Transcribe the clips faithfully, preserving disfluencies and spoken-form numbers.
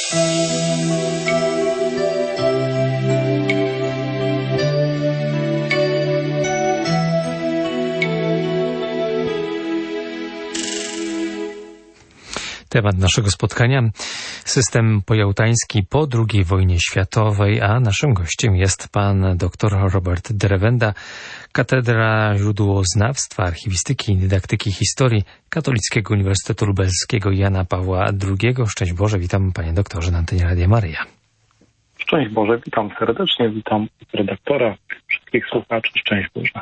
Temat naszego spotkania: system pojałtański po drugiej wojnie światowej, a naszym gościem jest pan dr Robert Drewenda, Katedra Źródłoznawstwa, Archiwistyki i Dydaktyki Historii Katolickiego Uniwersytetu Lubelskiego Jana Pawła drugiego. Szczęść Boże, witam panie doktorze na antenie Radia Maryja. Szczęść Boże, witam serdecznie, witam redaktora, wszystkich słuchaczy, szczęść Boże.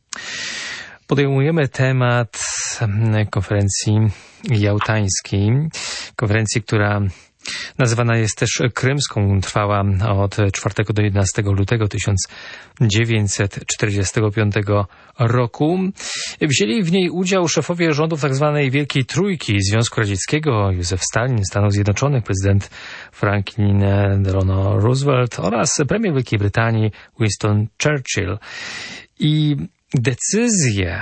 Podejmujemy temat konferencji jałtańskiej, konferencji, która nazywana jest też krymską, trwała od czwartego do jedenastego lutego tysiąc dziewięćset czterdziestego piątego roku. Wzięli w niej udział szefowie rządów tzw. Wielkiej Trójki Związku Radzieckiego, Józef Stalin, Stanów Zjednoczonych, prezydent Franklin Delano Roosevelt oraz premier Wielkiej Brytanii Winston Churchill. I decyzje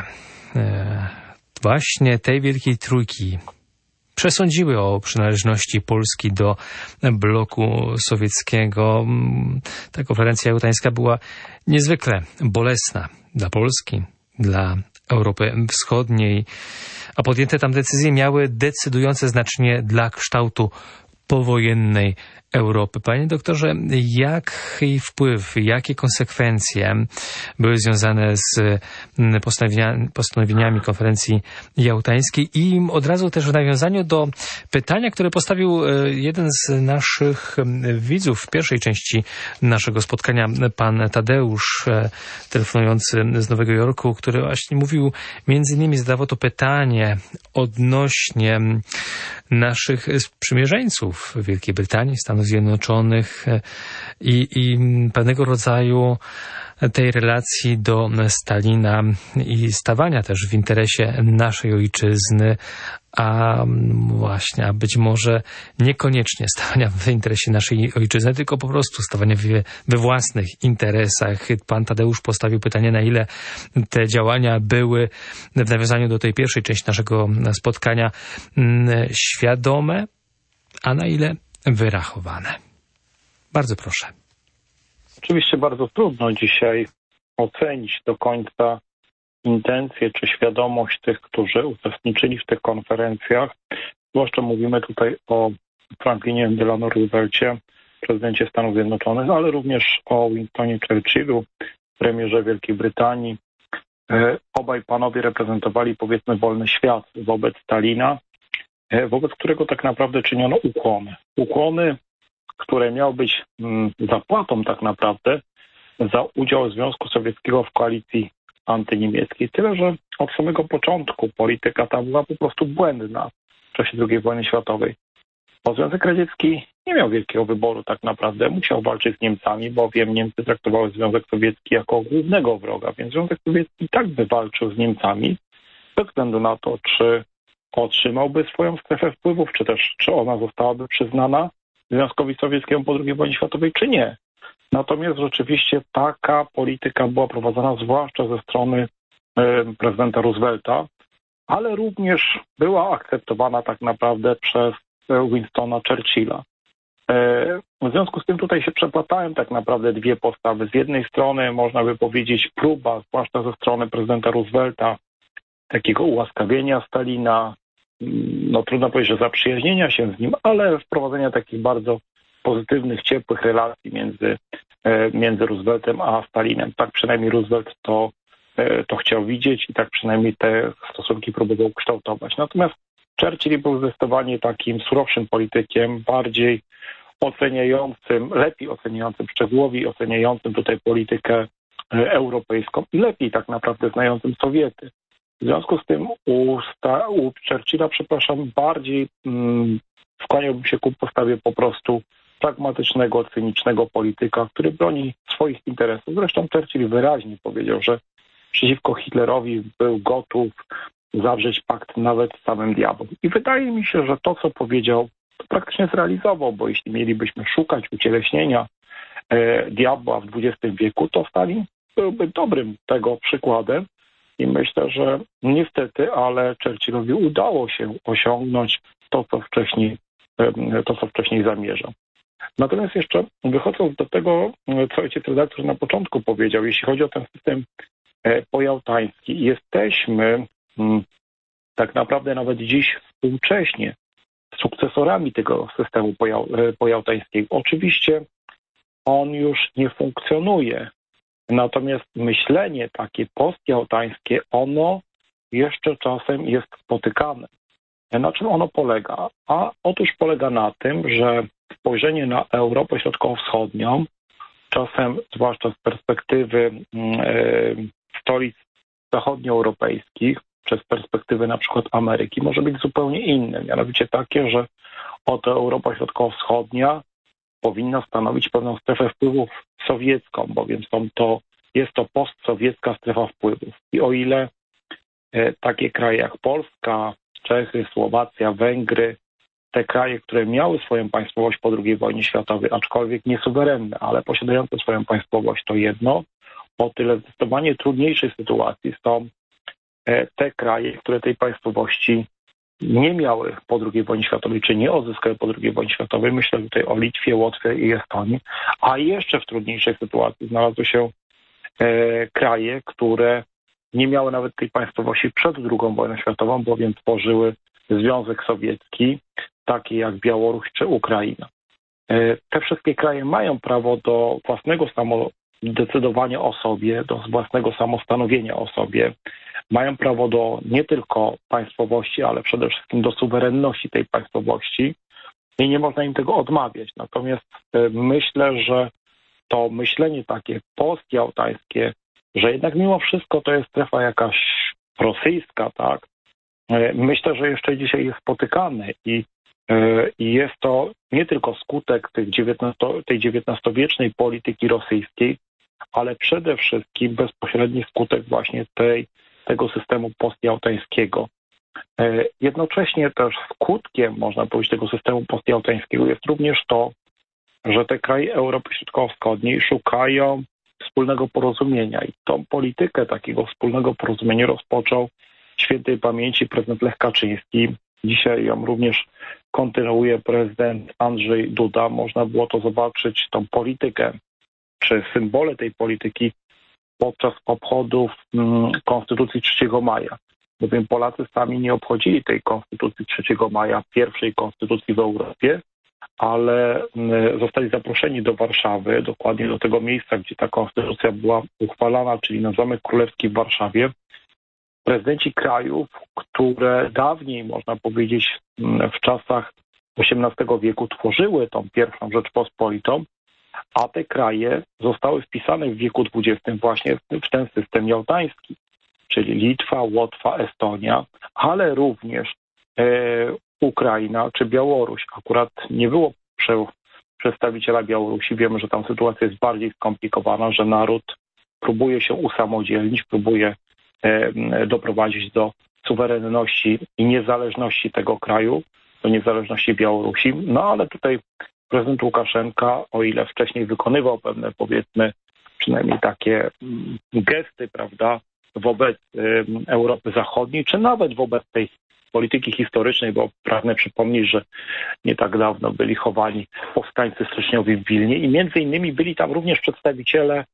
właśnie tej Wielkiej Trójki przesądziły o przynależności Polski do bloku sowieckiego. Ta konferencja jałtańska była niezwykle bolesna dla Polski, dla Europy Wschodniej, a podjęte tam decyzje miały decydujące znaczenie dla kształtu powojennej Europy. Panie doktorze, jaki wpływ, jakie konsekwencje były związane z postanowieniami, postanowieniami konferencji jałtańskiej? I od razu też w nawiązaniu do pytania, które postawił jeden z naszych widzów w pierwszej części naszego spotkania, pan Tadeusz, telefonujący z Nowego Jorku, który właśnie mówił, między innymi zadawał to pytanie odnośnie naszych sprzymierzeńców w Wielkiej Brytanii, Stanów Zjednoczonych i, i pewnego rodzaju tej relacji do Stalina i stawania też w interesie naszej ojczyzny, a właśnie, a być może niekoniecznie stawania w interesie naszej ojczyzny, tylko po prostu stawania we, we własnych interesach. Pan Tadeusz postawił pytanie, na ile te działania były w nawiązaniu do tej pierwszej części naszego spotkania świadome, a na ile wyrachowane. Bardzo proszę. Oczywiście bardzo trudno dzisiaj ocenić do końca intencje czy świadomość tych, którzy uczestniczyli w tych konferencjach. Zwłaszcza mówimy tutaj o Franklinie Delano Roosevelcie, prezydencie Stanów Zjednoczonych, ale również o Winstonie Churchillu, premierze Wielkiej Brytanii. Obaj panowie reprezentowali, powiedzmy, wolny świat wobec Stalina, wobec którego tak naprawdę czyniono ukłony. Ukłony, które miały być zapłatą tak naprawdę za udział Związku Sowieckiego w koalicji antyniemieckiej. Tyle, że od samego początku polityka ta była po prostu błędna w czasie drugiej wojny światowej. Bo Związek Radziecki nie miał wielkiego wyboru tak naprawdę. Musiał walczyć z Niemcami, bowiem Niemcy traktowały Związek Sowiecki jako głównego wroga, więc Związek Sowiecki tak by walczył z Niemcami, bez względu na to, czy otrzymałby swoją strefę wpływów, czy też czy ona zostałaby przyznana Związkowi Sowieckiemu po drugiej wojnie światowej, czy nie. Natomiast rzeczywiście taka polityka była prowadzona zwłaszcza ze strony e, prezydenta Roosevelta, ale również była akceptowana tak naprawdę przez Winstona Churchilla. E, w związku z tym tutaj się przeplatają tak naprawdę dwie postawy. Z jednej strony można by powiedzieć próba, zwłaszcza ze strony prezydenta Roosevelta, takiego ułaskawienia Stalina, no trudno powiedzieć, że zaprzyjaźnienia się z nim, ale wprowadzenia takich bardzo pozytywnych, ciepłych relacji między, między Rooseveltem a Stalinem. Tak przynajmniej Roosevelt to, to chciał widzieć i tak przynajmniej te stosunki próbował kształtować. Natomiast Churchill był zdecydowanie takim surowszym politykiem, bardziej oceniającym, lepiej oceniającym, szczegółowiej oceniającym tutaj politykę europejską i lepiej tak naprawdę znającym Sowiety. W związku z tym u, Sta- u Churchilla, przepraszam, bardziej mm, skłaniałbym się ku postawie po prostu pragmatycznego, cynicznego polityka, który broni swoich interesów. Zresztą Churchill wyraźnie powiedział, że przeciwko Hitlerowi był gotów zawrzeć pakt nawet z samym diabłem. I wydaje mi się, że to, co powiedział, to praktycznie zrealizował, bo jeśli mielibyśmy szukać ucieleśnienia e, diabła w dwudziestym wieku, to Stalin byłby dobrym tego przykładem. I myślę, że niestety, ale Churchillowi udało się osiągnąć to, co wcześniej to, co wcześniej zamierzał. Natomiast jeszcze wychodząc do tego, co ojciec redaktor na początku powiedział, jeśli chodzi o ten system pojałtański, jesteśmy tak naprawdę nawet dziś współcześnie sukcesorami tego systemu pojałtańskiego. Oczywiście on już nie funkcjonuje, natomiast myślenie takie postjałtańskie, ono jeszcze czasem jest spotykane. Na czym ono polega? A otóż polega na tym, że spojrzenie na Europę Środkowo-Wschodnią, czasem zwłaszcza z perspektywy e, stolic zachodnioeuropejskich, przez perspektywę na przykład Ameryki, może być zupełnie inne. Mianowicie takie, że oto Europa Środkowo-Wschodnia powinna stanowić pewną strefę wpływów sowiecką, bowiem są to, jest to postsowiecka strefa wpływów. I o ile e, takie kraje jak Polska, Czechy, Słowacja, Węgry, te kraje, które miały swoją państwowość po drugiej wojnie światowej, aczkolwiek nie suwerenne, ale posiadające swoją państwowość, to jedno, o tyle zdecydowanie trudniejszej sytuacji są te kraje, które tej państwowości nie miały po drugiej wojnie światowej, czy nie odzyskały po drugiej wojnie światowej. Myślę tutaj o Litwie, Łotwie i Estonii. A jeszcze w trudniejszej sytuacji znalazły się e, kraje, które nie miały nawet tej państwowości przed drugą wojną światową, bowiem tworzyły Związek Sowiecki, takie jak Białoruś czy Ukraina. E, te wszystkie kraje mają prawo do własnego samodecydowania o sobie, do własnego samostanowienia o sobie. Mają prawo do nie tylko państwowości, ale przede wszystkim do suwerenności tej państwowości i nie można im tego odmawiać. Natomiast myślę, że to myślenie takie postjałtańskie, że jednak mimo wszystko to jest strefa jakaś rosyjska, tak? Myślę, że jeszcze dzisiaj jest spotykane i, i jest to nie tylko skutek tych dziewiętnasto, tej dziewiętnastowiecznej polityki rosyjskiej, ale przede wszystkim bezpośredni skutek właśnie tej tego systemu postjałtańskiego. Jednocześnie też skutkiem, można powiedzieć, tego systemu postjałtańskiego jest również to, że te kraje Europy Środkowo-Wschodniej szukają wspólnego porozumienia i tą politykę takiego wspólnego porozumienia rozpoczął świętej pamięci prezydent Lech Kaczyński. Dzisiaj ją również kontynuuje prezydent Andrzej Duda. Można było to zobaczyć, tą politykę, czy symbole tej polityki podczas obchodów mm, Konstytucji trzeciego maja. Bowiem Polacy sami nie obchodzili tej Konstytucji trzeciego maja, pierwszej konstytucji w Europie, ale mm, zostali zaproszeni do Warszawy, dokładnie do tego miejsca, gdzie ta konstytucja była uchwalana, czyli na Zamek Królewski w Warszawie, prezydenci krajów, które dawniej, można powiedzieć, mm, w czasach osiemnastego wieku tworzyły tą pierwszą Rzeczpospolitą, a te kraje zostały wpisane w wieku dwudziestym właśnie w ten system jałtański, czyli Litwa, Łotwa, Estonia, ale również e, Ukraina czy Białoruś. Akurat nie było prze, przedstawiciela Białorusi. Wiemy, że tam sytuacja jest bardziej skomplikowana, że naród próbuje się usamodzielnić, próbuje e, doprowadzić do suwerenności i niezależności tego kraju, do niezależności Białorusi. No ale tutaj prezydent Łukaszenka, o ile wcześniej wykonywał pewne, powiedzmy, przynajmniej takie gesty, prawda, wobec Europy Zachodniej, czy nawet wobec tej polityki historycznej, bo pragnę przypomnieć, że nie tak dawno byli chowani powstańcy styczniowi w Wilnie i między innymi byli tam również przedstawiciele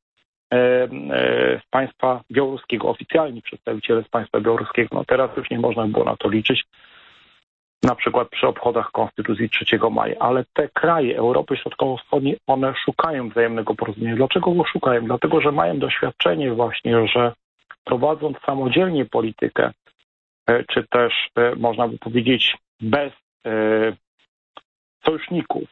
z państwa białoruskiego, oficjalni przedstawiciele z państwa białoruskiego. No teraz już nie można było na to liczyć, na przykład przy obchodach Konstytucji trzeciego maja, ale te kraje Europy Środkowo-Wschodniej, one szukają wzajemnego porozumienia. Dlaczego go szukają? Dlatego, że mają doświadczenie właśnie, że prowadząc samodzielnie politykę, czy też można by powiedzieć bez sojuszników,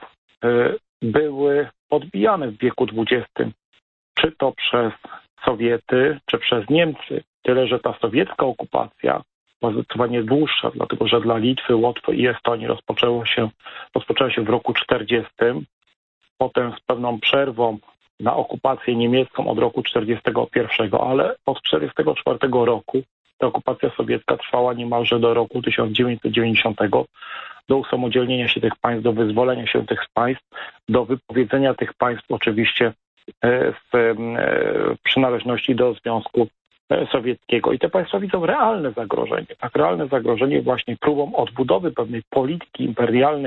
były odbijane w wieku dwudziestym, czy to przez Sowiety, czy przez Niemcy. Tyle, że ta sowiecka okupacja była zdecydowanie dłuższa, dlatego że dla Litwy, Łotwy i Estonii rozpoczęło się, rozpoczęło się w roku czterdziestym, potem z pewną przerwą na okupację niemiecką od roku czterdziestego pierwszego, ale od czterdziestego czwartego roku ta okupacja sowiecka trwała niemalże do roku tysiąc dziewięćset dziewięćdziesiątego, do usamodzielnienia się tych państw, do wyzwolenia się tych państw, do wypowiedzenia tych państw oczywiście z przynależności do Związku Sowieckiego. I te państwa widzą realne zagrożenie, tak realne zagrożenie właśnie próbą odbudowy pewnej polityki imperialnej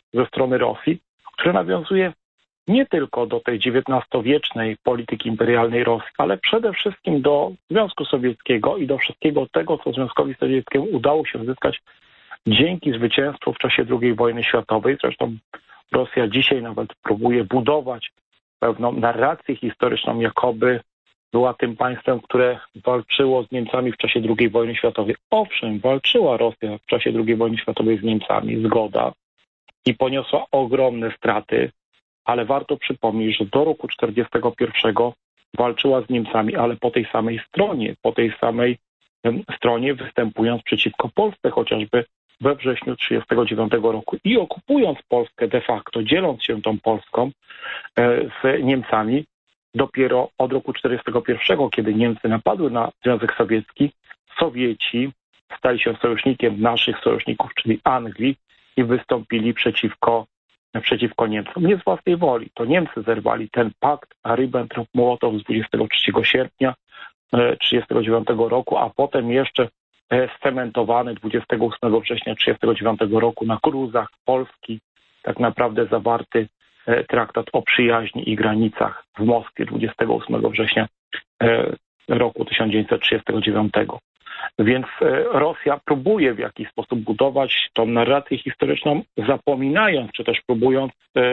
ze strony Rosji, które nawiązuje nie tylko do tej dziewiętnastowiecznej polityki imperialnej Rosji, ale przede wszystkim do Związku Sowieckiego i do wszystkiego tego, co Związkowi Sowieckiemu udało się uzyskać dzięki zwycięstwu w czasie drugiej wojny światowej. Zresztą Rosja dzisiaj nawet próbuje budować pewną narrację historyczną, jakoby była tym państwem, które walczyło z Niemcami w czasie drugiej wojny światowej. Owszem, walczyła Rosja w czasie drugiej wojny światowej z Niemcami, zgoda, i poniosła ogromne straty, ale warto przypomnieć, że do roku czterdziestego pierwszego walczyła z Niemcami, ale po tej samej stronie, po tej samej stronie występując przeciwko Polsce, chociażby we wrześniu tysiąc dziewięćset trzydziestego dziewiątego roku i okupując Polskę de facto, dzieląc się tą Polską z Niemcami. Dopiero od roku czterdziestego pierwszego, kiedy Niemcy napadły na Związek Sowiecki, Sowieci stali się sojusznikiem naszych sojuszników, czyli Anglii, i wystąpili przeciwko, przeciwko Niemcom. Nie z własnej woli. To Niemcy zerwali ten pakt Ribbentrop-Mołotow z dwudziestego trzeciego sierpnia tysiąc dziewięćset trzydziestego dziewiątego roku, a potem jeszcze scementowany dwudziestego ósmego września tysiąc dziewięćset trzydziestego dziewiątego roku na gruzach Polski, tak naprawdę zawarty traktat o przyjaźni i granicach w Moskwie dwudziestego ósmego września roku tysiąc dziewięćset trzydziestego dziewiątego. Więc Rosja próbuje w jakiś sposób budować tą narrację historyczną, zapominając, czy też próbując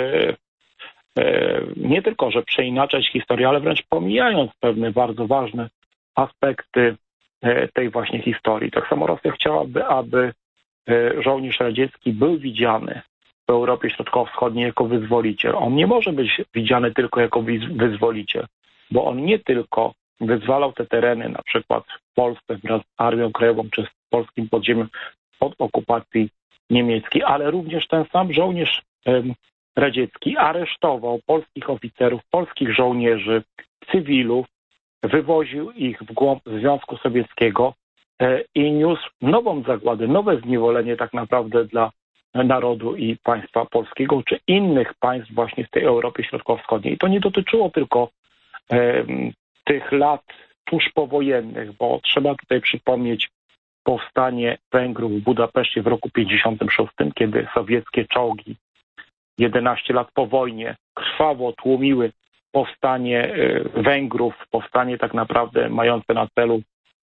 nie tylko, że przeinaczać historię, ale wręcz pomijając pewne bardzo ważne aspekty tej właśnie historii. Tak samo Rosja chciałaby, aby żołnierz radziecki był widziany w Europie Środkowo-Wschodniej jako wyzwoliciel. On nie może być widziany tylko jako wyzwoliciel, bo on nie tylko wyzwalał te tereny, na przykład w Polsce wraz z Armią Krajową czy z polskim podziemiem od okupacji niemieckiej, ale również ten sam żołnierz radziecki aresztował polskich oficerów, polskich żołnierzy, cywilów, wywoził ich w głąb Związku Sowieckiego i niósł nową zagładę, nowe zniewolenie tak naprawdę dla narodu i państwa polskiego, czy innych państw właśnie z tej Europy Środkowo-Wschodniej. I to nie dotyczyło tylko e, tych lat tuż powojennych, bo trzeba tutaj przypomnieć powstanie Węgrów w Budapeszcie w roku pięćdziesiątym szóstym, kiedy sowieckie czołgi jedenaście lat po wojnie krwawo tłumiły powstanie Węgrów, powstanie tak naprawdę mające na celu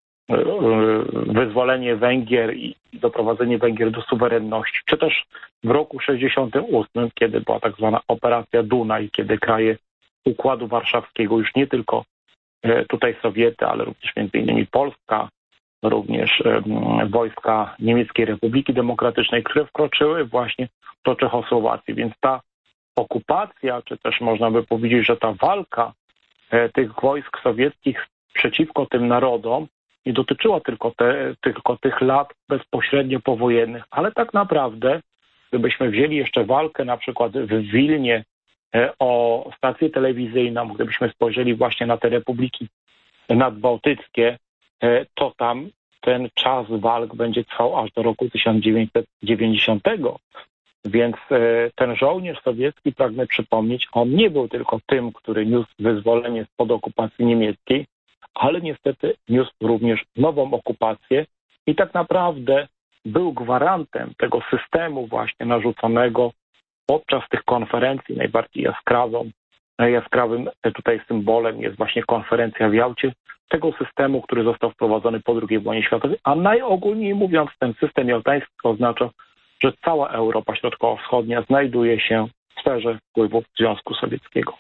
wyzwolenie Węgier i doprowadzenie Węgier do suwerenności, czy też w roku sześćdziesiątym ósmym, kiedy była tak zwana operacja Dunaj, kiedy kraje Układu Warszawskiego, już nie tylko tutaj Sowiety, ale również między innymi Polska, również wojska Niemieckiej Republiki Demokratycznej, które wkroczyły właśnie do Czechosłowacji. Więc ta okupacja, czy też można by powiedzieć, że ta walka tych wojsk sowieckich przeciwko tym narodom nie dotyczyła tylko, te, tylko tych lat bezpośrednio powojennych, ale tak naprawdę, gdybyśmy wzięli jeszcze walkę na przykład w Wilnie o stację telewizyjną, gdybyśmy spojrzeli właśnie na te republiki nadbałtyckie, to tam ten czas walk będzie trwał aż do roku tysiąc dziewięćset dziewięćdziesiątego. Więc ten żołnierz sowiecki, pragnę przypomnieć, on nie był tylko tym, który niósł wyzwolenie spod okupacji niemieckiej, ale niestety niósł również nową okupację i tak naprawdę był gwarantem tego systemu właśnie narzuconego podczas tych konferencji. Najbardziej jaskrawą, jaskrawym tutaj symbolem jest właśnie konferencja w Jałcie, tego systemu, który został wprowadzony po drugiej wojnie światowej, a najogólniej mówiąc ten system jałtański oznacza, że cała Europa Środkowo-Wschodnia znajduje się w sferze wpływów Związku Sowieckiego.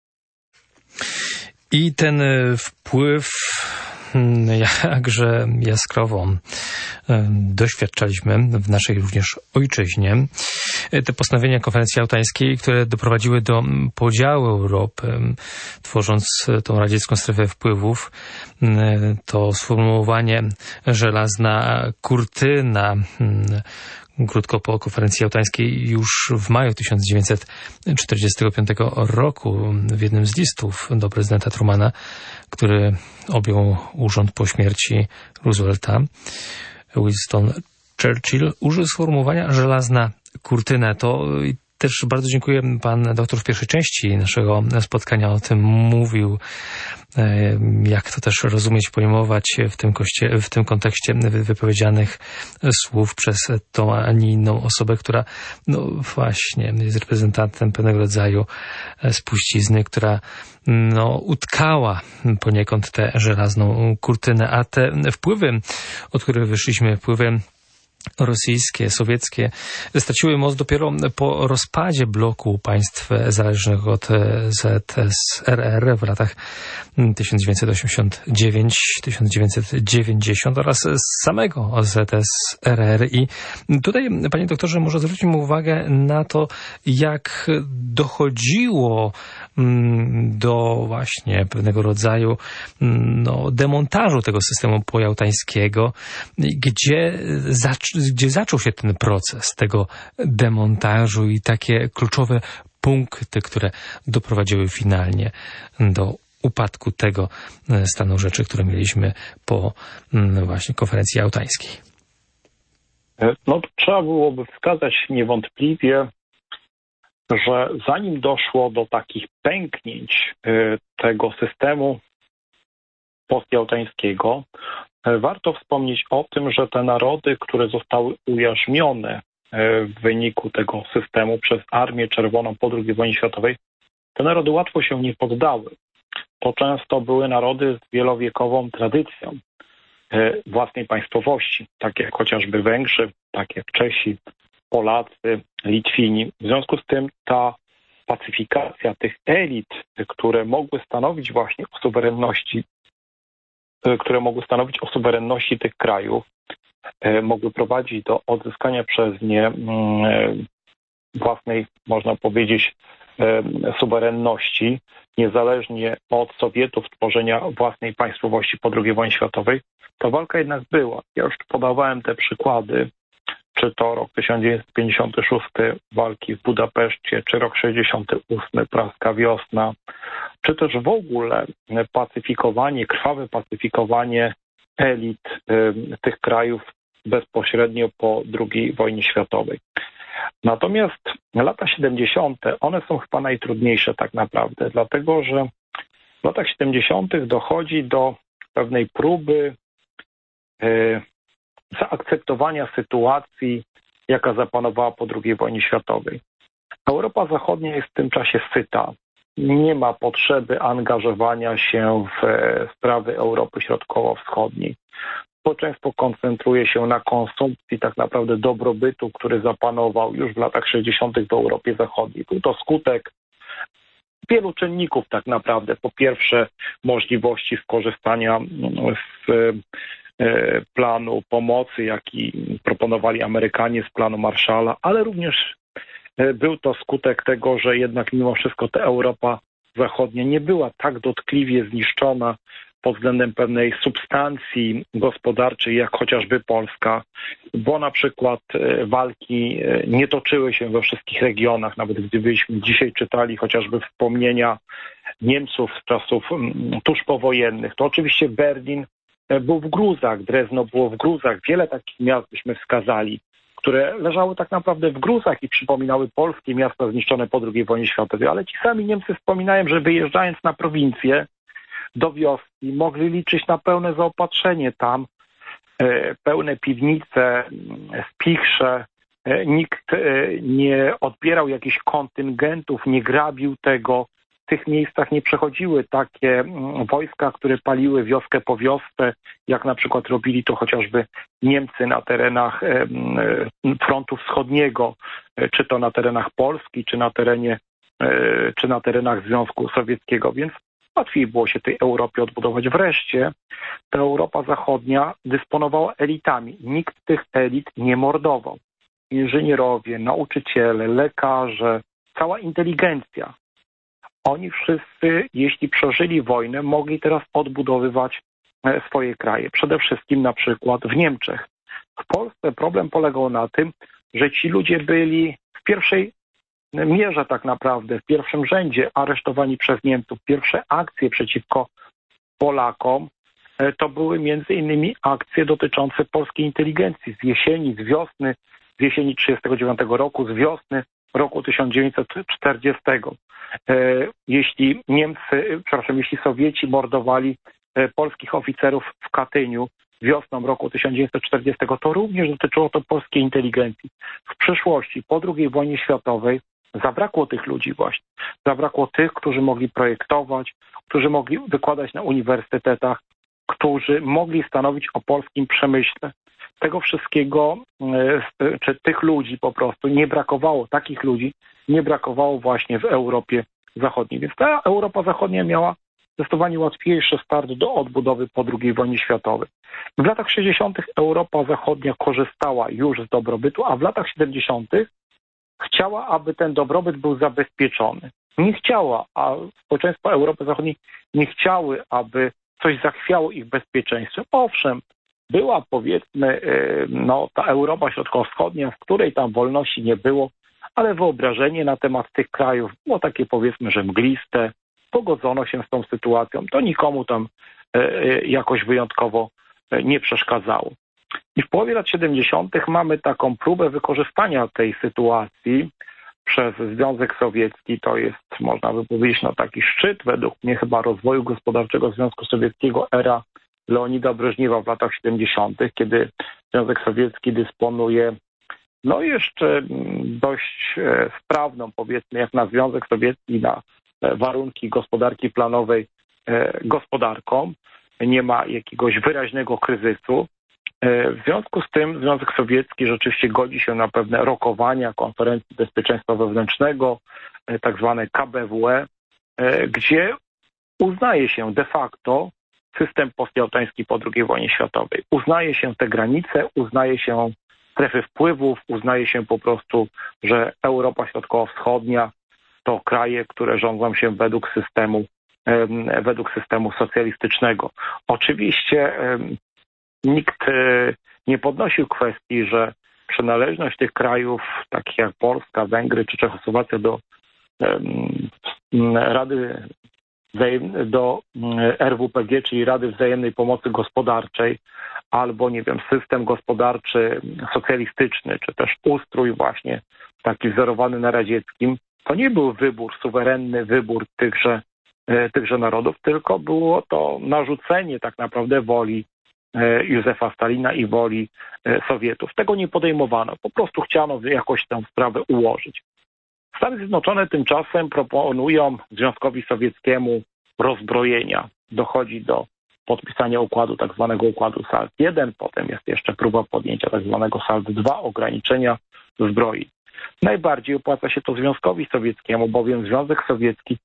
I ten wpływ jakże jaskrawo doświadczaliśmy w naszej również ojczyźnie. Te postanowienia konferencji jałtańskiej, które doprowadziły do podziału Europy, tworząc tą radziecką strefę wpływów, to sformułowanie żelazna kurtyna, krótko po konferencji jałtańskiej już w maju tysiąc dziewięćset czterdziestego piątego roku w jednym z listów do prezydenta Trumana, który objął urząd po śmierci Roosevelta, Winston Churchill użył sformułowania żelazna kurtyna. To też bardzo dziękuję. Pan doktor w pierwszej części naszego spotkania o tym mówił, jak to też rozumieć, pojmować w tym, koście, w tym kontekście wypowiedzianych słów przez tą, a nie inną osobę, która no właśnie jest reprezentantem pewnego rodzaju spuścizny, która no utkała poniekąd tę żelazną kurtynę, a te wpływy, od których wyszliśmy, wpływy rosyjskie, sowieckie, straciły moc dopiero po rozpadzie bloku państw zależnych od Z S R R w latach tysiąc dziewięćset osiemdziesiąt dziewięć do tysiąc dziewięćset dziewięćdziesiąt oraz z samego Z S R R. I tutaj, panie doktorze, może zwróćmy uwagę na to, jak dochodziło do właśnie pewnego rodzaju no, demontażu tego systemu pojałtańskiego, gdzie, zac- gdzie zaczął się ten proces tego demontażu i takie kluczowe punkty, które doprowadziły finalnie do upadku tego stanu rzeczy, który mieliśmy po właśnie konferencji jałtańskiej. No to trzeba byłoby wskazać niewątpliwie, że zanim doszło do takich pęknięć tego systemu postjałtańskiego, warto wspomnieć o tym, że te narody, które zostały ujarzmione w wyniku tego systemu przez Armię Czerwoną po drugiej wojnie światowej, te narody łatwo się nie poddały. To często były narody z wielowiekową tradycją własnej państwowości, tak jak chociażby Węgrzy, tak jak Czesi, Polacy, Litwini. W związku z tym ta pacyfikacja tych elit, które mogły stanowić właśnie o suwerenności, które mogły stanowić o suwerenności tych krajów, mogły prowadzić do odzyskania przez nie własnej, można powiedzieć, suwerenności, niezależnie od Sowietów, tworzenia własnej państwowości po drugiej wojnie światowej, ta walka jednak była. Ja już podawałem te przykłady, czy to rok tysiąc dziewięćset pięćdziesiąty szósty walki w Budapeszcie, czy rok sześćdziesiąty ósmy praska wiosna, czy też w ogóle pacyfikowanie, krwawe pacyfikowanie elit y, tych krajów bezpośrednio po drugiej wojnie światowej. Natomiast lata siedemdziesiąte, one są chyba najtrudniejsze tak naprawdę, dlatego że w latach siedemdziesiątych dochodzi do pewnej próby y, zaakceptowania sytuacji, jaka zapanowała po drugiej wojnie światowej. Europa Zachodnia jest w tym czasie syta. Nie ma potrzeby angażowania się w sprawy Europy Środkowo-Wschodniej. Społeczeństwo koncentruje się na konsumpcji tak naprawdę dobrobytu, który zapanował już w latach sześćdziesiątych w Europie Zachodniej. Był to skutek wielu czynników tak naprawdę. Po pierwsze, możliwości skorzystania z planu pomocy, jaki proponowali Amerykanie, z planu Marshalla, ale również był to skutek tego, że jednak mimo wszystko ta Europa Zachodnia nie była tak dotkliwie zniszczona pod względem pewnej substancji gospodarczej, jak chociażby Polska, bo na przykład walki nie toczyły się we wszystkich regionach, nawet gdybyśmy dzisiaj czytali chociażby wspomnienia Niemców z czasów tuż powojennych, to oczywiście Berlin był w gruzach, Drezno było w gruzach, wiele takich miast byśmy wskazali, które leżały tak naprawdę w gruzach i przypominały polskie miasta zniszczone po drugiej wojnie światowej, ale ci sami Niemcy wspominają, że wyjeżdżając na prowincję do wioski mogli liczyć na pełne zaopatrzenie tam, pełne piwnice, spichrze, nikt nie odbierał jakichś kontyngentów, nie grabił tego. W tych miejscach nie przechodziły takie wojska, które paliły wioskę po wiosce, jak na przykład robili to chociażby Niemcy na terenach frontu wschodniego, czy to na terenach Polski, czy na terenie, czy na terenach Związku Sowieckiego, więc łatwiej było się tej Europie odbudować. Wreszcie ta Europa Zachodnia dysponowała elitami. Nikt tych elit nie mordował. Inżynierowie, nauczyciele, lekarze, cała inteligencja. Oni wszyscy, jeśli przeżyli wojnę, mogli teraz odbudowywać swoje kraje. Przede wszystkim na przykład w Niemczech. W Polsce problem polegał na tym, że ci ludzie byli w pierwszej mierze tak naprawdę, w pierwszym rzędzie aresztowani przez Niemców. Pierwsze akcje przeciwko Polakom to były między innymi akcje dotyczące polskiej inteligencji. Z jesieni, z wiosny, z jesieni tysiąc dziewięćset trzydziestego dziewiątego roku, z wiosny roku tysiąc dziewięćset czterdziestego. Jeśli Niemcy, przepraszam, jeśli Sowieci mordowali polskich oficerów w Katyniu wiosną roku tysiąc dziewięćset czterdziestego, to również dotyczyło to polskiej inteligencji. W przyszłości, po drugiej wojnie światowej, zabrakło tych ludzi właśnie. Zabrakło tych, którzy mogli projektować, którzy mogli wykładać na uniwersytetach, którzy mogli stanowić o polskim przemyśle. Tego wszystkiego, czy tych ludzi po prostu nie brakowało, takich ludzi nie brakowało właśnie w Europie Zachodniej. Więc ta Europa Zachodnia miała zdecydowanie łatwiejszy start do odbudowy po drugiej wojnie światowej. W latach sześćdziesiątych Europa Zachodnia korzystała już z dobrobytu, a w latach siedemdziesiątych chciała, aby ten dobrobyt był zabezpieczony. Nie chciała, a społeczeństwa Europy Zachodniej nie chciały, aby coś zachwiało ich bezpieczeństwem. Owszem, była powiedzmy no, ta Europa Środkowo-Wschodnia, w której tam wolności nie było, ale wyobrażenie na temat tych krajów było takie powiedzmy, że mgliste, pogodzono się z tą sytuacją, to nikomu tam jakoś wyjątkowo nie przeszkadzało. I w połowie lat siedemdziesiątych mamy taką próbę wykorzystania tej sytuacji przez Związek Sowiecki. To jest, można by powiedzieć, no, taki szczyt według mnie chyba rozwoju gospodarczego Związku Sowieckiego, era Leonida Breżniewa w latach siedemdziesiątych, kiedy Związek Sowiecki dysponuje no jeszcze dość sprawną, powiedzmy, jak na Związek Sowiecki, na warunki gospodarki planowej gospodarką. Nie ma jakiegoś wyraźnego kryzysu. W związku z tym Związek Sowiecki rzeczywiście godzi się na pewne rokowania Konferencji Bezpieczeństwa Wewnętrznego, tak zwane K B W E, gdzie uznaje się de facto system postjałtański po drugiej wojnie światowej. Uznaje się te granice, uznaje się strefy wpływów, uznaje się po prostu, że Europa Środkowo-Wschodnia to kraje, które rządzą się według systemu, według systemu socjalistycznego. Oczywiście nikt nie podnosił kwestii, że przynależność tych krajów, takich jak Polska, Węgry czy Czechosłowacja do Rady do R W P G, czyli Rady Wzajemnej Pomocy Gospodarczej, albo, nie wiem, system gospodarczy socjalistyczny, czy też ustrój właśnie taki wzorowany na radzieckim, to nie był wybór, suwerenny wybór tychże, tychże narodów, tylko było to narzucenie tak naprawdę woli Józefa Stalina i woli Sowietów. Tego nie podejmowano, po prostu chciano jakoś tę sprawę ułożyć. Stany Zjednoczone tymczasem proponują Związkowi Sowieckiemu rozbrojenia. Dochodzi do podpisania układu, tak zwanego układu SALT jeden, potem jest jeszcze próba podjęcia tak zwanego SALT dwa, ograniczenia zbroi. Najbardziej opłaca się to Związkowi Sowieckiemu, bowiem Związek Sowiecki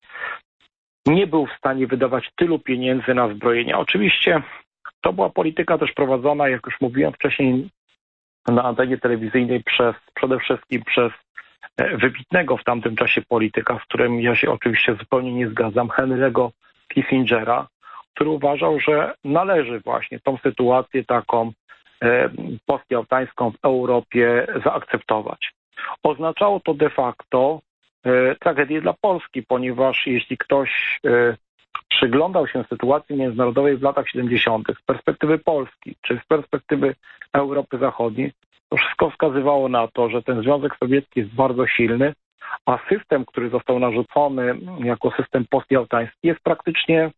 nie był w stanie wydawać tylu pieniędzy na zbrojenia. Oczywiście to była polityka też prowadzona, jak już mówiłem wcześniej, na antenie telewizyjnej przez, przede wszystkim przez wybitnego w tamtym czasie polityka, z którym ja się oczywiście zupełnie nie zgadzam, Henry'ego Kissingera, który uważał, że należy właśnie tą sytuację taką postjałtańską w Europie zaakceptować. Oznaczało to de facto tragedię dla Polski, ponieważ jeśli ktoś przyglądał się sytuacji międzynarodowej w latach siedemdziesiątych z perspektywy Polski czy z perspektywy Europy Zachodniej, to wszystko wskazywało na to, że ten Związek Sowiecki jest bardzo silny, a system, który został narzucony jako system postjałtański, jest praktycznie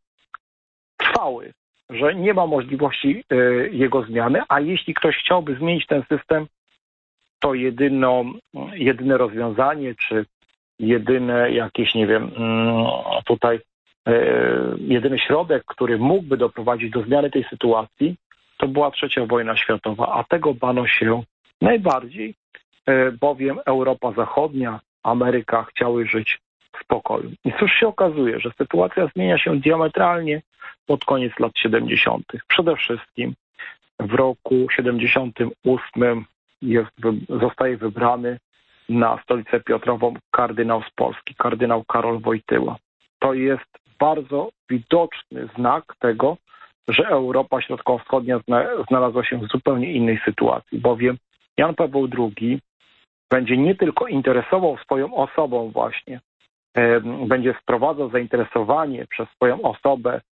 trwały, że nie ma możliwości jego zmiany, a jeśli ktoś chciałby zmienić ten system, to jedyno, jedyne rozwiązanie, czy jedyne jakieś, nie wiem, tutaj jedyny środek, który mógłby doprowadzić do zmiany tej sytuacji, to była trzecia wojna światowa, a tego bano się najbardziej, bowiem Europa Zachodnia, Ameryka chciały żyć w spokoju. I cóż się okazuje, że sytuacja zmienia się diametralnie pod koniec lat siedemdziesiątych. Przede wszystkim w roku siedemdziesiątym ósmym jest, zostaje wybrany na stolicę Piotrową kardynał z Polski, kardynał Karol Wojtyła. To jest bardzo widoczny znak tego, że Europa Środkowo-Wschodnia znalazła się w zupełnie innej sytuacji, bowiem Jan Paweł drugi będzie nie tylko interesował swoją osobą właśnie, będzie sprowadzał zainteresowanie przez swoją osobę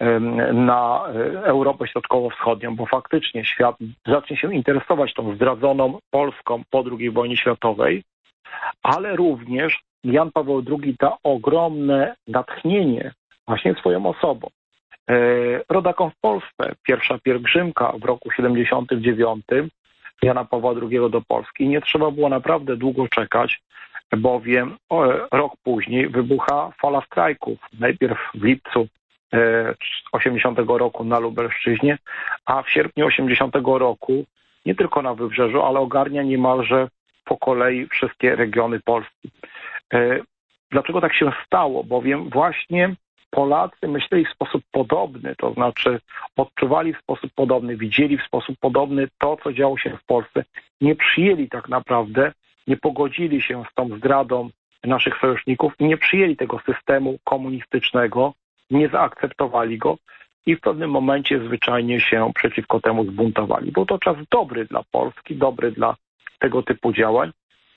na Europę Środkowo-Wschodnią, bo faktycznie świat zacznie się interesować tą zdradzoną Polską po drugiej wojnie światowej, ale również Jan Paweł drugi da ogromne natchnienie właśnie swoją osobą. Rodakom w Polsce, pierwsza pielgrzymka w roku siedemdziesiątym dziewiątym Jana Pawła drugiego do Polski. Nie trzeba było naprawdę długo czekać, bowiem rok później wybucha fala strajków. Najpierw w lipcu osiemdziesiątego roku na Lubelszczyźnie, a w sierpniu osiemdziesiątego roku nie tylko na Wybrzeżu, ale ogarnia niemalże po kolei wszystkie regiony Polski. Dlaczego tak się stało? Bowiem właśnie Polacy myśleli w sposób podobny, to znaczy odczuwali w sposób podobny, widzieli w sposób podobny to, co działo się w Polsce. Nie przyjęli tak naprawdę, nie pogodzili się z tą zdradą naszych sojuszników i nie przyjęli tego systemu komunistycznego, nie zaakceptowali go i w pewnym momencie zwyczajnie się przeciwko temu zbuntowali. Był to czas dobry dla Polski, dobry dla tego typu działań,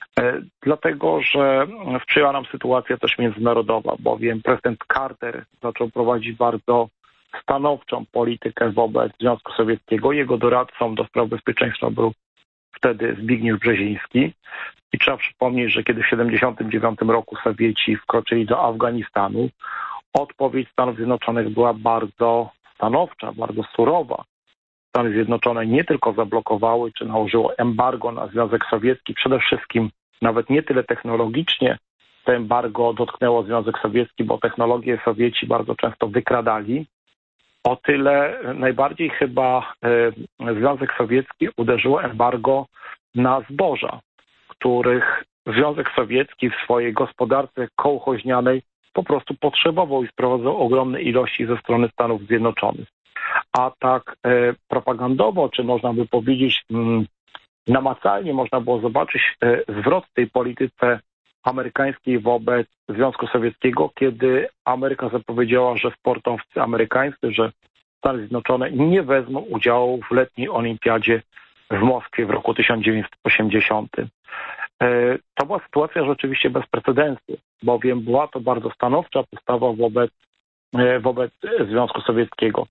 dlatego że sprzyjała nam sytuacja też międzynarodowa, bowiem prezydent Carter zaczął prowadzić bardzo stanowczą politykę wobec Związku Sowieckiego. Jego doradcą do spraw bezpieczeństwa był wtedy Zbigniew Brzeziński. I trzeba przypomnieć, że kiedy w siedemdziesiątym dziewiątym roku Sowieci wkroczyli do Afganistanu, odpowiedź Stanów Zjednoczonych była bardzo stanowcza, bardzo surowa. Stany Zjednoczone nie tylko zablokowały czy nałożyło embargo na Związek Sowiecki, przede wszystkim nawet nie tyle technologicznie to embargo dotknęło Związek Sowiecki, bo technologie Sowieci bardzo często wykradali. O tyle najbardziej chyba Związek Sowiecki uderzyło embargo na zboża, których Związek Sowiecki w swojej gospodarce kołchoźnianej po prostu potrzebował i sprowadzał ogromne ilości ze strony Stanów Zjednoczonych. A tak e, propagandowo, czy można by powiedzieć mm, namacalnie można było zobaczyć e, zwrot w tej polityce amerykańskiej wobec Związku Sowieckiego, kiedy Ameryka zapowiedziała, że sportowcy amerykańscy, że Stany Zjednoczone nie wezmą udziału w letniej olimpiadzie w Moskwie w roku tysiąc dziewięćset osiemdziesiątym. E, to była sytuacja rzeczywiście bez precedensu, bowiem była to bardzo stanowcza postawa wobec, e, wobec Związku Sowieckiego.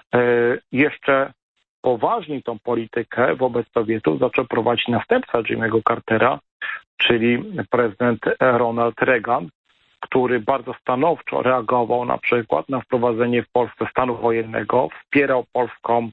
Jeszcze poważniej tą politykę wobec Sowietów zaczął prowadzić następca Jimmy'ego Cartera, czyli prezydent Ronald Reagan, który bardzo stanowczo reagował na przykład na wprowadzenie w Polsce stanu wojennego, wspierał polską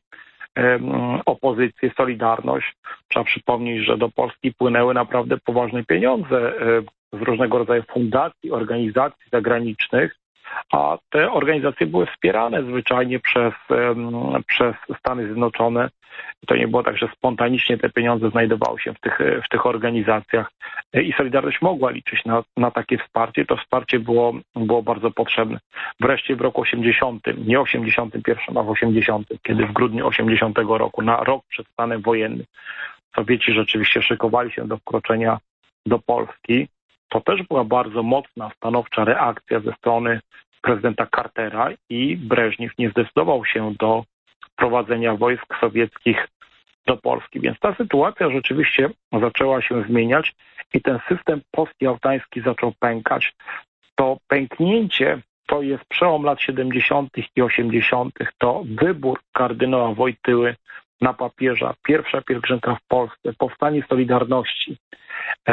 um, opozycję, Solidarność. Trzeba przypomnieć, że do Polski płynęły naprawdę poważne pieniądze um, z różnego rodzaju fundacji, organizacji zagranicznych, a te organizacje były wspierane zwyczajnie przez, um, przez Stany Zjednoczone. To nie było tak, że spontanicznie te pieniądze znajdowały się w tych, w tych organizacjach i Solidarność mogła liczyć na, na takie wsparcie. To wsparcie było, było bardzo potrzebne. Wreszcie w roku osiemdziesiątym, nie osiemdziesiątym pierwszym, a w osiemdziesiątym, kiedy w grudniu osiemdziesiątego roku, na rok przed stanem wojennym, Sowieci rzeczywiście szykowali się do wkroczenia do Polski. To też była bardzo mocna, stanowcza reakcja ze strony prezydenta Cartera i Breżniew nie zdecydował się do prowadzenia wojsk sowieckich do Polski. Więc ta sytuacja rzeczywiście zaczęła się zmieniać i ten system postjałtański zaczął pękać. To pęknięcie to jest przełom lat siedemdziesiątych i osiemdziesiątych. To wybór kardynała Wojtyły na papieża, pierwsza pielgrzymka w Polsce, powstanie Solidarności, e,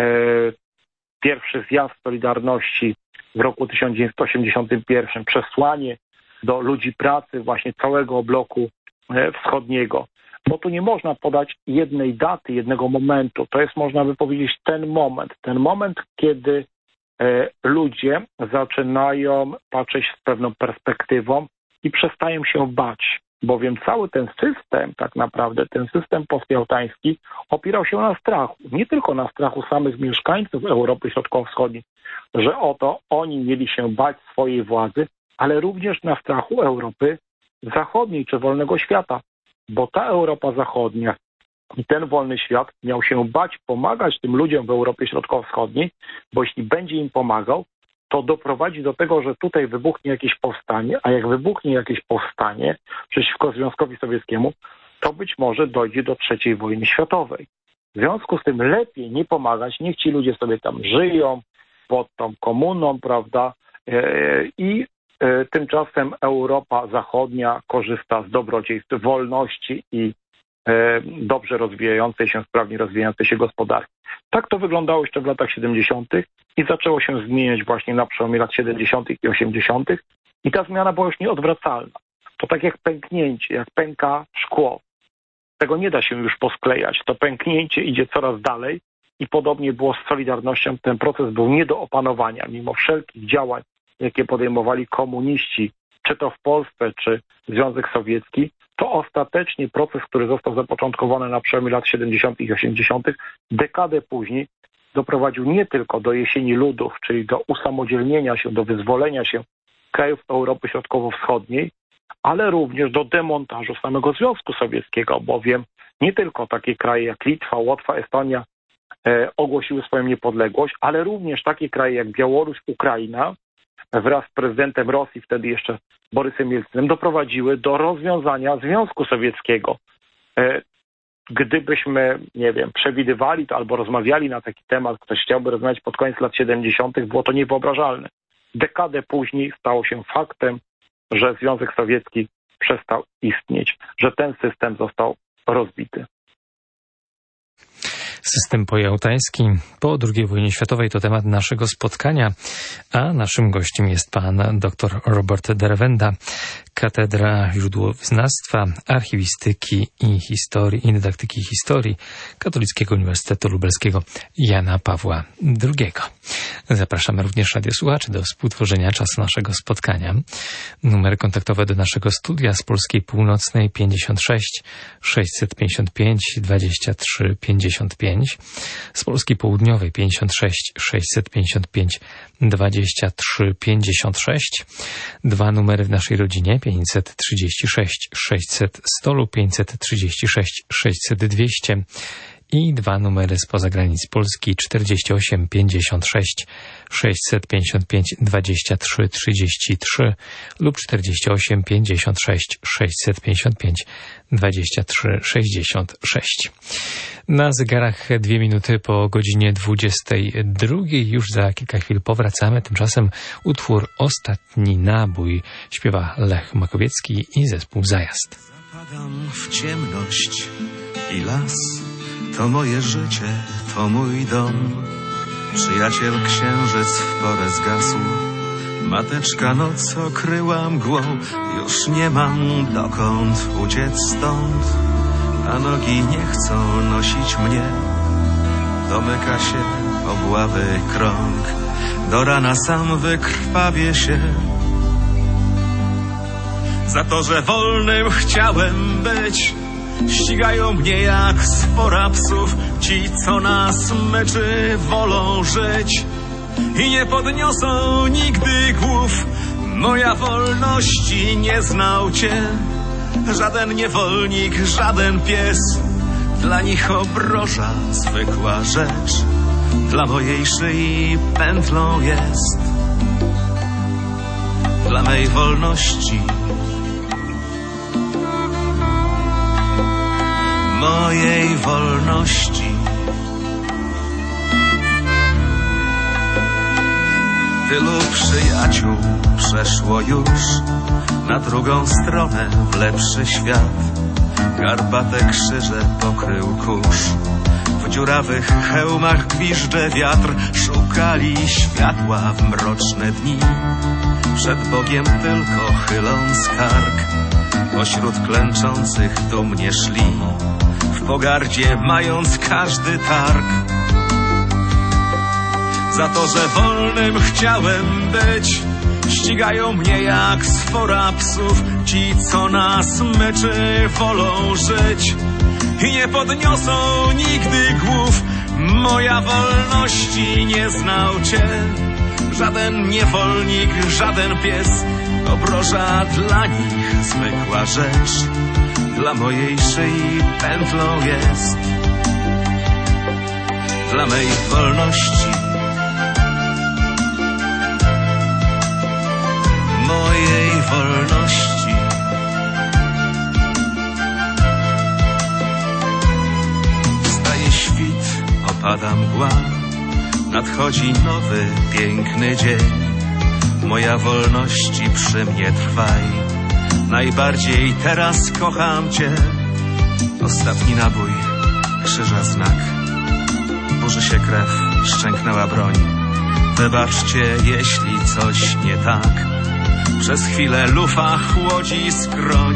pierwszy zjazd Solidarności w roku tysiąc dziewięćset osiemdziesiątym pierwszym, przesłanie do ludzi pracy właśnie całego bloku wschodniego. Bo tu nie można podać jednej daty, jednego momentu. To jest, można by powiedzieć, ten moment. Ten moment, kiedy e, ludzie zaczynają patrzeć z pewną perspektywą i przestają się bać. Bowiem cały ten system, tak naprawdę, ten system postjałtański opierał się na strachu. Nie tylko na strachu samych mieszkańców Europy Środkowo-Wschodniej, że oto oni mieli się bać swojej władzy, ale również na strachu Europy Zachodniej czy wolnego świata. Bo ta Europa Zachodnia i ten wolny świat miał się bać pomagać tym ludziom w Europie Środkowo-Wschodniej, bo jeśli będzie im pomagał, to doprowadzi do tego, że tutaj wybuchnie jakieś powstanie, a jak wybuchnie jakieś powstanie przeciwko Związkowi Sowieckiemu, to być może dojdzie do trzeciej wojny światowej. W związku z tym lepiej nie pomagać, niech ci ludzie sobie tam żyją pod tą komuną, prawda, i tymczasem Europa Zachodnia korzysta z dobrodziejstw wolności i dobrze rozwijającej się, sprawnie rozwijającej się gospodarki. Tak to wyglądało jeszcze w latach siedemdziesiątych i zaczęło się zmieniać właśnie na przełomie lat siedemdziesiątych i osiemdziesiątych i ta zmiana była już nieodwracalna. To tak jak pęknięcie, jak pęka szkło. Tego nie da się już posklejać. To pęknięcie idzie coraz dalej i podobnie było z Solidarnością. Ten proces był nie do opanowania, mimo wszelkich działań, jakie podejmowali komuniści, czy to w Polsce, czy Związek Sowiecki, to ostatecznie proces, który został zapoczątkowany na przełomie lat siedemdziesiątych i osiemdziesiątych, dekadę później doprowadził nie tylko do jesieni ludów, czyli do usamodzielnienia się, do wyzwolenia się krajów Europy Środkowo-Wschodniej, ale również do demontażu samego Związku Sowieckiego, bowiem nie tylko takie kraje jak Litwa, Łotwa, Estonia e, ogłosiły swoją niepodległość, ale również takie kraje jak Białoruś, Ukraina wraz z prezydentem Rosji, wtedy jeszcze Borysem Jelcynem, doprowadziły do rozwiązania Związku Sowieckiego. E, gdybyśmy, nie wiem, przewidywali to albo rozmawiali na taki temat, ktoś chciałby rozmawiać pod koniec lat siedemdziesiątych, było to niewyobrażalne. Dekadę później stało się faktem, że Związek Sowiecki przestał istnieć, że ten system został rozbity. System pojałtański po drugiej wojnie światowej to temat naszego spotkania, a naszym gościem jest pan dr Robert Derwenda, Katedra Źródłoznawstwa, Archiwistyki i Historii i Dydaktyki Historii Katolickiego Uniwersytetu Lubelskiego Jana Pawła drugiego. Zapraszamy również radiosłuchaczy do współtworzenia czasu naszego spotkania. Numery kontaktowe do naszego studia z Polskiej Północnej pięćdziesiąt sześć sześćset pięćdziesiąt pięć dwadzieścia trzy pięćdziesiąt pięć, z Polskiej Południowej pięćdziesiąt sześć sześćset pięćdziesiąt pięć dwadzieścia trzy pięćdziesiąt sześć, dwa numery w naszej rodzinie pięćset trzydzieści sześć sześćset sto lub pięćset trzydzieści sześć sześćset dwieście i dwa numery spoza granic Polski czterdzieści osiem pięćdziesiąt sześć sześćset pięćdziesiąt pięć dwadzieścia trzy trzydzieści trzy lub czterdzieści osiem pięćdziesiąt sześć sześćset pięćdziesiąt pięć dwadzieścia trzy sześćdziesiąt sześć. Na zegarach dwie minuty po godzinie dwudziestej drugiej. Już za kilka chwil powracamy. Tymczasem utwór Ostatni Nabój śpiewa Lech Makowiecki i zespół Zajazd. Zapadam w ciemność i las. To moje życie, to mój dom. Przyjaciel księżyc w porę zgasł. Mateczka noc okryła mgłą. Już nie mam dokąd uciec stąd. A nogi nie chcą nosić mnie. Domyka się obławy krąg. Do rana sam wykrwawię się. Za to, że wolnym chciałem być. Ścigają mnie jak spora psów. Ci, co nas meczy, wolą żyć i nie podniosą nigdy głów. Moja wolności nie znał cię żaden niewolnik, żaden pies. Dla nich obroża zwykła rzecz, dla mojej szyi pętlą jest. Dla mej wolności, mojej wolności. Tylu przyjaciół przeszło już na drugą stronę, w lepszy świat. Garbate krzyże pokrył kurz. W dziurawych hełmach gwiżdże wiatr. Szukali światła w mroczne dni. Przed Bogiem tylko chyląc kark. Pośród klęczących dumnie szli, w pogardzie mając każdy targ. Za to, że wolnym chciałem być, ścigają mnie jak swora psów. Ci, co nas meczy, wolą żyć i nie podniosą nigdy głów. Moja wolności nie znał cię żaden niewolnik, żaden pies. Obroża dla nich zwykła rzecz, dla mojej szyi pętlą jest. Dla mej wolności, mojej wolności. Wstaje świt, opada mgła, nadchodzi nowy, piękny dzień. Moja wolności przy mnie trwaj, najbardziej teraz kocham cię. Ostatni nabój, krzyża znak. Burzy się krew, szczęknęła broń. Wybaczcie, jeśli coś nie tak. Przez chwilę lufa chłodzi skroń.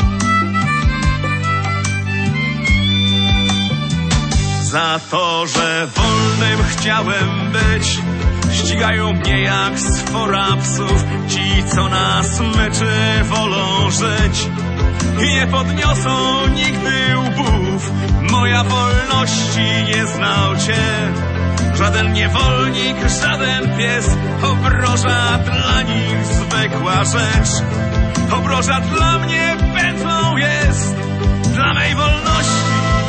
Za to, że wolnym chciałem być, ścigają mnie jak sfora psów. Ci, co nas myczy, wolą żyć i nie podniosą nigdy łbów. Moja wolności nie znał cię żaden niewolnik, żaden pies. Obroża dla nich zwykła rzecz. Obroża dla mnie pętlą jest, dla mej wolności.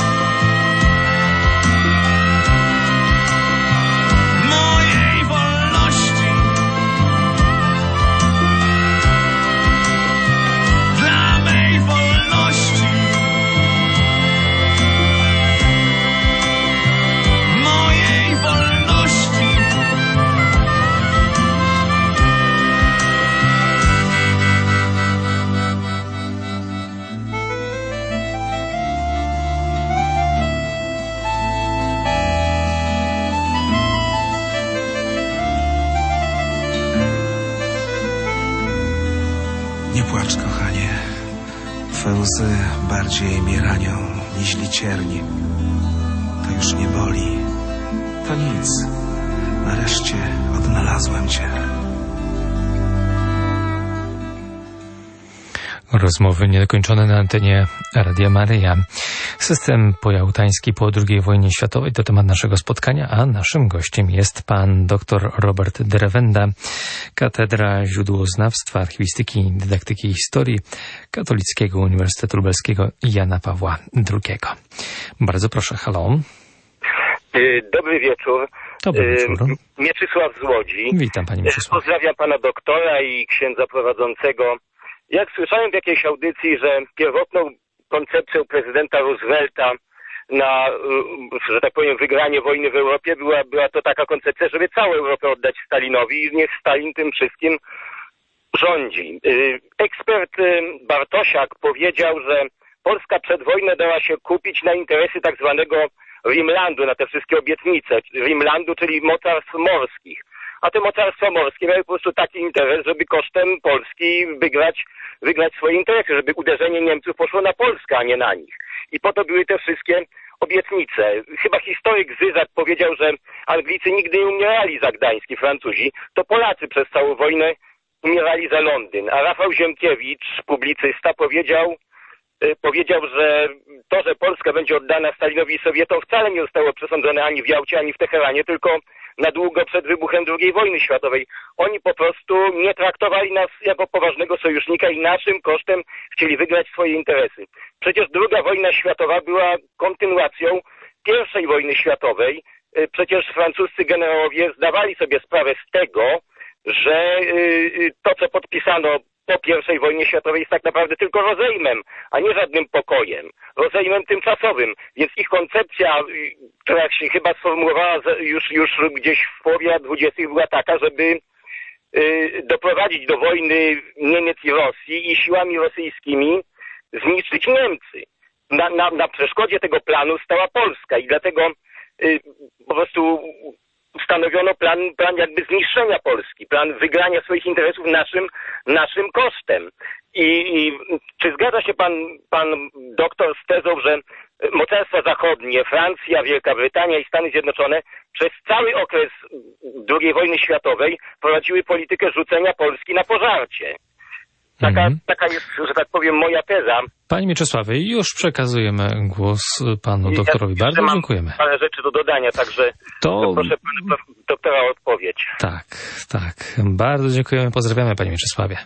Mojej wolności. Dla mej wolności. Mojej wolności. Nie płacz, kochanie. Twe łzy bardziej mnie ranią niźli cierni. To już nie boli. To nic. Nareszcie odnalazłem cię. Rozmowy niedokończone na antenie Radia Maryja. System pojałtański po drugiej wojnie światowej to temat naszego spotkania, a naszym gościem jest pan dr Robert Drewenda, Katedra Źródłoznawstwa, Archiwistyki i Dydaktyki Historii Katolickiego Uniwersytetu Lubelskiego Jana Pawła drugiego. Bardzo proszę, halo. Dobry wieczór. Dobry wieczór. Mieczysław z Łodzi. Witam, panie Mieczysław. Pozdrawiam pana doktora i księdza prowadzącego. Jak słyszałem w jakiejś audycji, że pierwotną koncepcją prezydenta Roosevelta na, że tak powiem, wygranie wojny w Europie była, była to taka koncepcja, żeby całą Europę oddać Stalinowi i niech Stalin tym wszystkim rządzi. Ekspert Bartosiak powiedział, że Polska przed wojną dała się kupić na interesy tak zwanego Rimlandu, na te wszystkie obietnice. Rimlandu, czyli mocarstw morskich. A te mocarstwa morskie miały po prostu taki interes, żeby kosztem Polski wygrać, wygrać swoje interesy, żeby uderzenie Niemców poszło na Polskę, a nie na nich. I po to były te wszystkie obietnice. Chyba historyk Zyzak powiedział, że Anglicy nigdy nie umierali za Gdańsk i Francuzi, to Polacy przez całą wojnę umierali za Londyn. A Rafał Ziemkiewicz, publicysta, powiedział, powiedział, że to, że Polska będzie oddana Stalinowi i Sowietom, wcale nie zostało przesądzone ani w Jałcie, ani w Teheranie, tylko na długo przed wybuchem drugiej wojny światowej. Oni po prostu nie traktowali nas jako poważnego sojusznika i naszym kosztem chcieli wygrać swoje interesy. Przecież druga wojna światowa była kontynuacją pierwszej wojny światowej. Przecież francuscy generałowie zdawali sobie sprawę z tego, że to, co podpisano po pierwszej wojnie światowej, jest tak naprawdę tylko rozejmem, a nie żadnym pokojem. Rozejmem tymczasowym. Więc ich koncepcja, która się chyba sformułowała już, już gdzieś w połowie lat dwudziestych, była taka, żeby y, doprowadzić do wojny Niemiec i Rosji i siłami rosyjskimi zniszczyć Niemcy. Na, na, na przeszkodzie tego planu stała Polska i dlatego y, po prostu ustanowiono plan, plan jakby zniszczenia Polski, plan wygrania swoich interesów naszym, naszym kosztem. I, I czy zgadza się pan, pan doktor z tezą, że mocarstwa zachodnie, Francja, Wielka Brytania i Stany Zjednoczone przez cały okres drugiej wojny światowej prowadziły politykę rzucenia Polski na pożarcie? Taka, mhm. taka jest, że tak powiem, moja teza. Panie Mieczysławie, już przekazujemy głos panu I doktorowi. Ja Bardzo mam dziękujemy. parę rzeczy do dodania, także to... to proszę pana doktora o odpowiedź. Tak, tak. Bardzo dziękujemy. Pozdrawiamy, panie Mieczysławie.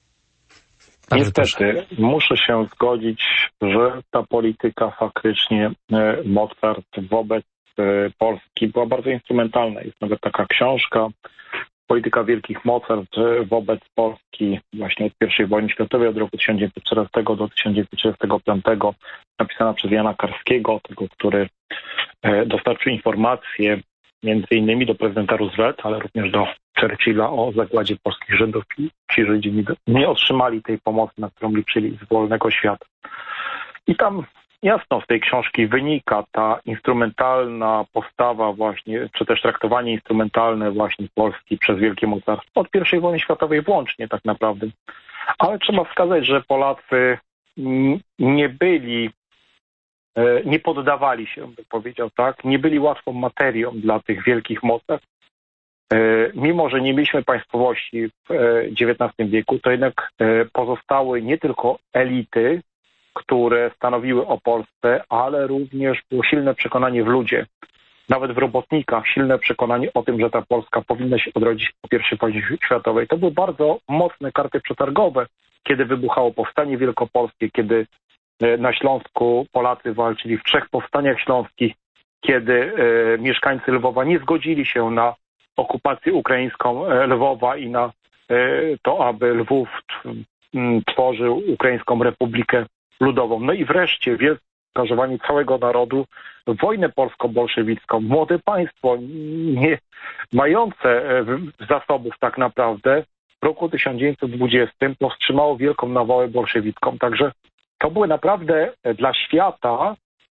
Bardzo Niestety, proszę. muszę się zgodzić, że ta polityka faktycznie mocarstw wobec Polski była bardzo instrumentalna. Jest nawet taka książka, Polityka wielkich mocarstw wobec Polski właśnie od pierwszej wojny światowej, od roku tysiąc dziewięćset czternastego do tysiąc dziewięćset trzydziestego piątego, napisana przez Jana Karskiego, tego, który dostarczył informacje między innymi do prezydenta Roosevelta, ale również do Churchilla o zagładzie polskich Żydów. I ci Żydzi nie otrzymali tej pomocy, na którą liczyli z wolnego świata. I tam jasno z tej książki wynika ta instrumentalna postawa właśnie, czy też traktowanie instrumentalne właśnie Polski przez wielkie mocarstwa od pierwszej wojny światowej włącznie tak naprawdę. Ale trzeba wskazać, że Polacy nie byli, nie poddawali się, bym powiedział tak, nie byli łatwą materią dla tych wielkich mocarstw. Mimo że nie mieliśmy państwowości w dziewiętnastym wieku, to jednak pozostały nie tylko elity, które stanowiły o Polsce, ale również było silne przekonanie w ludzie, nawet w robotnikach, silne przekonanie o tym, że ta Polska powinna się odrodzić po pierwszej wojnie światowej. To były bardzo mocne karty przetargowe, kiedy wybuchało powstanie wielkopolskie, kiedy na Śląsku Polacy walczyli w trzech powstaniach śląskich, kiedy e, mieszkańcy Lwowa nie zgodzili się na okupację ukraińską Lwowa i na e, to, aby Lwów m, tworzył Ukraińską Republikę Ludową. No i wreszcie wielkie angażowanie całego narodu w wojnę polsko-bolszewicką. Młode państwo, nie mające zasobów tak naprawdę, w roku tysiąc dziewięćset dwudziestym powstrzymało wielką nawałę bolszewicką. Także to były naprawdę dla świata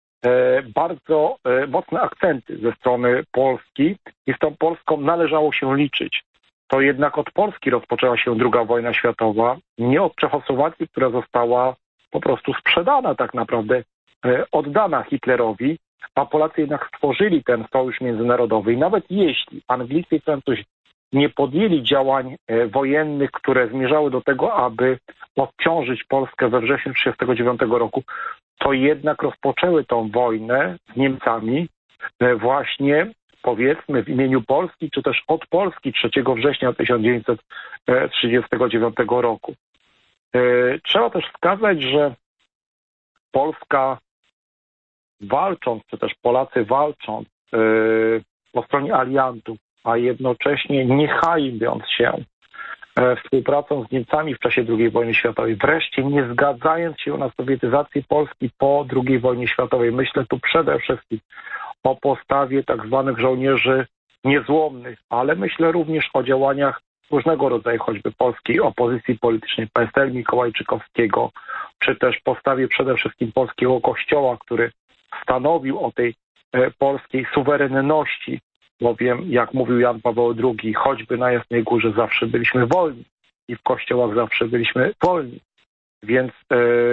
bardzo mocne akcenty ze strony Polski i z tą Polską należało się liczyć. To jednak od Polski rozpoczęła się druga wojna światowa, nie od Czechosłowacji, która została po prostu sprzedana tak naprawdę, oddana Hitlerowi, a Polacy jednak stworzyli ten sojusz międzynarodowy. I nawet jeśli Anglicy i Francuzi nie podjęli działań wojennych, które zmierzały do tego, aby odciążyć Polskę we wrześniu tysiąc dziewięćset trzydziestego dziewiątego roku, to jednak rozpoczęły tą wojnę z Niemcami właśnie, powiedzmy, w imieniu Polski, czy też od Polski trzeciego września tysiąc dziewięćset trzydziestego dziewiątego roku. Trzeba też wskazać, że Polska walcząc, czy też Polacy walcząc po stronie aliantów, a jednocześnie nie hańbiąc się współpracą z Niemcami w czasie drugiej wojny światowej, wreszcie nie zgadzając się na sowietyzację Polski po drugiej wojnie światowej. Myślę tu przede wszystkim o postawie tak zwanych żołnierzy niezłomnych, ale myślę również o działaniach różnego rodzaju, choćby polskiej opozycji politycznej, P S L Mikołajczykowskiego, czy też postawie przede wszystkim polskiego kościoła, który stanowił o tej e, polskiej suwerenności, bowiem, jak mówił Jan Paweł drugi, choćby na Jasnej Górze zawsze byliśmy wolni i w kościołach zawsze byliśmy wolni. Więc e,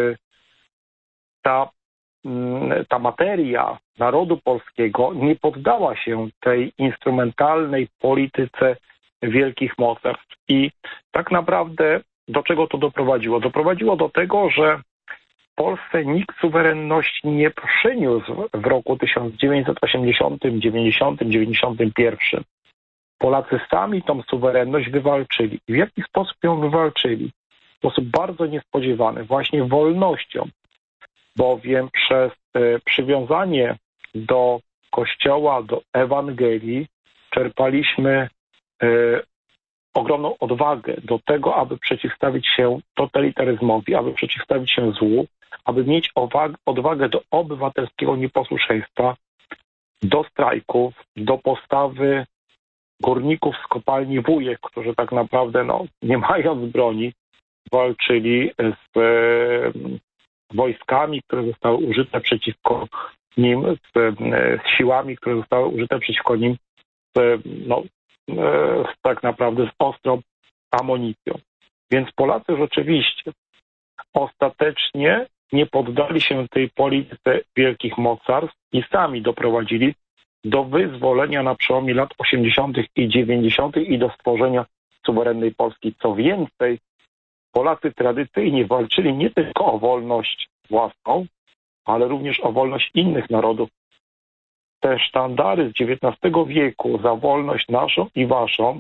ta, m, ta materia narodu polskiego nie poddała się tej instrumentalnej polityce wielkich mocarstw. I tak naprawdę do czego to doprowadziło? Doprowadziło do tego, że w Polsce nikt suwerenności nie przyniósł w roku tysiąc dziewięćset osiemdziesiątym, dziewięćdziesiątym, dziewięćdziesiątym pierwszym. Polacy sami tą suwerenność wywalczyli. I w jaki sposób ją wywalczyli? W sposób bardzo niespodziewany, właśnie wolnością, bowiem przez y, przywiązanie do Kościoła, do Ewangelii czerpaliśmy y, ogromną odwagę do tego, aby przeciwstawić się totalitaryzmowi, aby przeciwstawić się złu, aby mieć odwagę do obywatelskiego nieposłuszeństwa, do strajków, do postawy górników z kopalni Wujek, którzy tak naprawdę, no, nie mając broni, walczyli z e, wojskami, które zostały użyte przeciwko nim, z, z siłami, które zostały użyte przeciwko nim, z, no, e, tak naprawdę z ostrą amunicją. Więc Polacy rzeczywiście ostatecznie nie poddali się tej polityce wielkich mocarstw i sami doprowadzili do wyzwolenia na przełomie lat osiemdziesiątych i dziewięćdziesiątych i do stworzenia suwerennej Polski. Co więcej, Polacy tradycyjnie walczyli nie tylko o wolność własną, ale również o wolność innych narodów. Te sztandary z dziewiętnastego wieku za wolność naszą i waszą,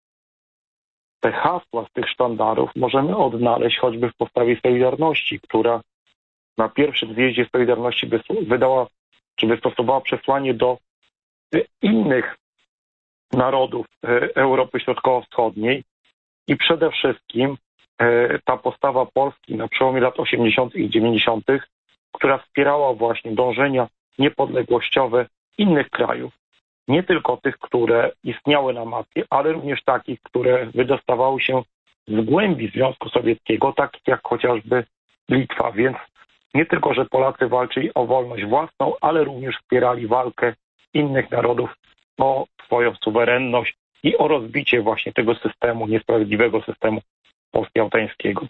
te hasła z tych sztandarów możemy odnaleźć choćby w postawie Solidarności, która na pierwszym zjeździe Solidarności wydała, czy wystosowała przesłanie do innych narodów Europy Środkowo-Wschodniej i przede wszystkim ta postawa Polski na przełomie lat osiemdziesiątych i dziewięćdziesiątych, która wspierała właśnie dążenia niepodległościowe innych krajów, nie tylko tych, które istniały na mapie, ale również takich, które wydostawały się z głębi Związku Sowieckiego, takich jak chociażby Litwa. Więc nie tylko, że Polacy walczyli o wolność własną, ale również wspierali walkę innych narodów o swoją suwerenność i o rozbicie właśnie tego systemu, niesprawiedliwego systemu polsko-jałtańskiego.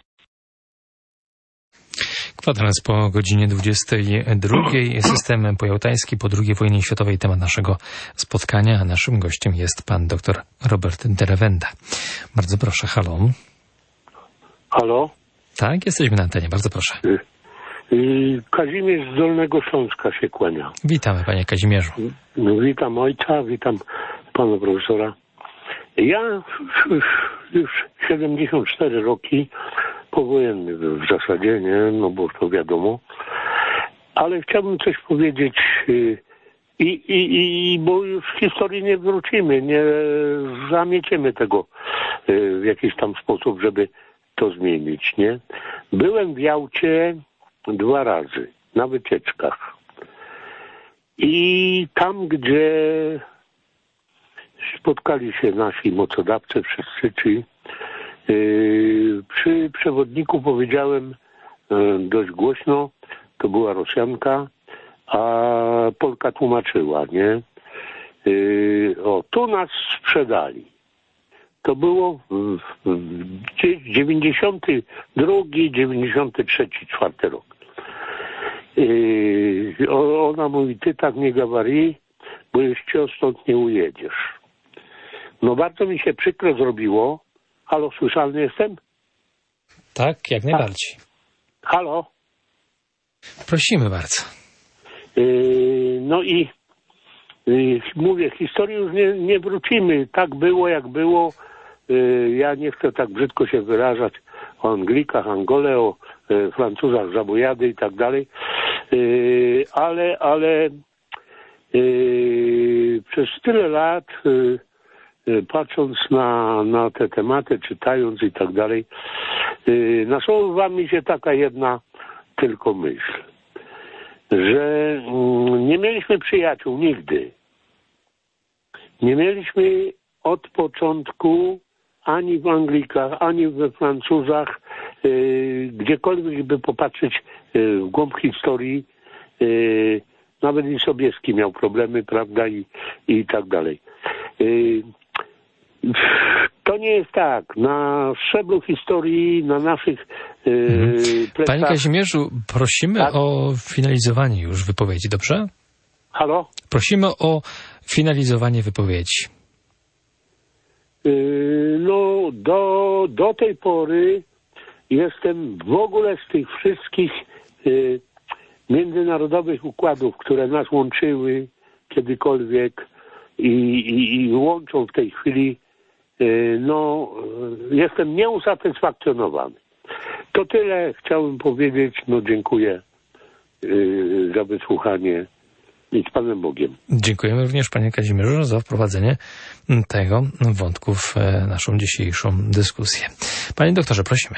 Kwadrans po godzinie dwudziestej drugiej. System pojałtański po drugiej wojnie światowej, temat naszego spotkania, a naszym gościem jest pan dr Robert Derewenda. Bardzo proszę, halo. Halo? Tak, jesteśmy na antenie, bardzo proszę. Kazimierz z Dolnego Śląska się kłania. Witamy, panie Kazimierzu. No, witam ojca, witam pana profesora. Ja już siedemdziesiąt cztery roki, powojenny w zasadzie, nie, no bo to wiadomo, ale chciałbym coś powiedzieć i, i, i bo już w historii nie wrócimy, nie zamieciemy tego w jakiś tam sposób, żeby to zmienić, nie? Byłem w Jałcie dwa razy na wycieczkach i tam, gdzie spotkali się nasi mocodawcy wszyscy, ci Yy, przy przewodniku powiedziałem yy, dość głośno, to była Rosjanka, a Polka tłumaczyła, nie? Yy, o, tu nas sprzedali. To było w, w dziewięćdziesiąty drugi, dziewięćdziesiąty trzeci, czwarty rok. Yy, ona mówi, ty tak nie gawari, bo jeszcze stąd nie ujedziesz. No bardzo mi się przykro zrobiło. Halo, słyszalny jestem? Tak, jak najbardziej. Halo? Prosimy bardzo. Yy, no i yy, mówię, historii już nie, nie wrócimy. Tak było, jak było. Yy, ja nie chcę tak brzydko się wyrażać o Anglikach, Angole, o yy, Francuzach, Żabojady i tak dalej. Yy, ale, ale yy, przez tyle lat yy, patrząc na, na te tematy, czytając i tak dalej, yy, nasuwa mi się taka jedna tylko myśl, że yy, nie mieliśmy przyjaciół nigdy. Nie mieliśmy od początku ani w Anglikach, ani we Francuzach, yy, gdziekolwiek by popatrzeć yy, w głąb historii, yy, nawet i Sobieski miał problemy, prawda, i, i tak dalej. Yy, To nie jest tak. Na szczeblu historii, na naszych yy, plecach... Panie Kazimierzu, prosimy tak? o finalizowanie już wypowiedzi, dobrze? Halo? Prosimy o finalizowanie wypowiedzi. Yy, no, do, do tej pory jestem w ogóle z tych wszystkich yy, międzynarodowych układów, które nas łączyły kiedykolwiek i, i, i łączą w tej chwili, no, jestem nieusatysfakcjonowany. To tyle chciałbym powiedzieć. No, dziękuję yy, za wysłuchanie i z Panem Bogiem. Dziękujemy również, panie Kazimierzu, za wprowadzenie tego wątku w naszą dzisiejszą dyskusję. Panie doktorze, prosimy.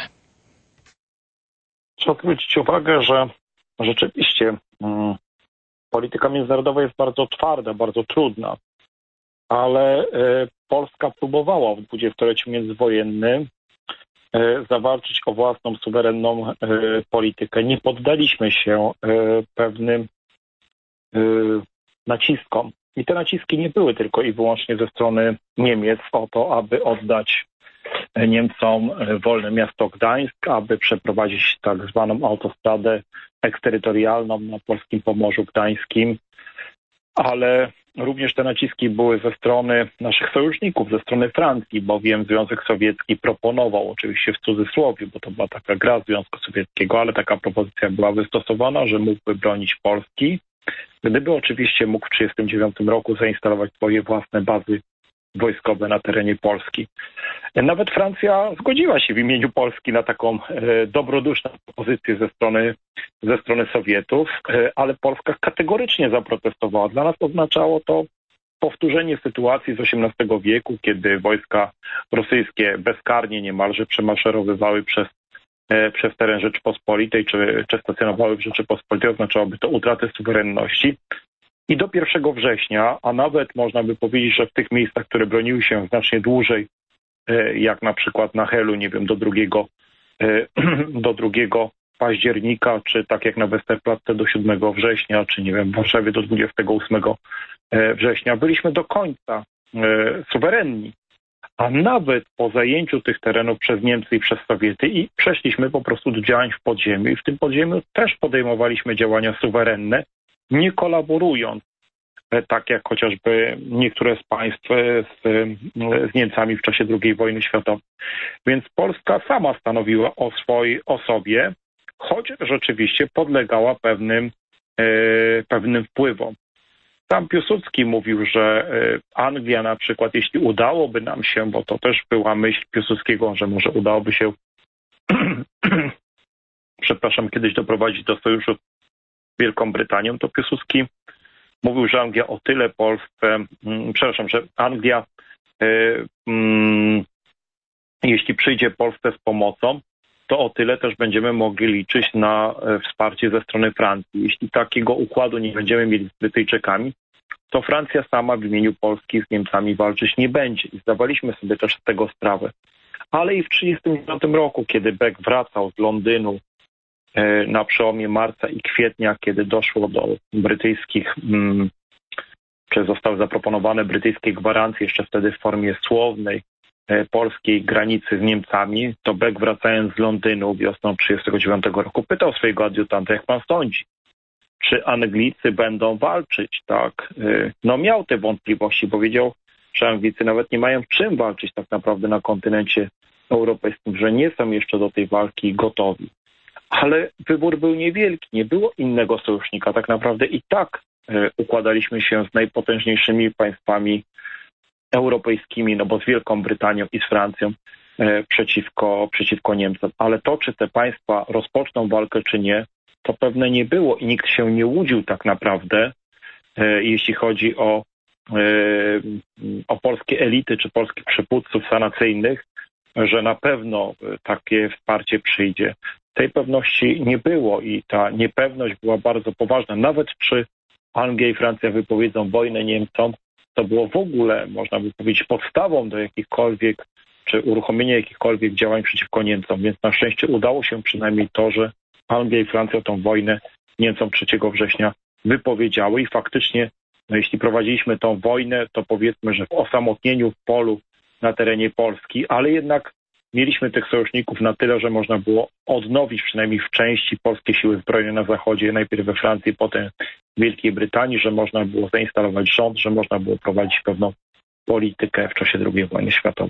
Trzeba zwrócić uwagę, że rzeczywiście mm, polityka międzynarodowa jest bardzo twarda, bardzo trudna, ale y, Polska próbowała w dwudziestoleciu międzywojennym y, zawalczyć o własną suwerenną y, politykę. Nie poddaliśmy się y, pewnym y, naciskom. I te naciski nie były tylko i wyłącznie ze strony Niemiec o to, aby oddać Niemcom wolne miasto Gdańsk, aby przeprowadzić tak zwaną autostradę eksterytorialną na polskim Pomorzu Gdańskim, ale również te naciski były ze strony naszych sojuszników, ze strony Francji, bowiem Związek Sowiecki proponował, oczywiście w cudzysłowie, bo to była taka gra Związku Sowieckiego, ale taka propozycja była wystosowana, że mógłby bronić Polski, gdyby oczywiście mógł w tysiąc dziewięćset trzydziestym dziewiątym roku zainstalować swoje własne bazy wojskowe na terenie Polski. Nawet Francja zgodziła się w imieniu Polski na taką e, dobroduszną propozycję ze strony, ze strony Sowietów, e, ale Polska kategorycznie zaprotestowała. Dla nas oznaczało to powtórzenie sytuacji z osiemnastego wieku, kiedy wojska rosyjskie bezkarnie niemalże przemaszerowywały przez, e, przez teren Rzeczypospolitej, czy, czy stacjonowały w Rzeczypospolitej, oznaczałoby to utratę suwerenności. I do pierwszego września, a nawet można by powiedzieć, że w tych miejscach, które broniły się znacznie dłużej, jak na przykład na Helu, nie wiem, do drugiego, do drugiego października, czy tak jak na Westerplatte do siódmego września, czy nie wiem, w Warszawie do dwudziestego ósmego września. Byliśmy do końca suwerenni. A nawet po zajęciu tych terenów przez Niemcy i przez Sowiety i przeszliśmy po prostu do działań w podziemiu i w tym podziemiu też podejmowaliśmy działania suwerenne, nie kolaborując, tak jak chociażby niektóre z państw z, z Niemcami w czasie drugiej wojny światowej. Więc Polska sama stanowiła o swojej osobie, choć rzeczywiście podlegała pewnym, e, pewnym wpływom. Sam Piłsudski mówił, że Anglia na przykład, jeśli udałoby nam się, bo to też była myśl Piłsudskiego, że może udałoby się, przepraszam, kiedyś doprowadzić do sojuszu z Wielką Brytanią, to Piłsudski mówił, że Anglia o tyle Polsce, przepraszam, że Anglia, y, y, jeśli przyjdzie Polsce z pomocą, to o tyle też będziemy mogli liczyć na wsparcie ze strony Francji. Jeśli takiego układu nie będziemy mieli z Brytyjczykami, to Francja sama w imieniu Polski z Niemcami walczyć nie będzie. I zdawaliśmy sobie też z tego sprawę. Ale i w tysiąc dziewięćset trzydziestym dziewiątym roku, kiedy Beck wracał z Londynu na przełomie marca i kwietnia, kiedy doszło do brytyjskich, czy zostały zaproponowane brytyjskie gwarancje, jeszcze wtedy w formie słownej, polskiej granicy z Niemcami, to Beck, wracając z Londynu wiosną tysiąc dziewięćset trzydziestego dziewiątego roku, pytał swojego adiutanta, jak pan sądzi, czy Anglicy będą walczyć, tak? No miał te wątpliwości, bo wiedział, że Anglicy nawet nie mają w czym walczyć tak naprawdę na kontynencie europejskim, że nie są jeszcze do tej walki gotowi. Ale wybór był niewielki, nie było innego sojusznika. Tak naprawdę i tak układaliśmy się z najpotężniejszymi państwami europejskimi, no bo z Wielką Brytanią i z Francją e, przeciwko, przeciwko Niemcom. Ale to, czy te państwa rozpoczną walkę, czy nie, to pewne nie było i nikt się nie łudził tak naprawdę, e, jeśli chodzi o, e, o polskie elity, czy polskich przywódców sanacyjnych, że na pewno takie wsparcie przyjdzie. Tej pewności nie było i ta niepewność była bardzo poważna. Nawet czy Anglia i Francja wypowiedzą wojnę Niemcom, to było w ogóle, można by powiedzieć, podstawą do jakichkolwiek, czy uruchomienia jakichkolwiek działań przeciwko Niemcom. Więc na szczęście udało się przynajmniej to, że Anglia i Francja tą wojnę Niemcom trzeciego września wypowiedziały i faktycznie, no jeśli prowadziliśmy tą wojnę, to powiedzmy, że w osamotnieniu w polu na terenie Polski, ale jednak mieliśmy tych sojuszników na tyle, że można było odnowić przynajmniej w części polskie siły zbrojne na zachodzie, najpierw we Francji, potem w Wielkiej Brytanii, że można było zainstalować rząd, że można było prowadzić pewną politykę w czasie drugiej wojny światowej.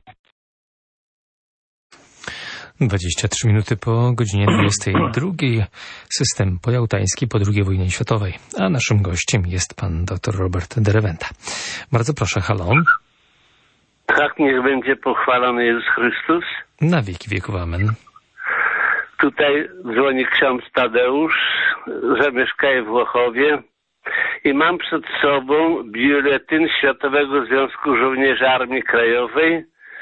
dwadzieścia trzy minuty po godzinie dwudziestej drugiej. System pojałtański po drugiej wojnie światowej. A naszym gościem jest pan dr Robert Derewenta. Bardzo proszę, halo. Tak, niech będzie pochwalony Jezus Chrystus. Na wieki wieków, amen. Tutaj dzwoni ksiądz Tadeusz, że mieszkає w Włochowie i mam przed sobą biuletyn Światowego Związku Żołnierzy Armii Krajowej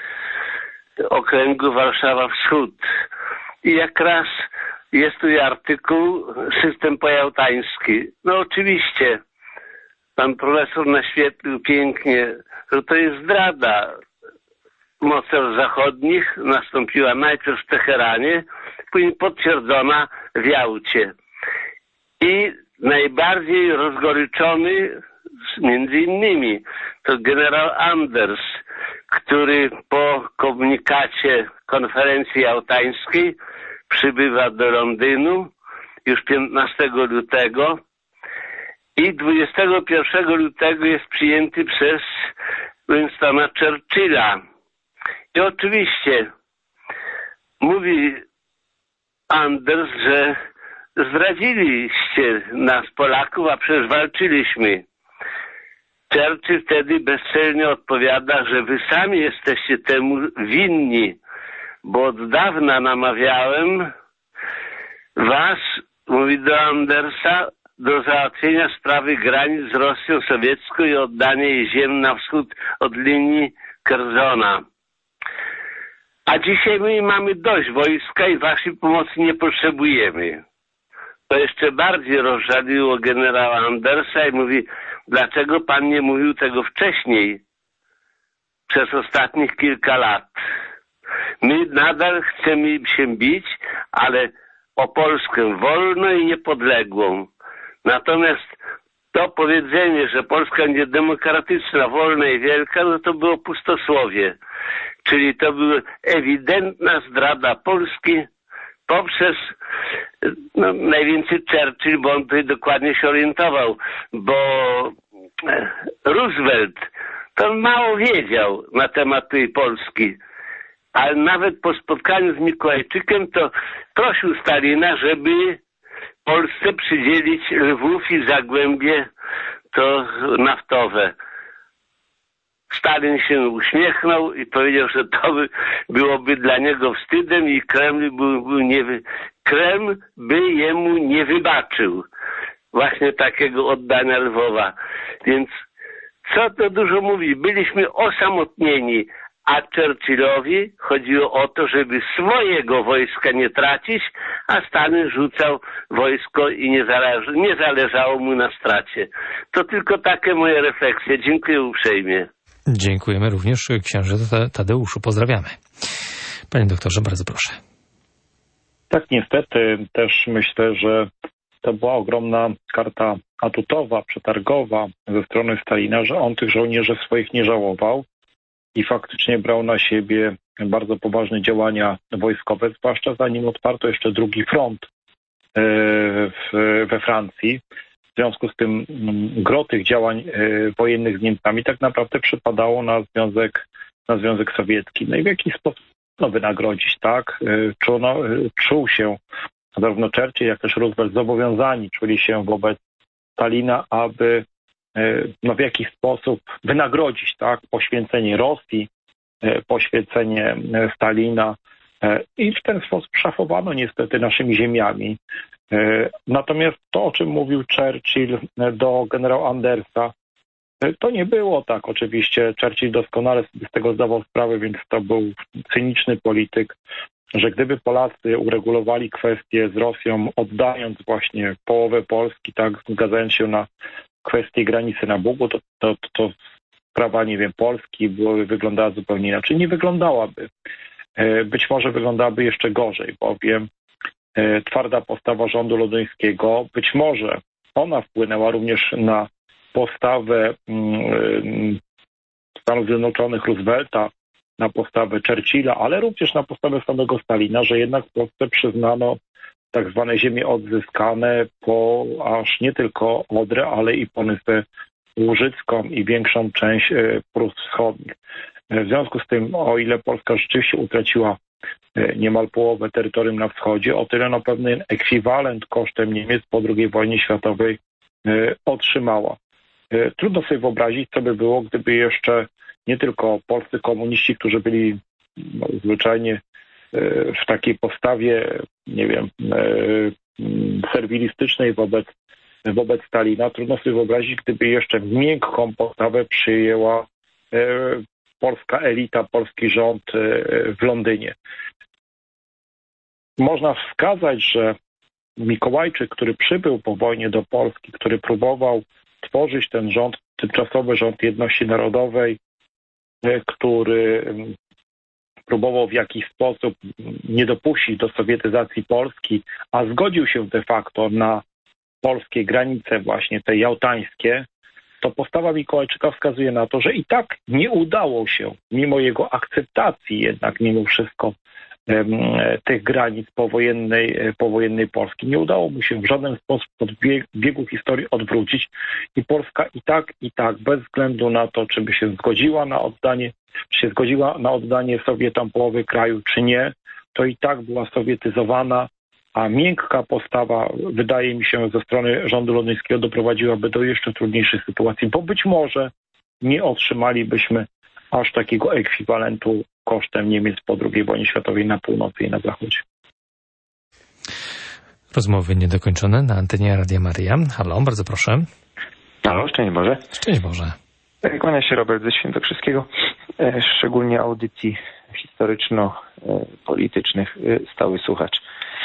okręgu Warszawa Wschód. I jak raz jest tu artykuł System pojałtański. No oczywiście, pan profesor naświetlił pięknie, że to jest zdrada mocarstw zachodnich. Nastąpiła najpierw w Teheranie, później potwierdzona w Jałcie. I najbardziej rozgoryczony między innymi to generał Anders, który po komunikacie konferencji jałtańskiej przybywa do Londynu już piętnastego lutego i dwudziestego pierwszego lutego jest przyjęty przez Winstona Churchilla. I oczywiście mówi Anders, że zdradziliście nas, Polaków, a przecież walczyliśmy. Churchill wtedy bezczelnie odpowiada, że wy sami jesteście temu winni, bo od dawna namawiałem was, mówi do Andersa, do załatwienia sprawy granic z Rosją sowiecką i oddania jej ziem na wschód od linii Kerzona. A dzisiaj my mamy dość wojska i waszej pomocy nie potrzebujemy. To jeszcze bardziej rozżaliło generała Andersa i mówi, dlaczego pan nie mówił tego wcześniej, przez ostatnich kilka lat. My nadal chcemy się bić, ale o Polskę wolną i niepodległą. Natomiast to powiedzenie, że Polska nie demokratyczna, wolna i wielka, no to było pustosłowie. Czyli to była ewidentna zdrada Polski poprzez no, najwięcej Churchill, bo on tutaj dokładnie się orientował, bo Roosevelt to mało wiedział na temat tej Polski. Ale nawet po spotkaniu z Mikołajczykiem to prosił Stalina, żeby Polsce przydzielić Lwów i Zagłębie to naftowe. Stalin się uśmiechnął i powiedział, że to by, byłoby dla niego wstydem i Kreml, był, był nie wy... Kreml by jemu nie wybaczył właśnie takiego oddania Lwowa. Więc co to dużo mówi, byliśmy osamotnieni, a Churchillowi chodziło o to, żeby swojego wojska nie tracić, a Stalin rzucał wojsko i nie zależy, nie zależało mu na stracie. To tylko takie moje refleksje. Dziękuję uprzejmie. Dziękujemy również księże Tadeuszu. Pozdrawiamy. Panie doktorze, bardzo proszę. Tak, niestety też myślę, że to była ogromna karta atutowa, przetargowa ze strony Stalina, że on tych żołnierzy swoich nie żałował i faktycznie brał na siebie bardzo poważne działania wojskowe, zwłaszcza zanim otwarto jeszcze drugi front w, we Francji. W związku z tym gro tych działań wojennych z Niemcami tak naprawdę przypadało na Związek, na Związek Sowiecki. No i w jaki sposób no, wynagrodzić, tak? Czuł, no, czuł się zarówno Churchill, jak też Roosevelt zobowiązani, czuli się wobec Stalina, aby no, w jakiś sposób wynagrodzić, tak? Poświęcenie Rosji, poświęcenie Stalina i w ten sposób szafowano niestety naszymi ziemiami. Natomiast to, o czym mówił Churchill do generała Andersa, to nie było tak. Oczywiście Churchill doskonale sobie z tego zdawał sprawę, więc to był cyniczny polityk, że gdyby Polacy uregulowali kwestię z Rosją, oddając właśnie połowę Polski, tak, zgadzając się na kwestię granicy na Bugu, to, to, to sprawa, nie wiem, Polski byłaby wyglądała zupełnie inaczej. Nie wyglądałaby. Być może wyglądałaby jeszcze gorzej, bowiem twarda postawa rządu londyńskiego, być może ona wpłynęła również na postawę Stanów Zjednoczonych Roosevelta, na postawę Churchilla, ale również na postawę samego Stalina, że jednak w Polsce przyznano tak zwane ziemie odzyskane po aż nie tylko Odrę, ale i Ponysę Łużycką i większą część Prus Wschodnich. W związku z tym, o ile Polska rzeczywiście utraciła niemal połowę terytorium na wschodzie, o tyle no pewien ekwiwalent kosztem Niemiec po drugiej wojnie światowej otrzymała. Trudno sobie wyobrazić, co by było, gdyby jeszcze nie tylko polscy komuniści, którzy byli no, zwyczajnie w takiej postawie, nie wiem, serwilistycznej wobec, wobec Stalina, trudno sobie wyobrazić, gdyby jeszcze miękką postawę przyjęła polska elita, polski rząd w Londynie. Można wskazać, że Mikołajczyk, który przybył po wojnie do Polski, który próbował tworzyć ten rząd, tymczasowy rząd jedności narodowej, który próbował w jakiś sposób nie dopuścić do sowietyzacji Polski, a zgodził się de facto na polskie granice właśnie te jałtańskie, to postawa Mikołajczyka wskazuje na to, że i tak nie udało się, mimo jego akceptacji jednak mimo wszystko tych granic powojennej, powojennej Polski. Nie udało mu się w żaden sposób od biegu historii odwrócić i Polska i tak, i tak, bez względu na to, czy by się zgodziła na oddanie, czy się zgodziła na oddanie Sowietom połowy kraju, czy nie, to i tak była sowietyzowana, a miękka postawa, wydaje mi się, ze strony rządu londyńskiego doprowadziłaby do jeszcze trudniejszych sytuacji, bo być może nie otrzymalibyśmy aż takiego ekwiwalentu kosztem Niemiec po drugiej wojnie światowej na północy i na zachodzie. Rozmowy niedokończone na antenie Radia Maryja. Halo, bardzo proszę. Halo, szczęść Boże. Szczęść Boże. Kłania się Robert ze Świętokrzyskiego. Szczególnie audycji historyczno-politycznych stały słuchacz.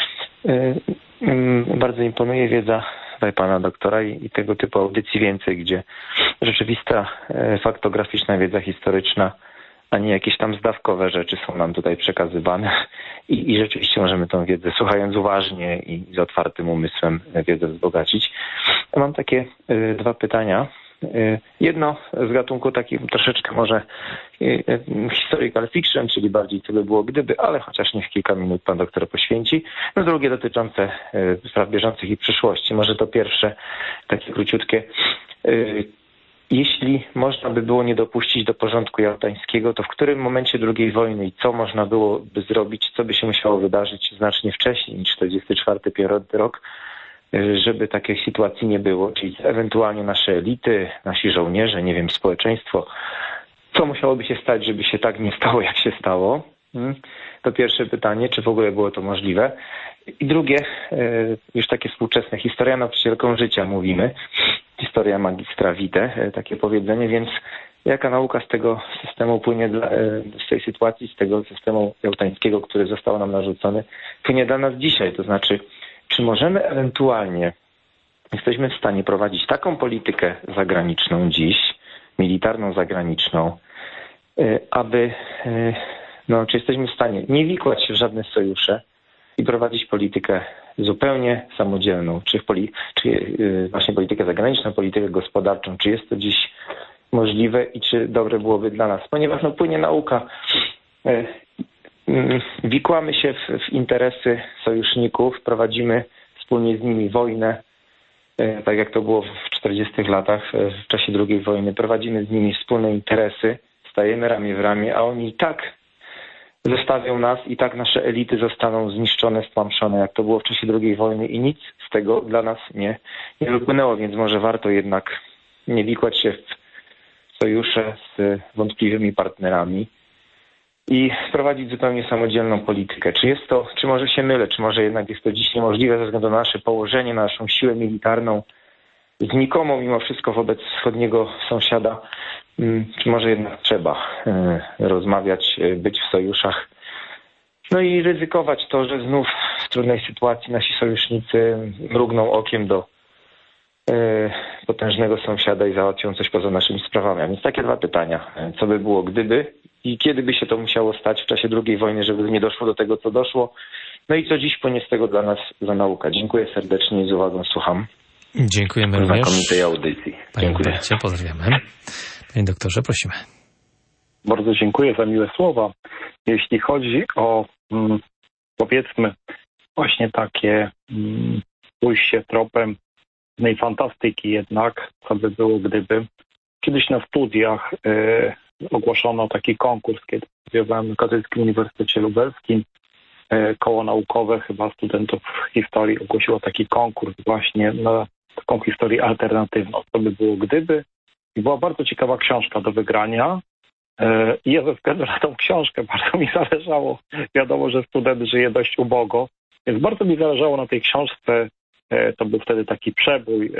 Bardzo imponuje wiedza pana doktora i tego typu audycji więcej, gdzie rzeczywista faktograficzna wiedza historyczna, a nie jakieś tam zdawkowe rzeczy są nam tutaj przekazywane i, i rzeczywiście możemy tą wiedzę, słuchając uważnie i z otwartym umysłem, wiedzę wzbogacić. Ja mam takie y, dwa pytania. Y, jedno z gatunku takim troszeczkę może y, y, historical fiction, czyli bardziej co by było gdyby, ale chociaż niech kilka minut pan doktor poświęci. No drugie dotyczące y, spraw bieżących i przyszłości. Może to pierwsze, takie króciutkie. Y, Jeśli można by było nie dopuścić do porządku jałtańskiego, to w którym momencie drugiej wojny i co można byłoby zrobić, co by się musiało wydarzyć znacznie wcześniej niż czterdziesty czwarty rok, żeby takiej sytuacji nie było, czyli ewentualnie nasze elity, nasi żołnierze, nie wiem, społeczeństwo, co musiałoby się stać, żeby się tak nie stało, jak się stało? To pierwsze pytanie, czy w ogóle było to możliwe? I drugie, już takie współczesne, historia nauczycielką życia mówimy, historia magistra vitae, takie powiedzenie, więc jaka nauka z tego systemu płynie, dla, z tej sytuacji, z tego systemu jałtańskiego, który został nam narzucony, płynie dla nas dzisiaj? To znaczy, czy możemy ewentualnie, jesteśmy w stanie prowadzić taką politykę zagraniczną dziś, militarną zagraniczną, aby, no, czy jesteśmy w stanie nie wikłać się w żadne sojusze i prowadzić politykę zupełnie samodzielną, czy, w poli, czy yy, właśnie politykę zagraniczną, politykę gospodarczą, czy jest to dziś możliwe i czy dobre byłoby dla nas, ponieważ no, płynie nauka, yy, yy, wikłamy się w, w interesy sojuszników, prowadzimy wspólnie z nimi wojnę, yy, tak jak to było w czterdziestych latach, yy, w czasie drugiej wojny, prowadzimy z nimi wspólne interesy, stajemy ramię w ramię, a oni i tak zostawią nas i tak nasze elity zostaną zniszczone, stłamszone, jak to było w czasie drugiej wojny i nic z tego dla nas nie, nie wypłynęło, więc może warto jednak nie wikłać się w sojusze z wątpliwymi partnerami i prowadzić zupełnie samodzielną politykę. Czy jest to, czy może się mylę, czy może jednak jest to dziś niemożliwe ze względu na nasze położenie, na naszą siłę militarną, znikomą mimo wszystko wobec wschodniego sąsiada, czy może jednak trzeba rozmawiać, być w sojuszach, no i ryzykować to, że znów w trudnej sytuacji nasi sojusznicy mrugną okiem do potężnego sąsiada i załatwią coś poza naszymi sprawami. A więc takie dwa pytania. Co by było gdyby i kiedy by się to musiało stać w czasie drugiej wojny, żeby nie doszło do tego, co doszło? No i co dziś płynie z tego dla nas za nauka? Dziękuję serdecznie i z uwagą słucham. Dziękujemy również. Znakomitej audycji. Panie Dziękuję. doktorze, pozdrawiamy. Panie doktorze, prosimy. Bardzo dziękuję za miłe słowa. Jeśli chodzi o, mm, powiedzmy, właśnie takie mm, pójście tropem pewnej fantastyki jednak, co by było gdyby. Kiedyś na studiach y, ogłoszono taki konkurs, kiedy studiowałem na Katolickim Uniwersytecie Lubelskim. Y, koło naukowe chyba studentów historii ogłosiło taki konkurs właśnie na taką historię alternatywną. Co by było gdyby? I była bardzo ciekawa książka do wygrania. I ja ze względu na tą książkę bardzo mi zależało. Wiadomo, że student żyje dość ubogo, więc bardzo mi zależało na tej książce. To był wtedy taki przebój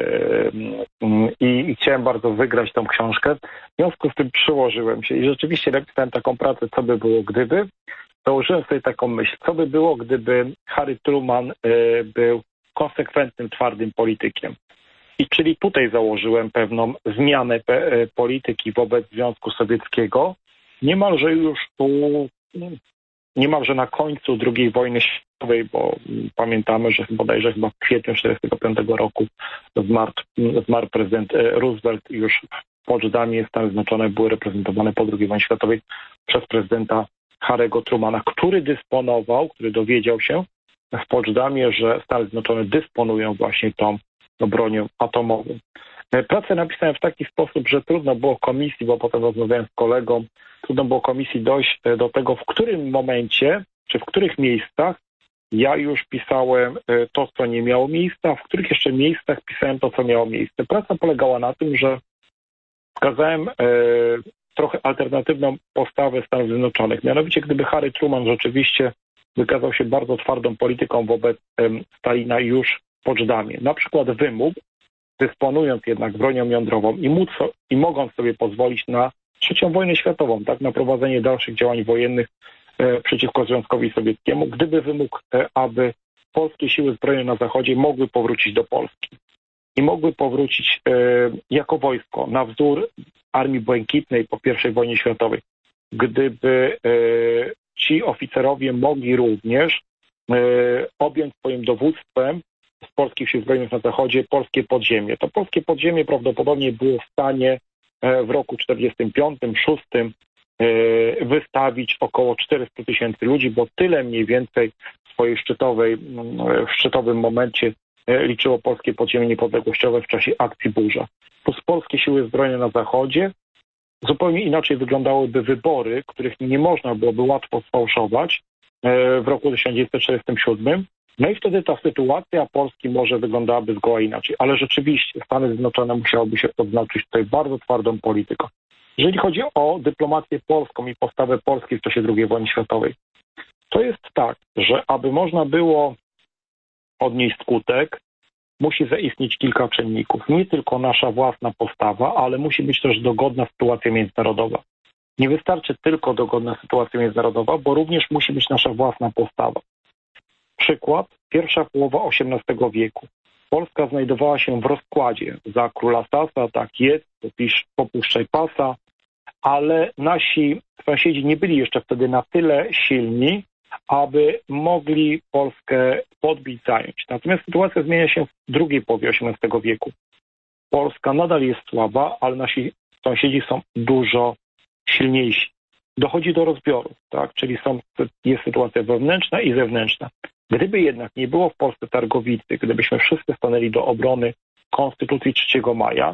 i, i chciałem bardzo wygrać tą książkę. W związku z tym przyłożyłem się i rzeczywiście napisałem taką pracę, co by było gdyby. Założyłem sobie taką myśl, co by było, gdyby Harry Truman był konsekwentnym, twardym politykiem. I czyli tutaj założyłem pewną zmianę polityki wobec Związku Sowieckiego, niemalże już tu, niemalże na końcu drugiej wojny światowej, bo pamiętamy, że bodajże chyba w kwietniu tysiąc dziewięćset czterdziestego piątego roku zmarł, zmarł prezydent Roosevelt i już w Poczdamie Stany Zjednoczone były reprezentowane po drugiej wojnie światowej przez prezydenta Harry'ego Trumana, który dysponował, który dowiedział się w Poczdamie, że Stany Zjednoczone dysponują właśnie tą bronią atomową. Pracę napisałem w taki sposób, że trudno było komisji, bo potem rozmawiałem z kolegą, trudno było komisji dojść do tego, w którym momencie, czy w których miejscach ja już pisałem to, co nie miało miejsca, a w których jeszcze miejscach pisałem to, co miało miejsce. Praca polegała na tym, że wskazałem e, trochę alternatywną postawę Stanów Zjednoczonych. Mianowicie, gdyby Harry Truman rzeczywiście wykazał się bardzo twardą polityką wobec e, Stalina już w Poczdamie, na przykład wymógł, dysponując jednak bronią jądrową i, móc, i mogąc sobie pozwolić na trzecią wojnę światową, tak, na prowadzenie dalszych działań wojennych e, przeciwko Związkowi Sowieckiemu, gdyby wymógł, e, aby polskie siły zbrojne na Zachodzie mogły powrócić do Polski i mogły powrócić e, jako wojsko na wzór Armii Błękitnej po pierwszej wojnie światowej. Gdyby e, ci oficerowie mogli również objąć swoim dowództwem z polskich sił zbrojnych na zachodzie polskie podziemie. To polskie podziemie prawdopodobnie było w stanie w roku czterdziestym piątym szóstym wystawić około czterysta tysięcy ludzi, bo tyle mniej więcej w swojej szczytowej, w szczytowym momencie liczyło polskie podziemie niepodległościowe w czasie akcji Burza. Plus polskie siły zbrojne na zachodzie. Zupełnie inaczej wyglądałyby wybory, których nie można byłoby łatwo sfałszować w roku tysiąc dziewięćset czterdziestym siódmym. No i wtedy ta sytuacja Polski może wyglądałaby zgoła inaczej. Ale rzeczywiście Stany Zjednoczone musiałyby się odznaczyć tutaj bardzo twardą polityką. Jeżeli chodzi o dyplomację polską i postawę Polski w czasie drugiej wojny światowej, to jest tak, że aby można było odnieść skutek, musi zaistnieć kilka czynników. Nie tylko nasza własna postawa, ale musi być też dogodna sytuacja międzynarodowa. Nie wystarczy tylko dogodna sytuacja międzynarodowa, bo również musi być nasza własna postawa. Przykład, pierwsza połowa osiemnastego wieku. Polska znajdowała się w rozkładzie za króla Sasa, tak jest, popisz, popuszczaj pasa, ale nasi sąsiedzi nie byli jeszcze wtedy na tyle silni, aby mogli Polskę podbić, zająć. Natomiast sytuacja zmienia się w drugiej połowie osiemnastego wieku. Polska nadal jest słaba, ale nasi sąsiedzi są dużo silniejsi. Dochodzi do rozbiorów, tak? Czyli są, jest sytuacja wewnętrzna i zewnętrzna. Gdyby jednak nie było w Polsce targowicy, gdybyśmy wszyscy stanęli do obrony Konstytucji trzeciego maja,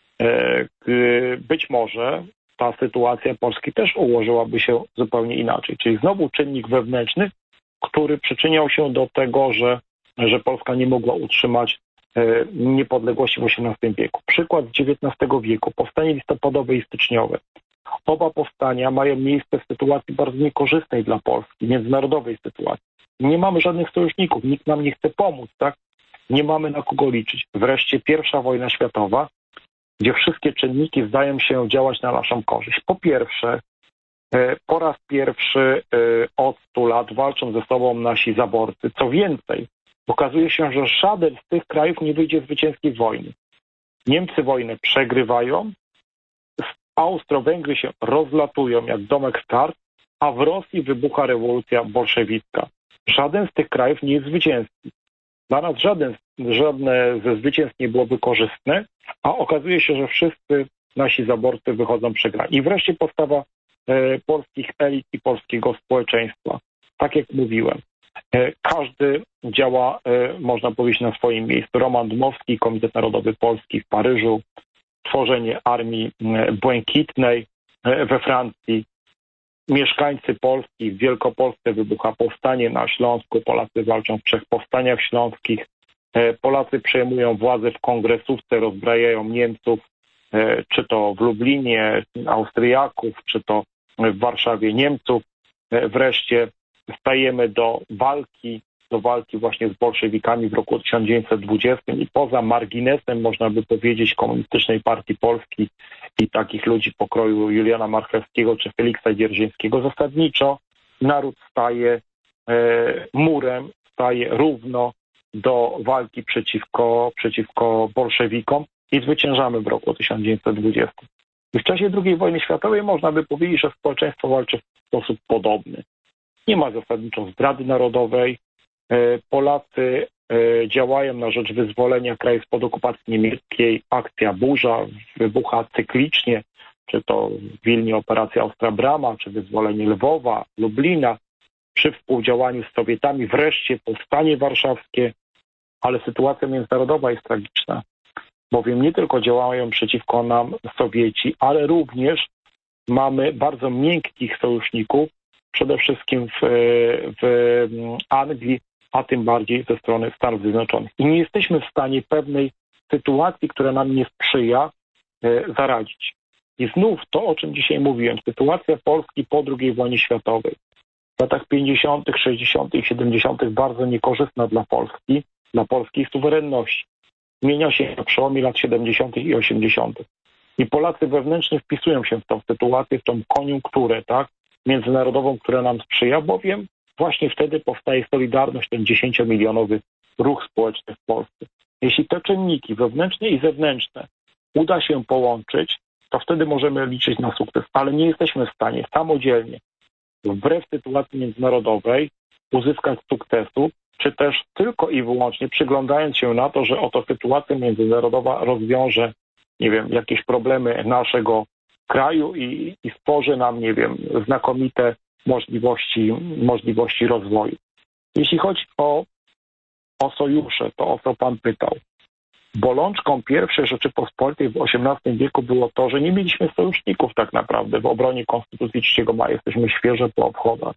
być może ta sytuacja Polski też ułożyłaby się zupełnie inaczej. Czyli znowu czynnik wewnętrzny, który przyczyniał się do tego, że, że Polska nie mogła utrzymać niepodległości w osiemnastym wieku. Przykład z dziewiętnastego wieku, powstanie listopadowe i styczniowe. Oba powstania mają miejsce w sytuacji bardzo niekorzystnej dla Polski, międzynarodowej sytuacji. Nie mamy żadnych sojuszników, nikt nam nie chce pomóc, tak? Nie mamy na kogo liczyć. Wreszcie pierwsza wojna światowa, gdzie wszystkie czynniki zdają się działać na naszą korzyść. Po pierwsze, po raz pierwszy od stu lat walczą ze sobą nasi zaborcy. Co więcej, okazuje się, że żaden z tych krajów nie wyjdzie zwycięskiej wojny. Niemcy wojnę przegrywają, Austro-Węgry się rozlatują jak domek z kart, a w Rosji wybucha rewolucja bolszewicka. Żaden z tych krajów nie jest zwycięski. Dla nas żaden, żadne ze zwycięstw nie byłoby korzystne, a okazuje się, że wszyscy nasi zaborcy wychodzą przegrani. I wreszcie postawa e, polskich elit i polskiego społeczeństwa. Tak jak mówiłem, e, każdy działa, e, można powiedzieć, na swoim miejscu. Roman Dmowski, Komitet Narodowy Polski w Paryżu, tworzenie Armii Błękitnej e, we Francji, mieszkańcy Polski w Wielkopolsce wybucha powstanie na Śląsku, Polacy walczą w trzech powstaniach śląskich, Polacy przejmują władzę w kongresówce, rozbrajają Niemców, czy to w Lublinie, Austriaków, czy to w Warszawie Niemców. Wreszcie stajemy do walki, do walki właśnie z bolszewikami w roku tysiąc dziewięćset dwudziestym i poza marginesem, można by powiedzieć, Komunistycznej Partii Polski i takich ludzi pokroju Juliana Marchlewskiego czy Feliksa Dzierżyńskiego, zasadniczo naród staje e, murem, staje równo do walki przeciwko, przeciwko bolszewikom i zwyciężamy w roku tysiąc dziewięćset dwudziestym. I w czasie drugiej wojny światowej można by powiedzieć, że społeczeństwo walczy w sposób podobny. Nie ma zasadniczo zdrady narodowej. Polacy działają na rzecz wyzwolenia kraju spod okupacji niemieckiej. Akcja Burza wybucha cyklicznie, czy to w Wilnie operacja Ostra Brama, czy wyzwolenie Lwowa, Lublina, przy współdziałaniu z Sowietami, wreszcie powstanie warszawskie, ale sytuacja międzynarodowa jest tragiczna, bowiem nie tylko działają przeciwko nam Sowieci, ale również mamy bardzo miękkich sojuszników, przede wszystkim w, w Anglii, a tym bardziej ze strony Stanów Zjednoczonych. I nie jesteśmy w stanie pewnej sytuacji, która nam nie sprzyja, zaradzić. I znów to, o czym dzisiaj mówiłem, sytuacja Polski po drugiej wojnie światowej. W latach pięćdziesiątych, sześćdziesiątych i siedemdziesiątych bardzo niekorzystna dla Polski, dla polskiej suwerenności. Zmienia się na przełomie lat siedemdziesiątych i osiemdziesiątych. I Polacy wewnętrznie wpisują się w tą sytuację, w tą koniunkturę, tak, międzynarodową, która nam sprzyja, bowiem właśnie wtedy powstaje Solidarność, ten dziesięciomilionowy ruch społeczny w Polsce. Jeśli te czynniki wewnętrzne i zewnętrzne uda się połączyć, to wtedy możemy liczyć na sukces, ale nie jesteśmy w stanie samodzielnie wbrew sytuacji międzynarodowej uzyskać sukcesu, czy też tylko i wyłącznie przyglądając się na to, że oto sytuacja międzynarodowa rozwiąże, nie wiem, jakieś problemy naszego kraju i, i stworzy nam, nie wiem, znakomite możliwości, możliwości rozwoju. Jeśli chodzi o, o sojusze, to o co Pan pytał. Bolączką pierwszej Rzeczypospolitej w osiemnastym wieku było to, że nie mieliśmy sojuszników tak naprawdę w obronie Konstytucji trzeciego maja. Jesteśmy świeże po obchodach.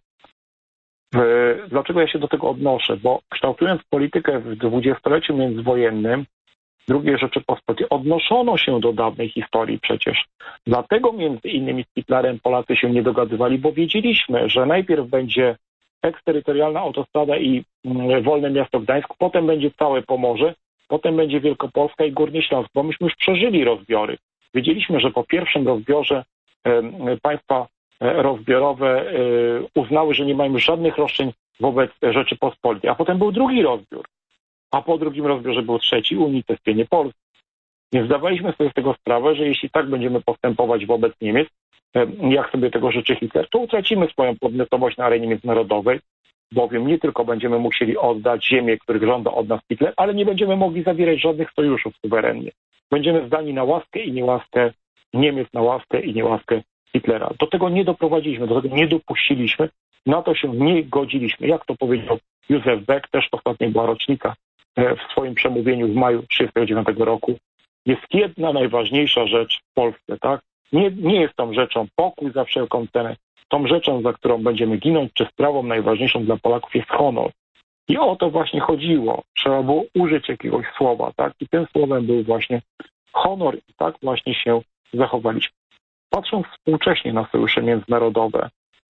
Dlaczego ja się do tego odnoszę? Bo kształtując politykę w dwudziestoleciu międzywojennym drugiej Rzeczypospolitej odnoszono się do dawnej historii przecież. Dlatego między innymi z Hitlerem Polacy się nie dogadywali, bo wiedzieliśmy, że najpierw będzie eksterytorialna autostrada i wolne miasto Gdańsk, potem będzie całe Pomorze, potem będzie Wielkopolska i Górny Śląsk, bo myśmy już przeżyli rozbiory. Wiedzieliśmy, że po pierwszym rozbiorze e, państwa rozbiorowe e, uznały, że nie mają żadnych roszczeń wobec Rzeczypospolitej, a potem był drugi rozbiór, a po drugim rozbiorze był trzeci, unicestwienie Polski. Nie zdawaliśmy sobie z tego sprawę, że jeśli tak będziemy postępować wobec Niemiec, e, jak sobie tego życzy Hitler, to utracimy swoją podmiotowość na arenie międzynarodowej, bowiem nie tylko będziemy musieli oddać ziemię, których żąda od nas Hitler, ale nie będziemy mogli zawierać żadnych sojuszów suwerennie. Będziemy zdani na łaskę i niełaskę Niemiec, na łaskę i niełaskę Hitlera. Do tego nie doprowadziliśmy, do tego nie dopuściliśmy, na to się nie godziliśmy. Jak to powiedział Józef Beck, też ostatnia była rocznika w swoim przemówieniu w maju tysiąc dziewięćset trzydziestego dziewiątego roku. Jest jedna najważniejsza rzecz w Polsce, tak? Nie, nie jest tą rzeczą pokój za wszelką cenę. Tą rzeczą, za którą będziemy ginąć, czy sprawą najważniejszą dla Polaków jest honor. I o to właśnie chodziło. Trzeba było użyć jakiegoś słowa, tak? I tym słowem był właśnie honor i tak właśnie się zachowaliśmy. Patrząc współcześnie na sojusze międzynarodowe,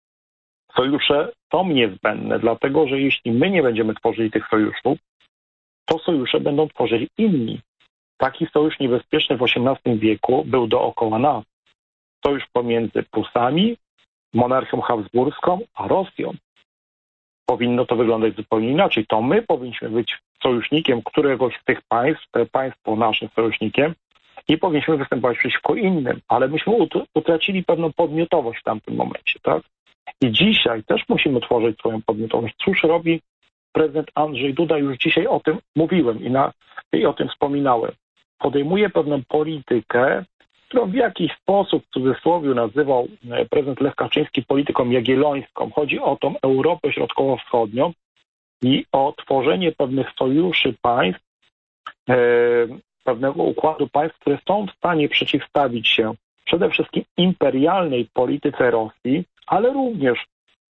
sojusze są niezbędne, dlatego że jeśli my nie będziemy tworzyli tych sojuszów, to sojusze będą tworzyli inni. Taki sojusz niebezpieczny w osiemnastym wieku był dookoła nas. Sojusz pomiędzy Prusami, monarchią habsburską, a Rosją. Powinno to wyglądać zupełnie inaczej. To my powinniśmy być sojusznikiem któregoś z tych państw, te państwo naszym sojusznikiem i powinniśmy występować przeciwko innym, ale myśmy utracili pewną podmiotowość w tamtym momencie, tak? I dzisiaj też musimy tworzyć swoją podmiotowość. Cóż robi prezydent Andrzej Duda? Już dzisiaj o tym mówiłem i, na, i o tym wspominałem. Podejmuje pewną politykę, którą w jakiś sposób w cudzysłowie nazywał prezydent Lech Kaczyński polityką jagiellońską. Chodzi o tą Europę Środkowo-Wschodnią i o tworzenie pewnych sojuszy państw, e, pewnego układu państw, które są w stanie przeciwstawić się przede wszystkim imperialnej polityce Rosji, ale również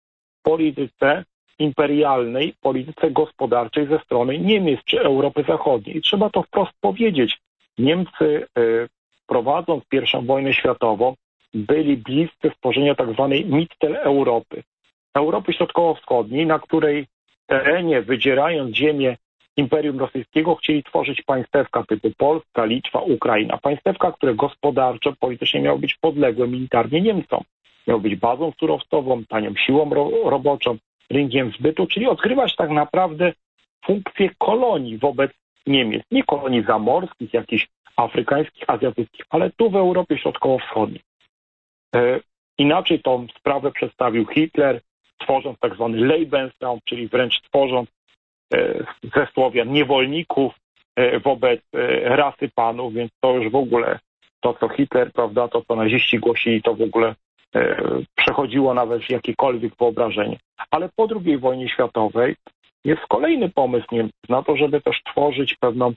polityce imperialnej, polityce gospodarczej ze strony Niemiec czy Europy Zachodniej. I trzeba to wprost powiedzieć. Niemcy e, prowadząc pierwszą wojnę światową, byli bliscy stworzenia tak zwanej Mitteleuropy. Europy Środkowo-Wschodniej, na której terenie, wydzierając ziemię Imperium Rosyjskiego, chcieli tworzyć państewka typu Polska, Litwa, Ukraina. Państewka, które gospodarczo, politycznie miały być podległe militarnie Niemcom. Miały być bazą surowcową, tanią siłą ro roboczą, rynkiem zbytu, czyli odgrywać tak naprawdę funkcję kolonii wobec Niemiec. Nie kolonii zamorskich, jakichś afrykańskich, azjatyckich, ale tu w Europie Środkowo-Wschodniej. E, inaczej tą sprawę przedstawił Hitler, tworząc tak zwany Lebensraum, czyli wręcz tworząc e, ze Słowian niewolników e, wobec e, rasy panów, więc to już w ogóle to, co Hitler, prawda, to, co naziści głosili, to w ogóle e, przechodziło nawet jakiekolwiek wyobrażenie. Ale po drugiej wojnie światowej jest kolejny pomysł Niemców na to, żeby też tworzyć pewną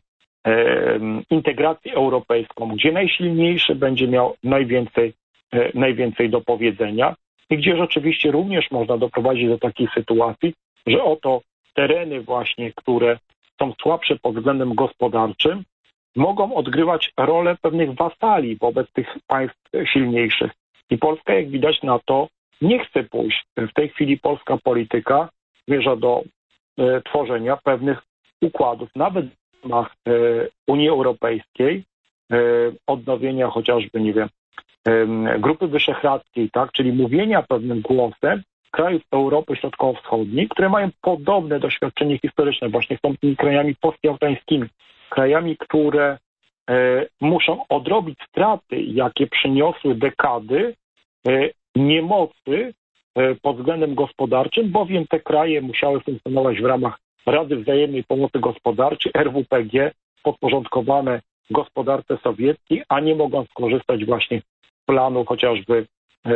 integrację europejską, gdzie najsilniejszy będzie miał najwięcej, najwięcej do powiedzenia i gdzie rzeczywiście również można doprowadzić do takiej sytuacji, że oto tereny właśnie, które są słabsze pod względem gospodarczym, mogą odgrywać rolę pewnych wasali wobec tych państw silniejszych. I Polska, jak widać na to, nie chce pójść. W tej chwili polska polityka zmierza do e, tworzenia pewnych układów, nawet w ramach e, Unii Europejskiej, e, odnowienia chociażby, nie wiem, e, Grupy Wyszehradzkiej, tak, czyli mówienia pewnym głosem krajów Europy Środkowo-Wschodniej, które mają podobne doświadczenie historyczne, właśnie są tymi krajami postjałtańskimi, krajami, które e, muszą odrobić straty, jakie przyniosły dekady e, niemocy pod względem gospodarczym, bowiem te kraje musiały funkcjonować w ramach Rady Wzajemnej Pomocy Gospodarczej, R W P G, podporządkowane gospodarce sowieckiej, a nie mogą skorzystać właśnie z planu chociażby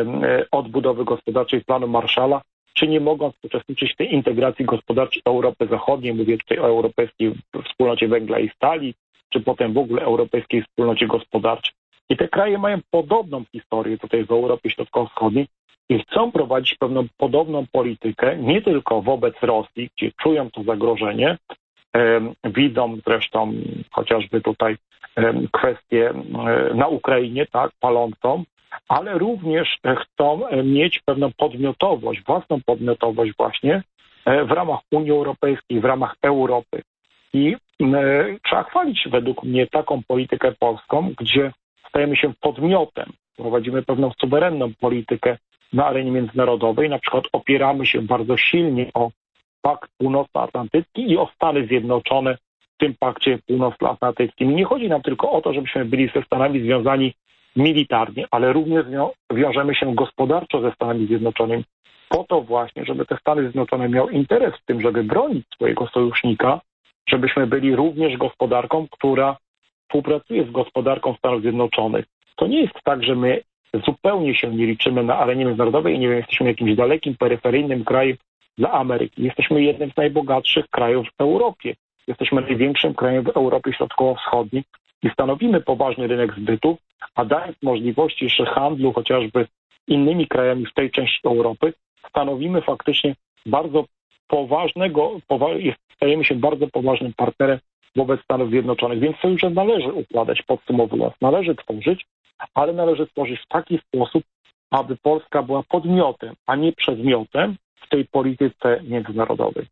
odbudowy gospodarczej, planu Marshalla, czy nie mogą uczestniczyć w tej integracji gospodarczej Europy Zachodniej, mówię tutaj o Europejskiej Wspólnocie Węgla i Stali, czy potem w ogóle Europejskiej Wspólnocie Gospodarczej. I te kraje mają podobną historię tutaj w Europie Środkowo-Wschodniej i chcą prowadzić pewną podobną politykę, nie tylko wobec Rosji, gdzie czują to zagrożenie, e, widzą zresztą chociażby tutaj e, kwestię e, na Ukrainie, tak, palącą, ale również chcą mieć pewną podmiotowość, własną podmiotowość właśnie w ramach Unii Europejskiej, w ramach Europy. I trzeba chwalić według mnie taką politykę polską, gdzie stajemy się podmiotem, prowadzimy pewną suwerenną politykę na arenie międzynarodowej, na przykład opieramy się bardzo silnie o Pakt Północnoatlantycki i o Stany Zjednoczone w tym Pakcie Północnoatlantyckim. I nie chodzi nam tylko o to, żebyśmy byli ze Stanami związani militarnie, ale również wiążemy się gospodarczo ze Stanami Zjednoczonymi po to właśnie, żeby te Stany Zjednoczone miały interes w tym, żeby bronić swojego sojusznika, żebyśmy byli również gospodarką, która współpracuje z gospodarką Stanów Zjednoczonych. To nie jest tak, że my zupełnie się nie liczymy na arenie międzynarodowej i nie wiem, jesteśmy jakimś dalekim, peryferyjnym krajem dla Ameryki. Jesteśmy jednym z najbogatszych krajów w Europie. Jesteśmy największym krajem w Europie Środkowo-Wschodniej i stanowimy poważny rynek zbytu, a dając możliwości jeszcze handlu chociażby innymi krajami w tej części Europy, stanowimy faktycznie bardzo poważnego, powa- stajemy się bardzo poważnym partnerem wobec Stanów Zjednoczonych, więc sojusze należy układać, podsumowując, należy tworzyć, ale należy tworzyć w taki sposób, aby Polska była podmiotem, a nie przedmiotem w tej polityce międzynarodowej.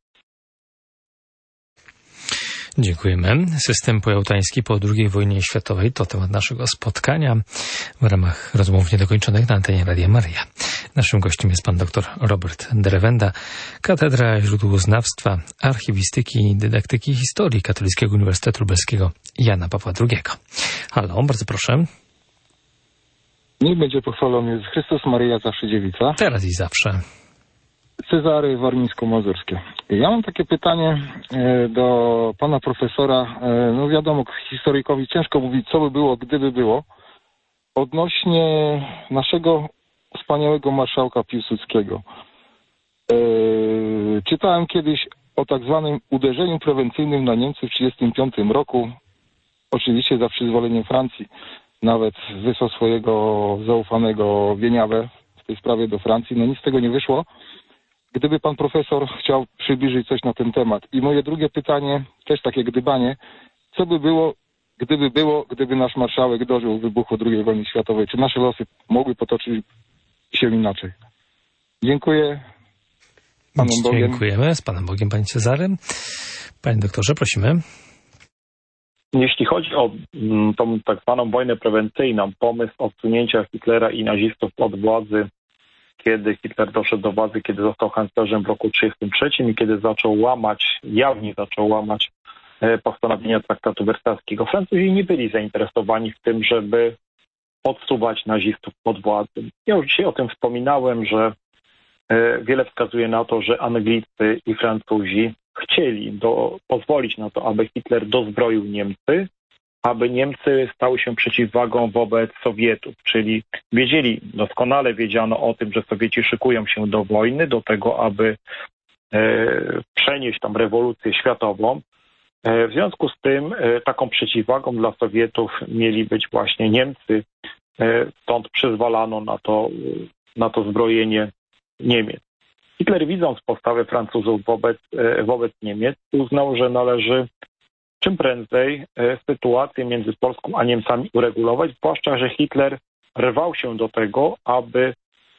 Dziękujemy. System pojałtański po drugiej wojnie światowej to temat naszego spotkania w ramach rozmów niedokończonych na antenie Radia Maryja. Naszym gościem jest pan dr Robert Derewenda, Katedra Źródłoznawstwa, Archiwistyki i Dydaktyki Historii Katolickiego Uniwersytetu Lubelskiego Jana Pawła drugiego. Halo, bardzo proszę. Niech będzie pochwalony Jezus Chrystus, Maryja zawsze dziewica. Teraz i zawsze. Cezary Warmińsko-Mazurskie. Ja mam takie pytanie do pana profesora. No wiadomo, historykowi ciężko mówić, co by było, gdyby było. Odnośnie naszego wspaniałego marszałka Piłsudskiego. Czytałem kiedyś o tak zwanym uderzeniu prewencyjnym na Niemcy w tysiąc dziewięćset trzydziestym piątym roku. Oczywiście za przyzwoleniem Francji. Nawet wysłał swojego zaufanego Wieniawę w tej sprawie do Francji. No nic z tego nie wyszło. Gdyby pan profesor chciał przybliżyć coś na ten temat. I moje drugie pytanie, też takie gdybanie, co by było, gdyby było, gdyby nasz marszałek dożył wybuchu drugiej wojny światowej? Czy nasze losy mogły potoczyć się inaczej? Dziękuję. Panem Bogiem. Dziękujemy. Z Panem Bogiem, Panie Cezary. Panie doktorze, prosimy. Jeśli chodzi o m, tą tak zwaną wojnę prewencyjną, pomysł odsunięcia Hitlera i nazistów od władzy, kiedy Hitler doszedł do władzy, kiedy został kanclerzem w roku tysiąc dziewięćset trzydziestym trzecim i kiedy zaczął łamać, jawnie zaczął łamać e, postanowienia traktatu wersalskiego. Francuzi nie byli zainteresowani w tym, żeby odsuwać nazistów od władzy. Ja już dzisiaj o tym wspominałem, że e, wiele wskazuje na to, że Anglicy i Francuzi chcieli do, pozwolić na to, aby Hitler dozbroił Niemcy, aby Niemcy stały się przeciwwagą wobec Sowietów, czyli wiedzieli, doskonale wiedziano o tym, że Sowieci szykują się do wojny, do tego, aby e, przenieść tam rewolucję światową. E, w związku z tym e, taką przeciwwagą dla Sowietów mieli być właśnie Niemcy, e, stąd przyzwalano na to, na to zbrojenie Niemiec. Hitler, widząc postawę Francuzów wobec, e, wobec Niemiec, uznał, że należy czym prędzej sytuację między Polską a Niemcami uregulować, zwłaszcza że Hitler rwał się do tego, aby,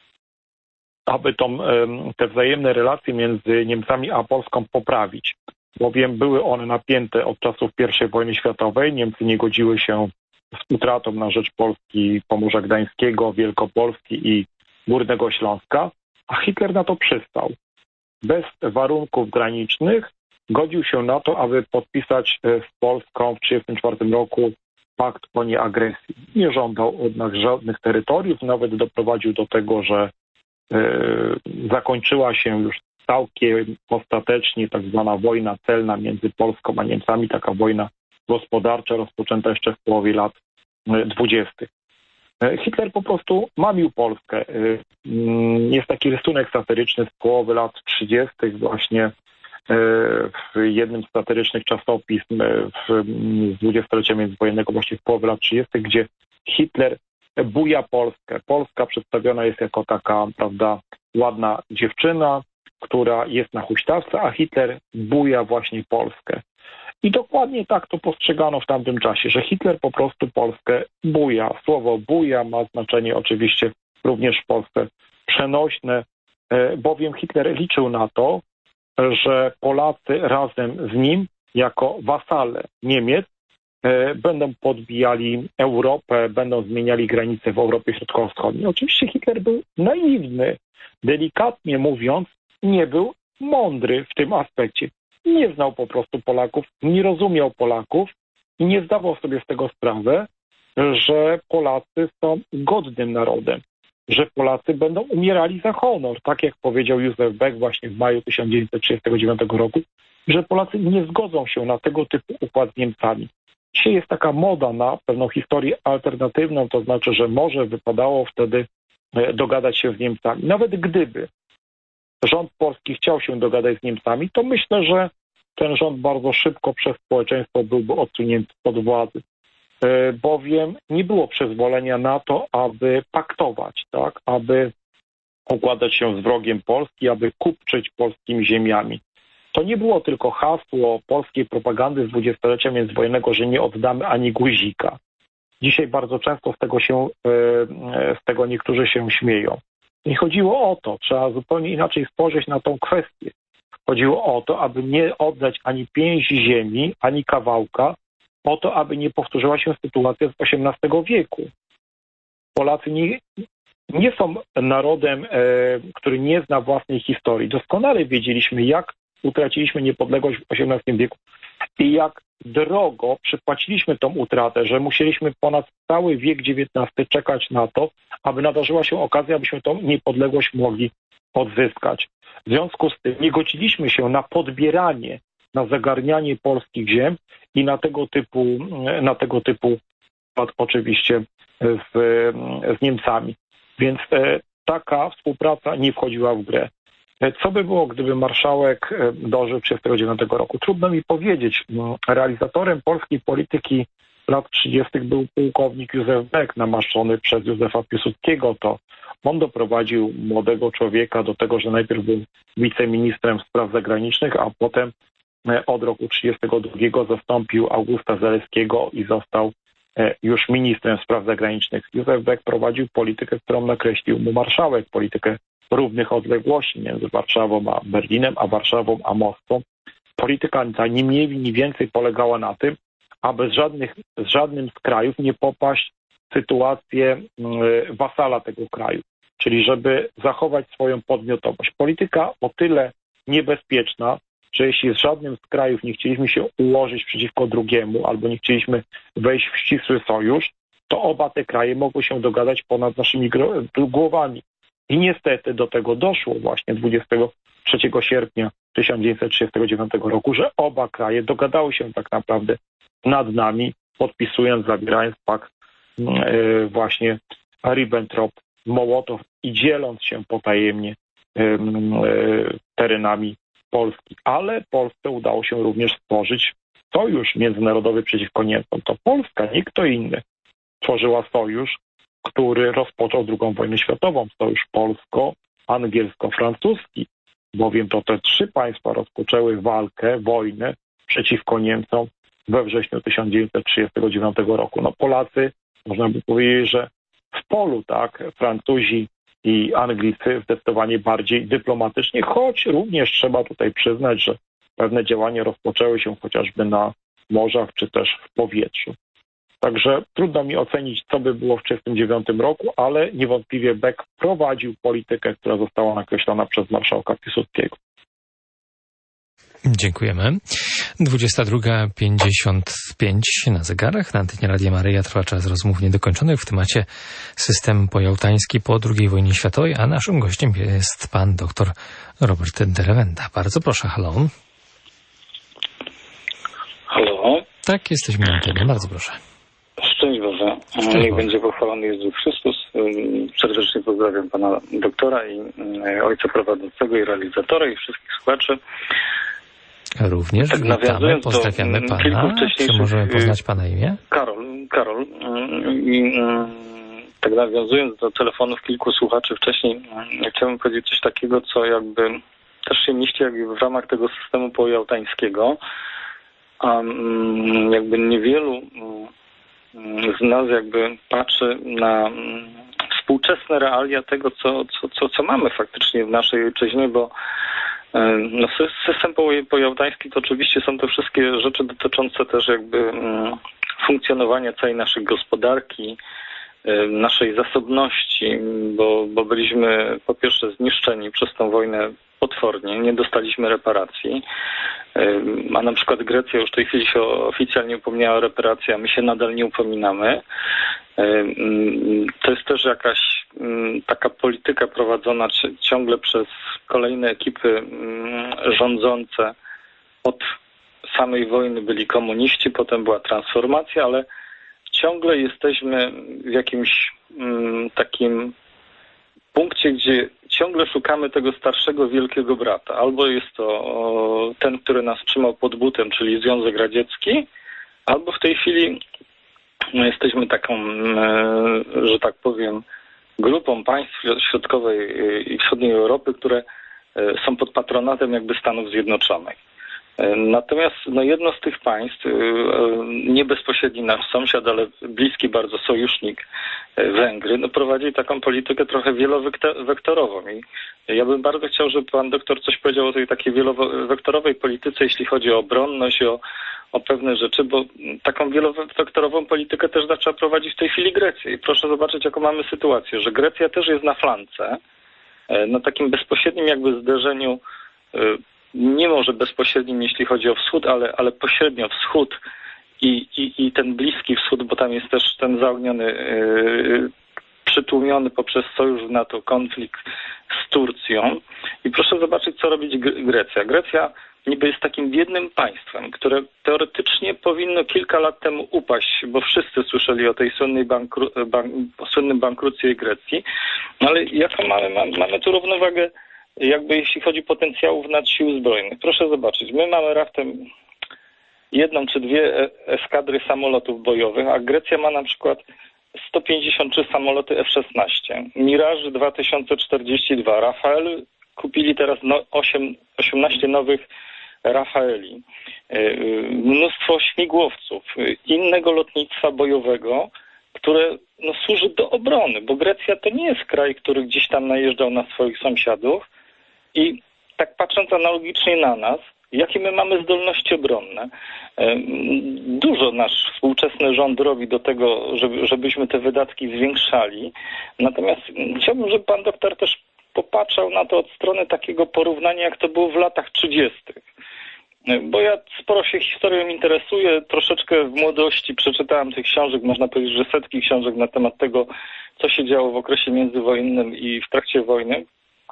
aby tą, te wzajemne relacje między Niemcami a Polską poprawić. Bowiem były one napięte od czasów pierwszej wojny światowej. Niemcy nie godziły się z utratą na rzecz Polski Pomorza Gdańskiego, Wielkopolski i Górnego Śląska, a Hitler na to przystał. Bez warunków granicznych godził się na to, aby podpisać z Polską w tysiąc dziewięćset trzydziestym czwartym roku pakt o nieagresji. Nie żądał od nas żadnych terytoriów, nawet doprowadził do tego, że zakończyła się już całkiem ostatecznie tak zwana wojna celna między Polską a Niemcami, taka wojna gospodarcza rozpoczęta jeszcze w połowie lat dwudziestych. Hitler po prostu mamił Polskę. Jest taki rysunek satyryczny z połowy lat trzydziestych właśnie w jednym z satyrycznych czasopism z dwudziestolecia międzywojennego właśnie w połowie lat trzydziestych, gdzie Hitler buja Polskę. Polska przedstawiona jest jako taka, prawda, ładna dziewczyna, która jest na huśtawce, a Hitler buja właśnie Polskę. I dokładnie tak to postrzegano w tamtym czasie, że Hitler po prostu Polskę buja. Słowo buja ma znaczenie oczywiście również w Polsce przenośne, bowiem Hitler liczył na to, że Polacy razem z nim jako wasale Niemiec będą podbijali Europę, będą zmieniali granice w Europie Środkowo-Wschodniej. Oczywiście Hitler był naiwny, delikatnie mówiąc, nie był mądry w tym aspekcie. Nie znał po prostu Polaków, nie rozumiał Polaków i nie zdawał sobie z tego sprawy, że Polacy są godnym narodem, że Polacy będą umierali za honor, tak jak powiedział Józef Beck właśnie w maju tysiąc dziewięćset trzydziestego dziewiątego roku, że Polacy nie zgodzą się na tego typu układ z Niemcami. Dzisiaj jest taka moda na pewną historię alternatywną, to znaczy, że może wypadało wtedy dogadać się z Niemcami. Nawet gdyby rząd polski chciał się dogadać z Niemcami, to myślę, że ten rząd bardzo szybko przez społeczeństwo byłby odsunięty od władzy, bowiem nie było przyzwolenia na to, aby paktować, tak, aby układać się z wrogiem Polski, aby kupczyć polskimi ziemiami. To nie było tylko hasło polskiej propagandy z dwudziestolecia międzywojennego, że nie oddamy ani guzika. Dzisiaj bardzo często z tego, się, z tego niektórzy się śmieją. Nie chodziło o to, trzeba zupełnie inaczej spojrzeć na tą kwestię. Chodziło o to, aby nie oddać ani pięści ziemi, ani kawałka, o to, aby nie powtórzyła się sytuacja z osiemnastego wieku. Polacy nie, nie są narodem, e, który nie zna własnej historii. Doskonale wiedzieliśmy, jak utraciliśmy niepodległość w osiemnastym wieku i jak drogo przypłaciliśmy tą utratę, że musieliśmy ponad cały wiek dziewiętnasty czekać na to, aby nadarzyła się okazja, abyśmy tą niepodległość mogli odzyskać. W związku z tym nie godziliśmy się na podbieranie, na zagarnianie polskich ziem i na tego typu, na tego typu oczywiście z, z Niemcami. Więc e, taka współpraca nie wchodziła w grę. Co by było, gdyby marszałek dożył trzydziestego dziewiątego roku? Trudno mi powiedzieć. Realizatorem polskiej polityki lat trzydziestych był pułkownik Józef Beck, namaszczony przez Józefa Piłsudskiego. To on doprowadził młodego człowieka do tego, że najpierw był wiceministrem spraw zagranicznych, a potem od roku trzydziestego drugiego zastąpił Augusta Zaleskiego i został już ministrem spraw zagranicznych. Józef Beck prowadził politykę, którą nakreślił mu marszałek, politykę równych odległości między Warszawą a Berlinem, a Warszawą a Moskwą. Polityka ta ni mniej, ni więcej polegała na tym, aby z, żadnych, z żadnym z krajów nie popaść w sytuację wasala tego kraju, czyli żeby zachować swoją podmiotowość. Polityka o tyle niebezpieczna, że jeśli z żadnym z krajów nie chcieliśmy się ułożyć przeciwko drugiemu albo nie chcieliśmy wejść w ścisły sojusz, to oba te kraje mogły się dogadać ponad naszymi głowami. I niestety do tego doszło właśnie dwudziestego trzeciego sierpnia tysiąc dziewięćset trzydziestego dziewiątego roku, że oba kraje dogadały się tak naprawdę nad nami, podpisując, zawierając pakt yy, właśnie Ribbentrop-Mołotow i dzieląc się potajemnie yy, yy, terenami Polski. Ale Polsce udało się również stworzyć sojusz międzynarodowy przeciwko Niemcom. To Polska, nie kto inny, tworzyła sojusz, który rozpoczął drugą wojnę światową, sojusz polsko-angielsko-francuski, bowiem to te trzy państwa rozpoczęły walkę, wojnę przeciwko Niemcom we wrześniu tysiąc dziewięćset trzydziestego dziewiątego roku. No Polacy, można by powiedzieć, że w polu, tak, Francuzi i Anglicy zdecydowanie bardziej dyplomatycznie, choć również trzeba tutaj przyznać, że pewne działania rozpoczęły się chociażby na morzach, czy też w powietrzu. Także trudno mi ocenić, co by było w tysiąc dziewięćset trzydziestym dziewiątym roku, ale niewątpliwie Beck prowadził politykę, która została nakreślona przez marszałka Piłsudskiego. Dziękujemy. dwudziesta druga pięćdziesiąt pięć na zegarach. Na antenie Radia Maryja trwa czas rozmów niedokończonych w temacie system pojałtański po drugiej wojnie światowej, a naszym gościem jest pan dr Robert Derewenda. Bardzo proszę, halo. Halo? Tak, jesteśmy na antenie, bardzo proszę. Szczęść Boże. Szczęść Niech Boże. będzie pochwalony Jezus Chrystus. Serdecznie pozdrawiam pana doktora i ojca prowadzącego i realizatora i wszystkich słuchaczy. Również Tak, witamy, nawiązując do pozdrawiamy kilku pana. wcześniejszych- Czy możemy poznać pana imię? Karol, Karol. I tak nawiązując do telefonów kilku słuchaczy wcześniej, chciałbym powiedzieć coś takiego, co jakby też się mieści jakby w ramach tego systemu pojałtańskiego, a jakby niewielu z nas jakby patrzy na współczesne realia tego, co, co, co, co mamy faktycznie w naszej ojczyźnie, bo no, system pojałtański to oczywiście są te wszystkie rzeczy dotyczące też jakby funkcjonowania całej naszej gospodarki, naszej zasobności, bo, bo byliśmy po pierwsze zniszczeni przez tą wojnę potwornie, nie dostaliśmy reparacji, a na przykład Grecja już w tej chwili się oficjalnie upomniała o reparacje, a my się nadal nie upominamy. To jest też jakaś taka polityka prowadzona ciągle przez kolejne ekipy rządzące. Od samej wojny byli komuniści, potem była transformacja, ale ciągle jesteśmy w jakimś takim punkcie, gdzie ciągle szukamy tego starszego wielkiego brata. Albo jest to ten, który nas trzymał pod butem, czyli Związek Radziecki, albo w tej chwili no, jesteśmy taką, że tak powiem, grupą państw środkowej i wschodniej Europy, które są pod patronatem jakby Stanów Zjednoczonych. Natomiast no, jedno z tych państw, nie bezpośredni nasz sąsiad, ale bliski bardzo sojusznik, Węgry, no, prowadzi taką politykę trochę wielowektorową. I ja bym bardzo chciał, żeby pan doktor coś powiedział o tej takiej wielowektorowej polityce, jeśli chodzi o obronność, o, o pewne rzeczy, bo taką wielowektorową politykę też zaczęła prowadzić w tej chwili Grecja. I proszę zobaczyć, jaką mamy sytuację, że Grecja też jest na flance, na takim bezpośrednim jakby zderzeniu, nie może bezpośrednim, jeśli chodzi o wschód, ale, ale pośrednio wschód i, i, i ten Bliski Wschód, bo tam jest też ten zaogniony, yy, przytłumiony poprzez sojusz w NATO konflikt z Turcją. I proszę zobaczyć, co robić Grecja. Grecja niby jest takim biednym państwem, które teoretycznie powinno kilka lat temu upaść, bo wszyscy słyszeli o tej słynnej bankru, bank, o słynnym bankructwie Grecji. No ale jaką mamy? Mamy tu równowagę jakby jeśli chodzi o potencjałów nad sił zbrojnych. Proszę zobaczyć, my mamy raptem jedną czy dwie eskadry samolotów bojowych, a Grecja ma na przykład sto pięćdziesiąt trzy samoloty F szesnaście, Mirage dwa tysiące czterdzieści dwa, Rafael kupili teraz no, osiem, osiemnaście nowych Rafaeli, mnóstwo śmigłowców, innego lotnictwa bojowego, które no, służy do obrony, bo Grecja to nie jest kraj, który gdzieś tam najeżdżał na swoich sąsiadów i tak patrząc analogicznie na nas, jakie my mamy zdolności obronne. Dużo nasz współczesny rząd robi do tego, żeby, żebyśmy te wydatki zwiększali. Natomiast chciałbym, żeby pan doktor też popatrzał na to od strony takiego porównania, jak to było w latach trzydziestych. Bo ja sporo się historią interesuję, troszeczkę w młodości przeczytałem tych książek, można powiedzieć, że setki książek na temat tego, co się działo w okresie międzywojennym i w trakcie wojny.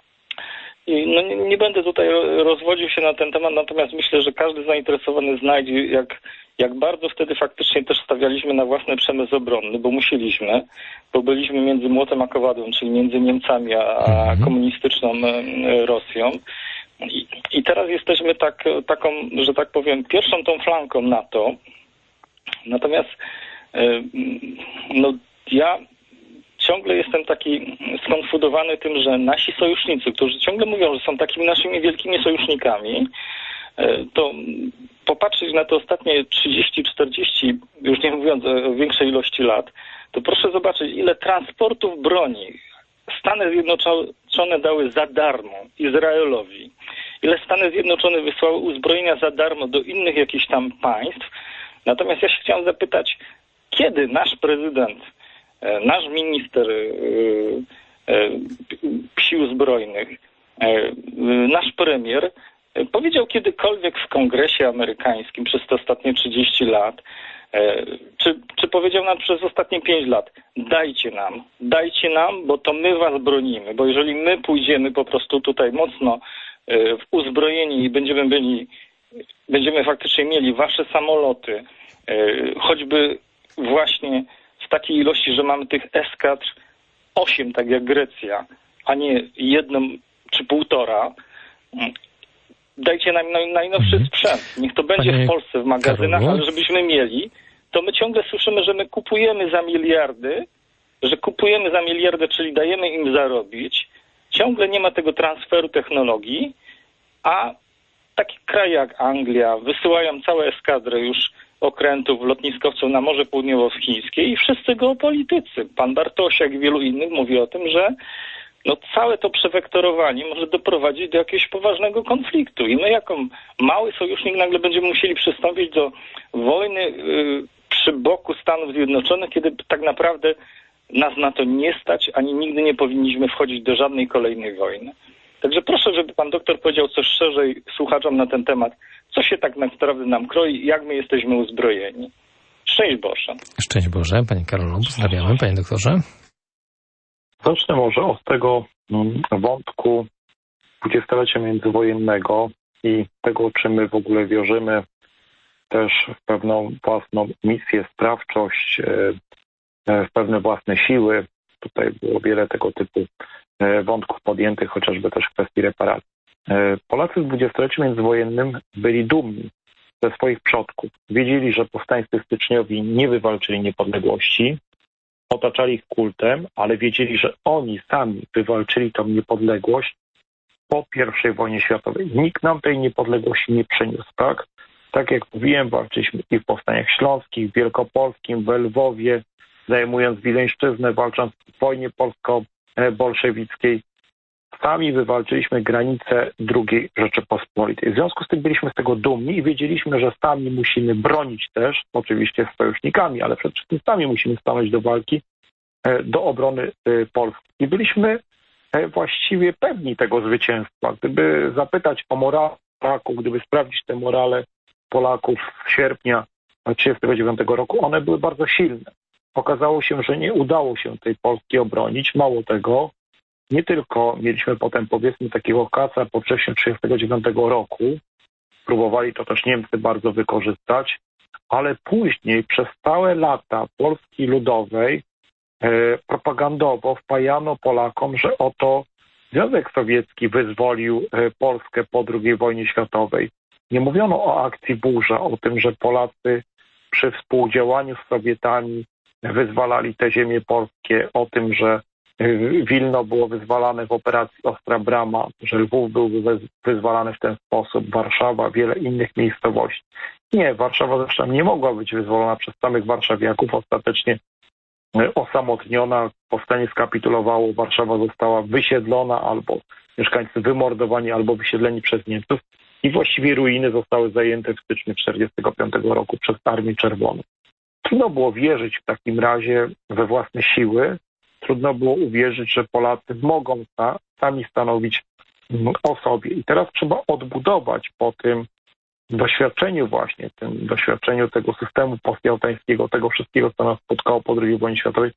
I no nie, nie będę tutaj rozwodził się na ten temat, natomiast myślę, że każdy zainteresowany znajdzie, jak, jak bardzo wtedy faktycznie też stawialiśmy na własny przemysł obronny, bo musieliśmy, bo byliśmy między młotem a kowadłem, czyli między Niemcami a, a komunistyczną Rosją. I, I teraz jesteśmy tak, taką, że tak powiem, pierwszą tą flanką NATO. Natomiast no, ja ciągle jestem taki skonfudowany tym, że nasi sojusznicy, którzy ciągle mówią, że są takimi naszymi wielkimi sojusznikami, to popatrzeć na te ostatnie trzydzieści czterdzieści, już nie mówiąc o większej ilości lat, to proszę zobaczyć, ile transportów broni Stany Zjednoczone dały za darmo Izraelowi, ile Stany Zjednoczone wysłały uzbrojenia za darmo do innych jakichś tam państw. Natomiast ja się chciałem zapytać, kiedy nasz prezydent, nasz minister sił zbrojnych, nasz premier powiedział kiedykolwiek w Kongresie amerykańskim przez te ostatnie trzydzieści lat, czy, czy powiedział nam przez ostatnie pięć lat, dajcie nam, dajcie nam, bo to my was bronimy, bo jeżeli my pójdziemy po prostu tutaj mocno w uzbrojeni i będziemy byli, będziemy faktycznie mieli wasze samoloty, choćby właśnie w takiej ilości, że mamy tych eskadr osiem, tak jak Grecja, a nie jedną czy półtora, dajcie nam najnowszy mhm. sprzęt. Niech to będzie Panie w Polsce w magazynach, Karolu. Ale żebyśmy mieli, to my ciągle słyszymy, że my kupujemy za miliardy, że kupujemy za miliardy, czyli dajemy im zarobić. Ciągle nie ma tego transferu technologii, a takie kraje jak Anglia wysyłają całe eskadry już okrętów, lotniskowców na Morze Południowochińskie i wszyscy geopolitycy. Pan Bartosiak i wielu innych mówi o tym, że no całe to przewektorowanie może doprowadzić do jakiegoś poważnego konfliktu. I my jako mały sojusznik nagle będziemy musieli przystąpić do wojny yy, przy boku Stanów Zjednoczonych, kiedy tak naprawdę nas na to nie stać, ani nigdy nie powinniśmy wchodzić do żadnej kolejnej wojny. Także proszę, żeby pan doktor powiedział coś szerzej słuchaczom na ten temat, co się tak naprawdę nam kroi i jak my jesteśmy uzbrojeni. Szczęść Boże. Szczęść Boże. Panie Karolu, pozdrawiamy. Panie doktorze. Zacznę może od tego wątku dwudziestolecia międzywojennego i tego, czy my w ogóle wierzymy też w pewną własną misję, sprawczość, w pewne własne siły. Tutaj było wiele tego typu wątków podjętych, chociażby też w kwestii reparacji. Polacy w dwudziestoleciu międzywojennym byli dumni ze swoich przodków. Wiedzieli, że powstańcy styczniowi nie wywalczyli niepodległości, otaczali ich kultem, ale wiedzieli, że oni sami wywalczyli tą niepodległość po pierwszej wojnie światowej. Nikt nam tej niepodległości nie przyniósł, tak? Tak jak mówiłem, walczyliśmy i w powstaniach śląskich, w Wielkopolskim, w Lwowie, zajmując Wileńszczyznę, walcząc w wojnie polsko-bolszewickiej. Sami wywalczyliśmy granice drugiej Rzeczypospolitej. W związku z tym byliśmy z tego dumni i wiedzieliśmy, że sami musimy bronić też, oczywiście z sojusznikami, ale przede wszystkim sami musimy stanąć do walki, do obrony Polski. I byliśmy właściwie pewni tego zwycięstwa. Gdyby zapytać o morale Polaków, gdyby sprawdzić te morale Polaków z sierpnia tysiąc dziewięćset trzydziestego dziewiątego roku, one były bardzo silne. Okazało się, że nie udało się tej Polski obronić. Mało tego, nie tylko mieliśmy potem, powiedzmy, takiego kaca po wrześniu tysiąc dziewięćset trzydziestego dziewiątego roku, próbowali to też Niemcy bardzo wykorzystać, ale później przez całe lata Polski Ludowej e, propagandowo wpajano Polakom, że oto Związek Sowiecki wyzwolił e, Polskę po drugiej wojnie światowej. Nie mówiono o akcji Burza, o tym, że Polacy przy współdziałaniu z Sowietami wyzwalali te ziemie polskie, o tym, że Wilno było wyzwalane w operacji Ostra Brama, że Lwów był wyzwalany w ten sposób, Warszawa, wiele innych miejscowości. Nie, Warszawa zresztą nie mogła być wyzwolona przez samych warszawiaków, ostatecznie osamotniona, powstanie skapitulowało, Warszawa została wysiedlona, albo mieszkańcy wymordowani, albo wysiedleni przez Niemców i właściwie ruiny zostały zajęte w styczniu tysiąc dziewięćset czterdziestego piątego roku przez Armię Czerwoną. Trudno było wierzyć w takim razie we własne siły, trudno było uwierzyć, że Polacy mogą ta, sami stanowić o sobie. I teraz trzeba odbudować po tym doświadczeniu właśnie, tym doświadczeniu tego systemu postjałtańskiego, tego wszystkiego, co nas spotkało po drugiej wojnie światowej,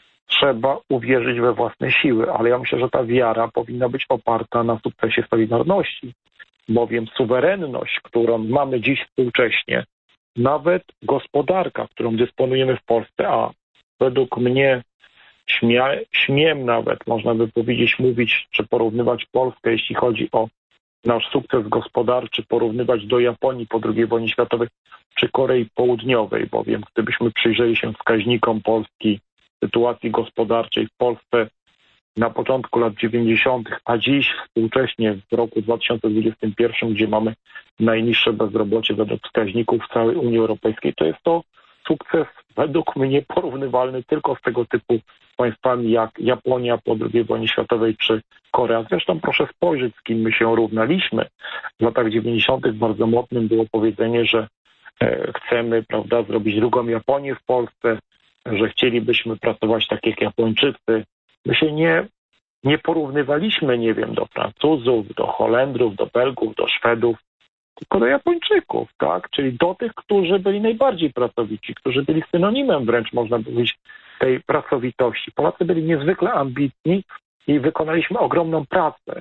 trzeba uwierzyć we własne siły. Ale ja myślę, że ta wiara powinna być oparta na sukcesie Solidarności, bowiem suwerenność, którą mamy dziś współcześnie, nawet gospodarka, którą dysponujemy w Polsce, a według mnie śmia, śmiem nawet, można by powiedzieć, mówić, czy porównywać Polskę, jeśli chodzi o nasz sukces gospodarczy, porównywać do Japonii po drugiej wojnie światowej, czy Korei Południowej, bowiem gdybyśmy przyjrzeli się wskaźnikom Polski, sytuacji gospodarczej w Polsce na początku lat dziewięćdziesiątych, a dziś współcześnie w roku dwa tysiące dwudziestym pierwszym, gdzie mamy najniższe bezrobocie według wskaźników w całej Unii Europejskiej, to jest to sukces według mnie porównywalny tylko z tego typu państwami jak Japonia po drugiej wojnie światowej czy Korea. Zresztą proszę spojrzeć, z kim my się równaliśmy. W latach dziewięćdziesiątych bardzo mocnym było powiedzenie, że e, chcemy, prawda, zrobić drugą Japonię w Polsce, że chcielibyśmy pracować tak jak Japończycy. My się nie nie porównywaliśmy, nie wiem, do Francuzów, do Holendrów, do Belgów, do Szwedów, tylko do Japończyków, tak? Czyli do tych, którzy byli najbardziej pracowici, którzy byli synonimem wręcz, można powiedzieć, tej pracowitości. Polacy byli niezwykle ambitni i wykonaliśmy ogromną pracę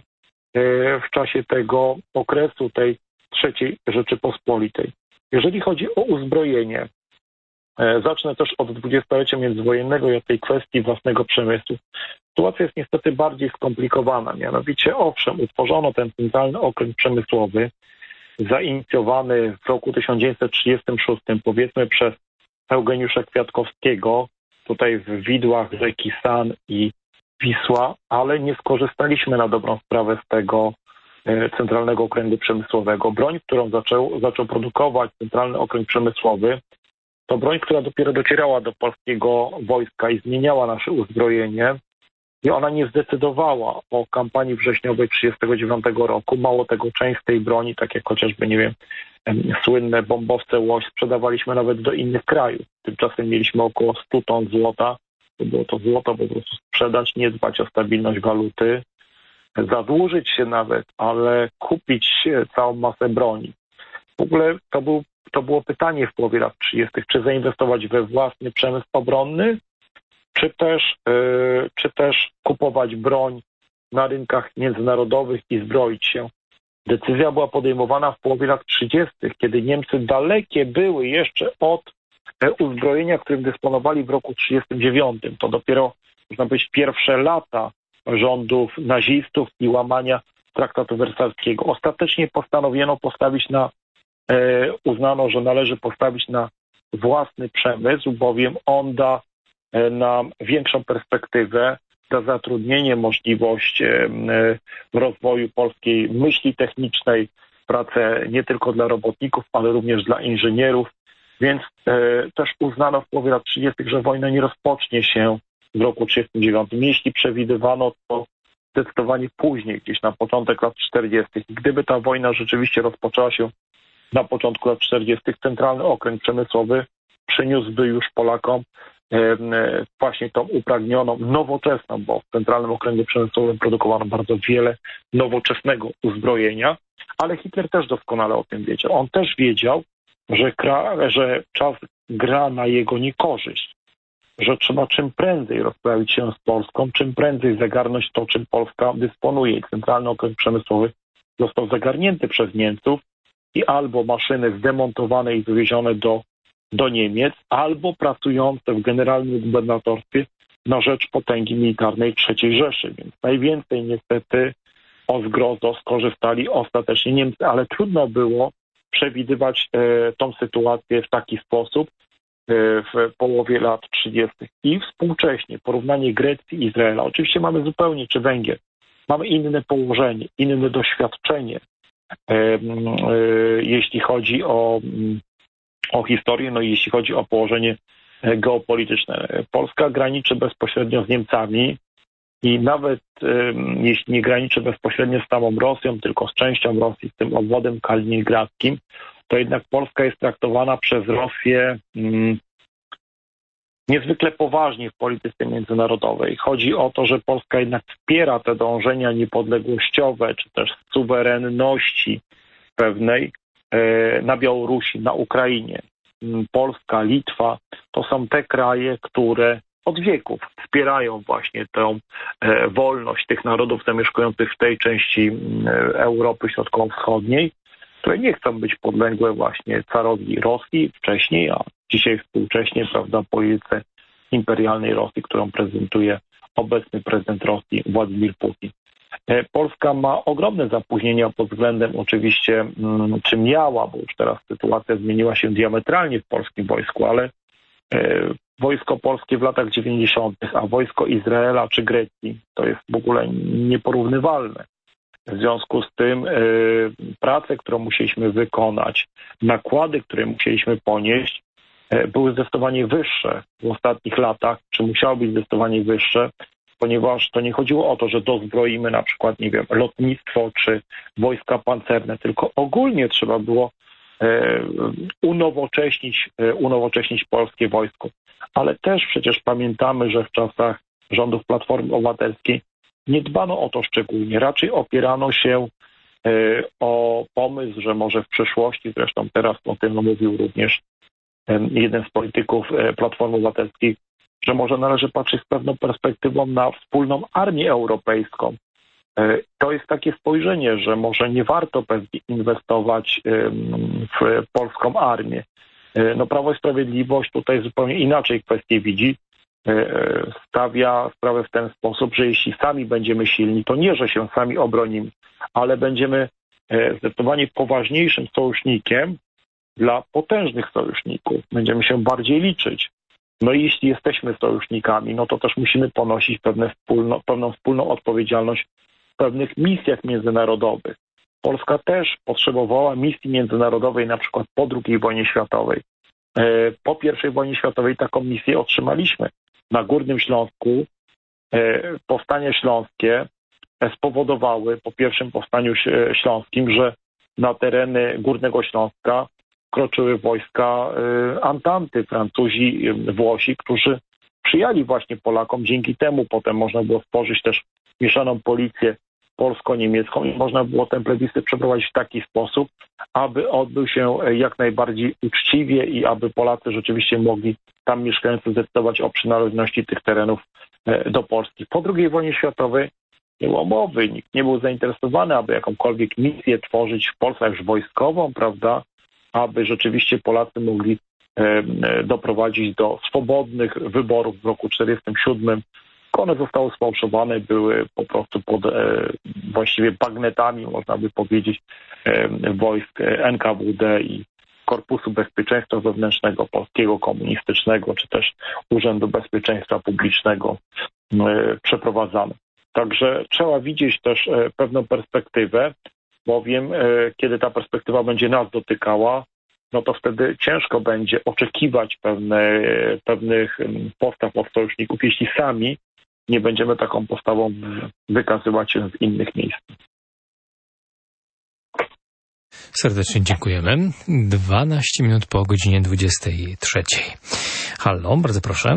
w czasie tego okresu, tej trzeciej Rzeczypospolitej. Jeżeli chodzi o uzbrojenie, zacznę też od dwudziestolecia międzywojennego i od tej kwestii własnego przemysłu. Sytuacja jest niestety bardziej skomplikowana. Mianowicie, owszem, utworzono ten centralny okręg przemysłowy, zainicjowany w roku tysiąc dziewięćset trzydziestym szóstym, powiedzmy przez Eugeniusza Kwiatkowskiego, tutaj w widłach rzeki San i Wisła, ale nie skorzystaliśmy na dobrą sprawę z tego centralnego okręgu przemysłowego. Broń, którą zaczął, zaczął produkować centralny okręg przemysłowy, to broń, która dopiero docierała do polskiego wojska i zmieniała nasze uzbrojenie. I ona nie zdecydowała o kampanii wrześniowej tysiąc dziewięćset trzydziestego dziewiątego roku. Mało tego, część tej broni, tak jak chociażby, nie wiem, słynne bombowce Łoś, sprzedawaliśmy nawet do innych krajów. Tymczasem mieliśmy około stu ton złota. Było to złoto po prostu sprzedać, nie dbać o stabilność waluty, zadłużyć się nawet, ale kupić całą masę broni. W ogóle to, był, to było pytanie w połowie lat trzydziestych, czy zainwestować we własny przemysł obronny, czy też, yy, czy też kupować broń na rynkach międzynarodowych i zbroić się. Decyzja była podejmowana w połowie lat trzydziestych, kiedy Niemcy dalekie były jeszcze od uzbrojenia, którym dysponowali w roku trzydziestym dziewiątym. To dopiero, można powiedzieć, pierwsze lata rządów nazistów i łamania traktatu wersalskiego. Ostatecznie postanowiono postawić na, e, uznano, że należy postawić na własny przemysł, bowiem on da e, nam większą perspektywę, da zatrudnienie, możliwość e, rozwoju polskiej myśli technicznej, pracę nie tylko dla robotników, ale również dla inżynierów. Więc e, też uznano w połowie lat trzydziestych, że wojna nie rozpocznie się w roku trzydziestym dziewiątym. Jeśli przewidywano to zdecydowanie później, gdzieś na początek lat czterdziestych. I gdyby ta wojna rzeczywiście rozpoczęła się na początku lat czterdziestych, centralny okręg przemysłowy przyniósłby już Polakom e, e, właśnie tą upragnioną, nowoczesną, bo w centralnym okręgu przemysłowym produkowano bardzo wiele nowoczesnego uzbrojenia, ale Hitler też doskonale o tym wiedział. On też wiedział, że, kra, że czas gra na jego niekorzyść, że trzeba czym prędzej rozprawić się z Polską, czym prędzej zagarnąć to, czym Polska dysponuje. Centralny okręg przemysłowy został zagarnięty przez Niemców i albo maszyny zdemontowane i wywiezione do, do Niemiec, albo pracujące w generalnym gubernatorstwie na rzecz potęgi militarnej trzeciej Rzeszy. Więc najwięcej niestety o zgrozo skorzystali ostatecznie Niemcy, ale trudno było przewidywać e, tą sytuację w taki sposób e, w połowie lat trzydziestych. I współcześnie porównanie Grecji i Izraela. Oczywiście mamy zupełnie, czy Węgier, mamy inne położenie, inne doświadczenie, e, e, jeśli chodzi o, o historię, no i jeśli chodzi o położenie geopolityczne. Polska graniczy bezpośrednio z Niemcami i nawet e, jeśli nie graniczy bezpośrednio z samą Rosją, tylko z częścią Rosji, z tym obwodem kaliningradzkim, to jednak Polska jest traktowana przez Rosję mm, niezwykle poważnie w polityce międzynarodowej. Chodzi o to, że Polska jednak wspiera te dążenia niepodległościowe, czy też suwerenności pewnej e, na Białorusi, na Ukrainie. Polska, Litwa to są te kraje, które od wieków wspierają właśnie tę e, wolność tych narodów zamieszkujących w tej części e, Europy Środkowo-Wschodniej, które nie chcą być podległe właśnie carowi Rosji wcześniej, a dzisiaj współcześnie, prawda, polityce imperialnej Rosji, którą prezentuje obecny prezydent Rosji Władimir Putin. E, Polska ma ogromne zapóźnienia pod względem oczywiście, m, czy miała, bo już teraz sytuacja zmieniła się diametralnie w polskim wojsku, ale e, wojsko polskie w latach dziewięćdziesiątych, a wojsko Izraela czy Grecji to jest w ogóle nieporównywalne. W związku z tym y, prace, którą musieliśmy wykonać, nakłady, które musieliśmy ponieść, y, były zdecydowanie wyższe w ostatnich latach, czy musiały być zdecydowanie wyższe, ponieważ to nie chodziło o to, że dozbroimy na przykład, nie wiem, lotnictwo czy wojska pancerne, tylko ogólnie trzeba było y, unowocześnić, y, unowocześnić polskie wojsko. Ale też przecież pamiętamy, że w czasach rządów Platformy Obywatelskiej nie dbano o to szczególnie. Raczej opierano się o pomysł, że może w przyszłości, zresztą teraz o tym mówił również jeden z polityków Platformy Obywatelskiej, że może należy patrzeć z pewną perspektywą na wspólną armię europejską. To jest takie spojrzenie, że może nie warto pewnie inwestować w polską armię. No Prawo i Sprawiedliwość tutaj zupełnie inaczej kwestię widzi. Stawia sprawę w ten sposób, że jeśli sami będziemy silni, to nie, że się sami obronimy, ale będziemy zdecydowanie poważniejszym sojusznikiem dla potężnych sojuszników. Będziemy się bardziej liczyć. No i jeśli jesteśmy sojusznikami, no to też musimy ponosić pewne wspólno, pewną wspólną odpowiedzialność w pewnych misjach międzynarodowych. Polska też potrzebowała misji międzynarodowej na przykład po drugiej wojnie światowej. Po pierwszej wojnie światowej taką misję otrzymaliśmy. Na Górnym Śląsku powstanie śląskie spowodowały po pierwszym powstaniu śląskim, że na tereny Górnego Śląska kroczyły wojska Antanty, Francuzi, Włosi, którzy sprzyjali właśnie Polakom. Dzięki temu potem można było stworzyć też mieszaną policję polsko-niemiecką i można było ten plebiscyt przeprowadzić w taki sposób, aby odbył się jak najbardziej uczciwie i aby Polacy rzeczywiście mogli tam mieszkający zdecydować o przynależności tych terenów do Polski. Po drugiej wojnie światowej nie było mowy, nikt nie był zainteresowany, aby jakąkolwiek misję tworzyć w Polsce już wojskową, prawda, aby rzeczywiście Polacy mogli doprowadzić do swobodnych wyborów w roku czterdziestym siódmym. One zostały sfałszowane, były po prostu pod e, właściwie bagnetami, można by powiedzieć, e, wojsk N K W D i Korpusu Bezpieczeństwa Wewnętrznego Polskiego Komunistycznego, czy też Urzędu Bezpieczeństwa Publicznego e, przeprowadzane. Także trzeba widzieć też e, pewną perspektywę, bowiem e, kiedy ta perspektywa będzie nas dotykała, no to wtedy ciężko będzie oczekiwać pewne, pewnych postaw od sojuszników, jeśli sami nie będziemy taką postawą wykazywać się w innych miejscach. Serdecznie dziękujemy. dwanaście minut po godzinie dwudziestej trzeciej. Halo, bardzo proszę.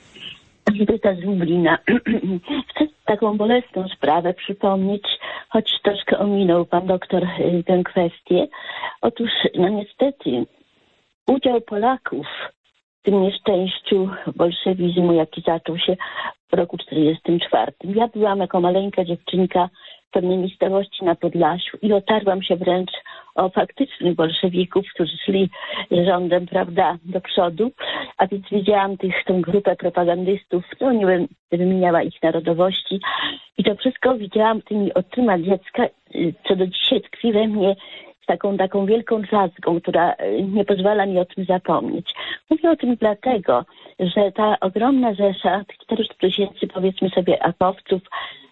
Elżbieta z Lublina. Chcę taką bolesną sprawę przypomnieć, choć troszkę ominął pan doktor tę kwestię. Otóż, no niestety, udział Polaków w tym nieszczęściu bolszewizmu, jaki zaczął się w roku czterdziestym czwartym. Ja byłam jako maleńka dziewczynka w pewnej miejscowości na Podlasiu i otarłam się wręcz o faktycznych bolszewików, którzy szli rządem, prawda, do przodu, a więc widziałam tych, tą grupę propagandystów, no nie wiem, wymieniała ich narodowości i to wszystko widziałam tymi oczyma dziecka, co do dzisiaj tkwi we mnie taką, taką wielką drzazgą, która nie pozwala mi o tym zapomnieć. Mówię o tym dlatego, że ta ogromna rzesza, tych czterysta tysięcy, powiedzmy sobie, akowców,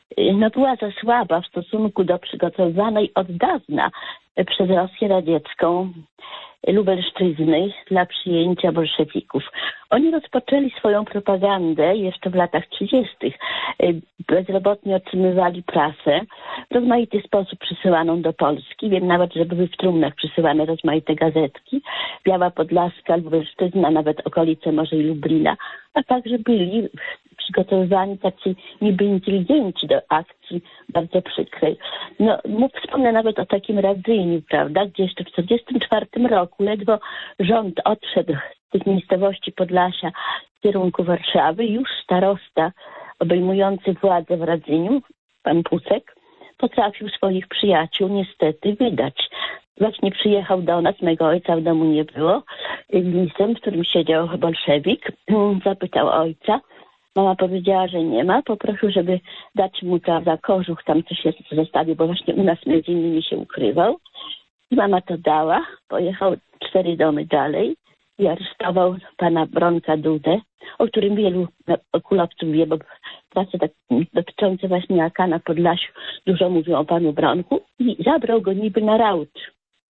no była za słaba w stosunku do przygotowywanej od dawna przez Rosję radziecką Lubelszczyzny dla przyjęcia bolszewików. Oni rozpoczęli swoją propagandę jeszcze w latach trzydziestych. Bezrobotni otrzymywali prasę, w rozmaity sposób przysyłaną do Polski. Wiem nawet, że były w trumnach przysyłane rozmaite gazetki. Biała Podlaska, Lubelszczyzna, nawet okolice może i Lublina, a także byli przygotowywani tacy niby inteligenci do akcji bardzo przykrej. No, wspomnę nawet o takim Radzyniu, prawda, gdzie jeszcze w czterdziestym czwartym roku ledwo rząd odszedł z tych miejscowości Podlasia w kierunku Warszawy, już starosta obejmujący władzę w Radzyniu, pan Pucek, potrafił swoich przyjaciół niestety wydać. Właśnie przyjechał do nas, mego ojca w domu nie było, listem, w którym siedział bolszewik, zapytał ojca. Mama powiedziała, że nie ma, poprosił, żeby dać mu, prawda, kożuch, tam coś jest w zestawie, bo właśnie u nas między innymi się ukrywał. I mama to dała, pojechał cztery domy dalej i aresztował pana Bronka Dudę, o którym wielu kulowców wie, bo prace tak dotyczące właśnie Aka na Podlasiu dużo mówią o panu Bronku i zabrał go niby na raut.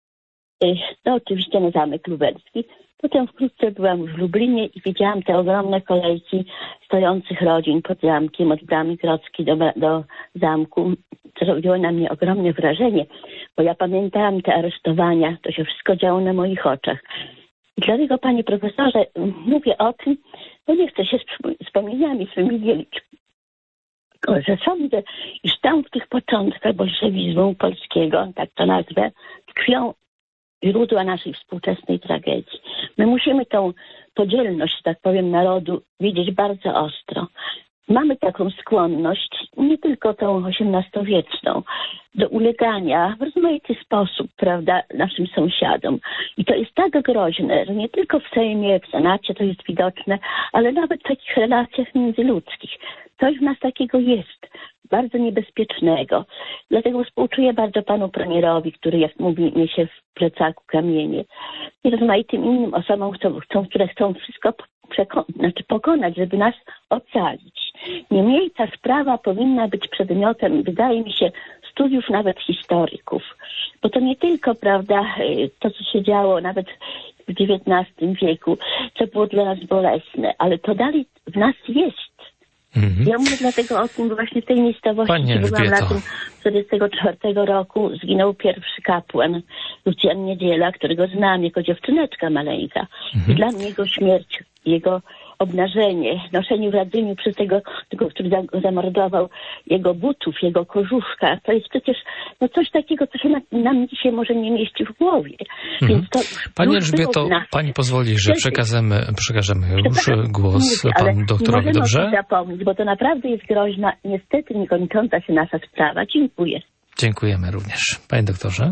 No oczywiście na Zamek Lubelski. Potem wkrótce byłam już w Lublinie i widziałam te ogromne kolejki stojących rodzin pod zamkiem, od bramy Grodzkiej do, do zamku. To zrobiło na mnie ogromne wrażenie, bo ja pamiętałam te aresztowania, to się wszystko działo na moich oczach. I dlatego, panie profesorze, mówię o tym, bo nie chcę się z wspomnieniami swymi dzielić. że sądzę, iż tam w tych początkach bolszewizmu polskiego, tak to nazwę, tkwią źródła naszej współczesnej tragedii. My musimy tą podzielność, tak powiem, narodu widzieć bardzo ostro. Mamy taką skłonność, nie tylko tą osiemnastowieczną, do ulegania w rozmaity sposób, prawda, naszym sąsiadom. I to jest tak groźne, że nie tylko w Sejmie, w Senacie to jest widoczne, ale nawet w takich relacjach międzyludzkich. Coś w nas takiego jest, bardzo niebezpiecznego. Dlatego współczuję bardzo panu premierowi, który, jak mówi, niesie w plecaku kamienie. I rozmaitym innym osobom, chcą, chcą, które chcą wszystko przeko- znaczy pokonać, żeby nas ocalić. Niemniej ta sprawa powinna być przedmiotem, wydaje mi się, studiów nawet historyków. Bo to nie tylko, prawda, to, co się działo nawet w dziewiętnastym wieku, co było dla nas bolesne, ale to dalej w nas jest. Mhm. Ja mówię dlatego o tym, bo właśnie w tej miejscowości, gdzie byłam latem czterdziestego czwartego roku, zginął pierwszy kapłan, Lucjan Niedziela, którego znam jako dziewczyneczka maleńka. Mhm. I dla mnie jego śmierć, jego obnażenie, noszenie w Radzyniu przez tego, tego który go zamordował, jego butów, jego kożuszka, to jest przecież no coś takiego, co się na, nam dzisiaj może nie mieści w głowie. Mhm. Więc to Pani Elżbieto, pani pozwoli, że przekażemy, przekażemy już głos mówię, panu doktorowi, dobrze? Nie zapomnieć, bo to naprawdę jest groźna, niestety niekończąca się nasza sprawa. Dziękuję. Dziękujemy również. Panie doktorze?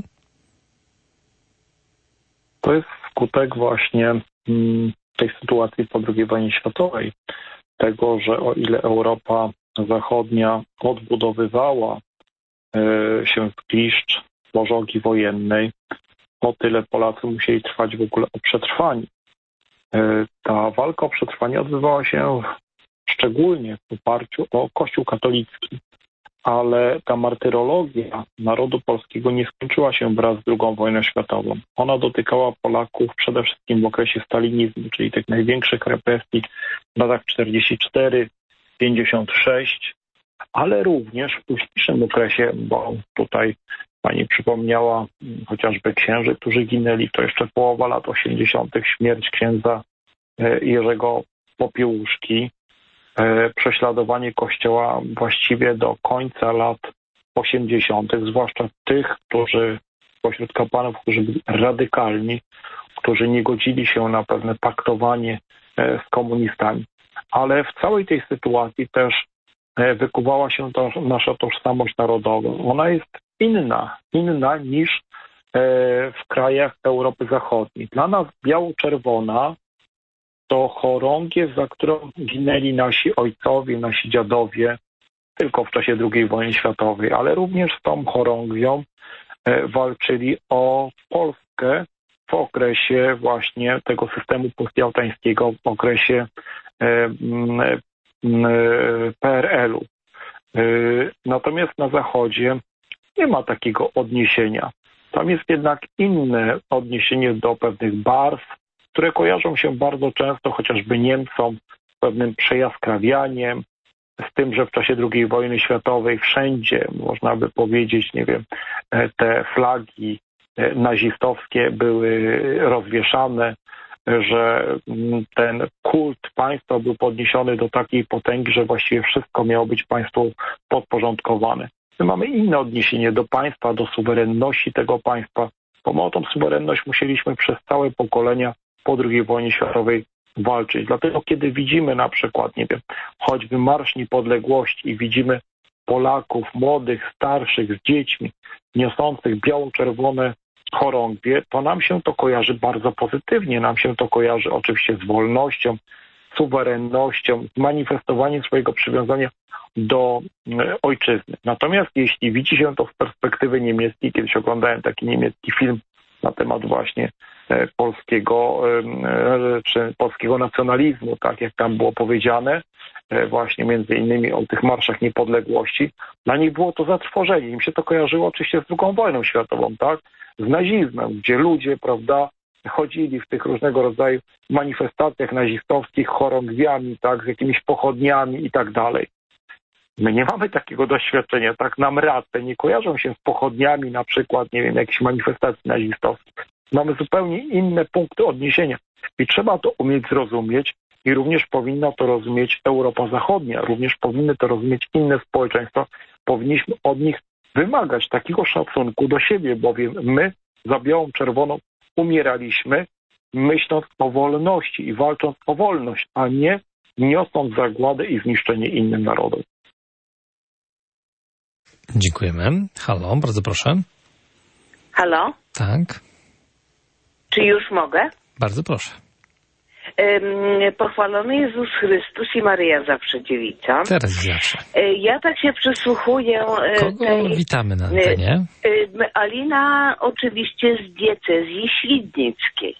To jest skutek właśnie mm, tej sytuacji po drugiej wojnie światowej. Tego, że o ile Europa Zachodnia odbudowywała y, się w kliszcz pożogi wojennej, o tyle Polacy musieli trwać w ogóle o przetrwanie. Y, ta walka o przetrwanie odbywała się szczególnie w oparciu o Kościół katolicki. Ale ta martyrologia narodu polskiego nie skończyła się wraz z drugą wojną światową. Ona dotykała Polaków przede wszystkim w okresie stalinizmu, czyli tych największych represji w latach czterdziesty czwarty pięćdziesiąt sześć, ale również w późniejszym okresie, bo tutaj pani przypomniała chociażby księży, którzy ginęli, to jeszcze połowa lat osiemdziesiątych, śmierć księdza Jerzego Popiełuszki, prześladowanie Kościoła właściwie do końca lat osiemdziesiątych, zwłaszcza tych, którzy pośród kapłanów, którzy byli radykalni, którzy nie godzili się na pewne paktowanie z komunistami. Ale w całej tej sytuacji też wykuwała się to, nasza tożsamość narodowa. Ona jest inna, inna niż w krajach Europy Zachodniej. Dla nas biało-czerwona to chorągiew, za którą ginęli nasi ojcowie, nasi dziadowie, tylko w czasie drugiej wojny światowej, ale również z tą chorągwią walczyli o Polskę w okresie właśnie tego systemu postjałtańskiego, w okresie P R L u. Natomiast na Zachodzie nie ma takiego odniesienia. Tam jest jednak inne odniesienie do pewnych barw, które kojarzą się bardzo często chociażby Niemcom z pewnym przejaskrawianiem, z tym, że w czasie drugiej wojny światowej wszędzie, można by powiedzieć, nie wiem, te flagi nazistowskie były rozwieszane, że ten kult państwa był podniesiony do takiej potęgi, że właściwie wszystko miało być państwu podporządkowane. My mamy inne odniesienie do państwa, do suwerenności tego państwa, bo my o tą suwerenność musieliśmy przez całe pokolenia po drugiej wojnie światowej walczyć. Dlatego kiedy widzimy na przykład, nie wiem, choćby Marsz Niepodległości i widzimy Polaków, młodych, starszych, z dziećmi, niosących biało-czerwone chorągwie, to nam się to kojarzy bardzo pozytywnie. Nam się to kojarzy oczywiście z wolnością, suwerennością, z manifestowaniem swojego przywiązania do ojczyzny. Natomiast jeśli widzi się to z perspektywy niemieckiej, kiedyś oglądałem taki niemiecki film na temat właśnie polskiego, czy polskiego nacjonalizmu, tak jak tam było powiedziane, właśnie między innymi o tych marszach niepodległości, dla nich było to zatrwożenie. Im się to kojarzyło oczywiście z drugą wojną światową, tak, z nazizmem, gdzie ludzie, prawda, chodzili w tych różnego rodzaju manifestacjach nazistowskich chorągwiami, tak, z jakimiś pochodniami i tak dalej. My nie mamy takiego doświadczenia, tak, nam racje nie kojarzą się z pochodniami, na przykład, nie wiem, jakichś manifestacji nazistowskich. Mamy zupełnie inne punkty odniesienia i trzeba to umieć zrozumieć i również powinna to rozumieć Europa Zachodnia, również powinny to rozumieć inne społeczeństwa. Powinniśmy od nich wymagać takiego szacunku do siebie, bowiem my za białą, czerwoną umieraliśmy, myśląc o wolności i walcząc o wolność, a nie niosąc zagładę i zniszczenie innym narodom. Dziękujemy. Halo, bardzo proszę. Halo? Tak. Czy już mogę? Bardzo proszę. Pochwalony Jezus Chrystus i Maryja zawsze dziewica. Teraz zawsze. Ja tak się przysłuchuję. Kogo tej, witamy na antenie? Alina oczywiście z diecezji świdnickiej.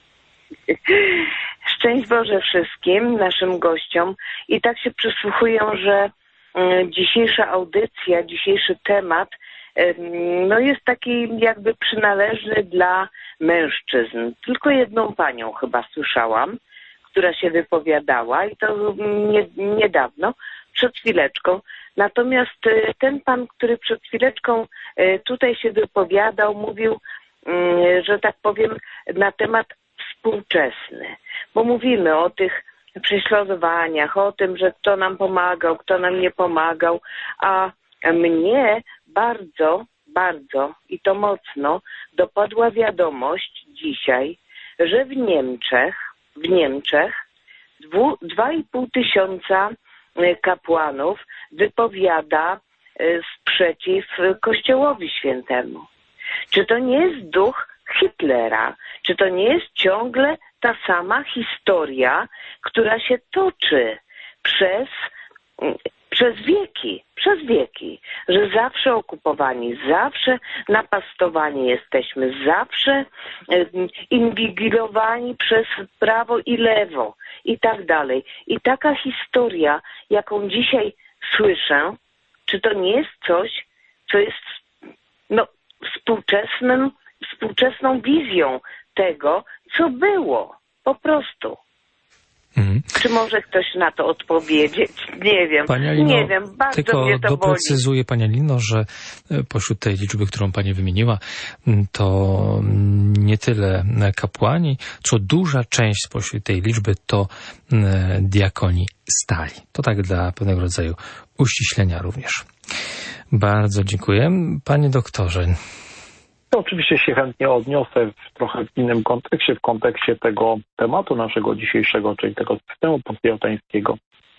Szczęść Boże wszystkim naszym gościom. I tak się przysłuchuję, że dzisiejsza audycja, dzisiejszy temat no jest taki jakby przynależny dla mężczyzn. Tylko jedną panią chyba słyszałam, która się wypowiadała i to nie, niedawno, przed chwileczką. Natomiast ten pan, który przed chwileczką tutaj się wypowiadał, mówił, że tak powiem, na temat współczesny. Bo mówimy o tych prześladowaniach, o tym, że kto nam pomagał, kto nam nie pomagał, a mnie bardzo, bardzo i to mocno dopadła wiadomość dzisiaj, że w Niemczech, w Niemczech dwu, dwa i pół tysiąca kapłanów wypowiada sprzeciw Kościołowi Świętemu. Czy to nie jest duch Hitlera? Czy to nie jest ciągle ta sama historia, która się toczy przez, przez wieki, przez wieki, że zawsze okupowani, zawsze napastowani jesteśmy, zawsze inwigilowani przez prawo i lewo i tak dalej. I taka historia, jaką dzisiaj słyszę, czy to nie jest coś, co jest no, współczesnym, współczesną wizją tego, co było, po prostu. Mhm. Czy może ktoś na to odpowiedzieć? Nie wiem. Pani Alino, nie wiem, bardzo tylko mnie to doprecyzuję, Pani Alino, że pośród tej liczby, którą Pani wymieniła, to nie tyle kapłani, co duża część spośród tej liczby to diakoni stali. To tak dla pewnego rodzaju uściślenia również. Bardzo dziękuję. Panie doktorze. To oczywiście się chętnie odniosę w trochę innym kontekście, w kontekście tego tematu naszego dzisiejszego, czyli tego systemu postjałtańskiego.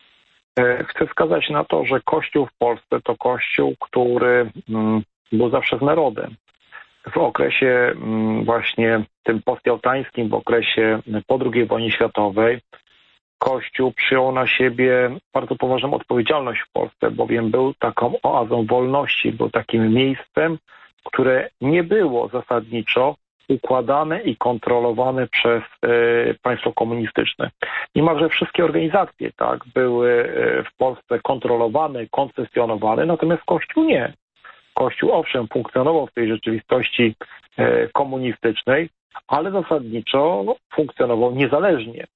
Chcę wskazać na to, że Kościół w Polsce to Kościół, który był zawsze z narodem. W okresie właśnie tym postjałtańskim, w okresie po drugiej wojnie światowej, Kościół przyjął na siebie bardzo poważną odpowiedzialność w Polsce, bowiem był taką oazą wolności, był takim miejscem, które nie było zasadniczo układane i kontrolowane przez e, państwo komunistyczne. Niemalże wszystkie organizacje tak, były e, w Polsce kontrolowane, koncesjonowane, natomiast Kościół nie. Kościół owszem funkcjonował w tej rzeczywistości e, komunistycznej, ale zasadniczo no, funkcjonował niezależnie.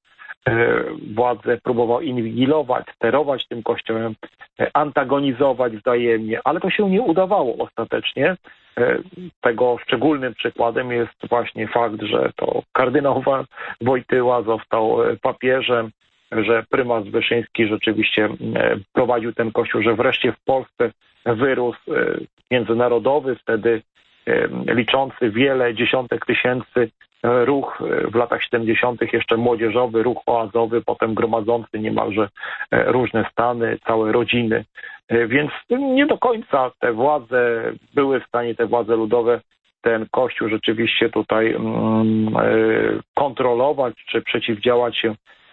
Władze próbował inwigilować, sterować tym kościołem, antagonizować wzajemnie, ale to się nie udawało ostatecznie. Tego szczególnym przykładem jest właśnie fakt, że to kardynał Wojtyła został papieżem, że prymas Wyszyński rzeczywiście prowadził ten kościół, że wreszcie w Polsce wyrósł międzynarodowy, wtedy liczący wiele dziesiątek tysięcy ruch w latach siedemdziesiątych jeszcze młodzieżowy, ruch oazowy, potem gromadzący niemalże różne stany, całe rodziny. Więc nie do końca te władze były w stanie, te władze ludowe, ten Kościół rzeczywiście tutaj kontrolować, czy przeciwdziałać się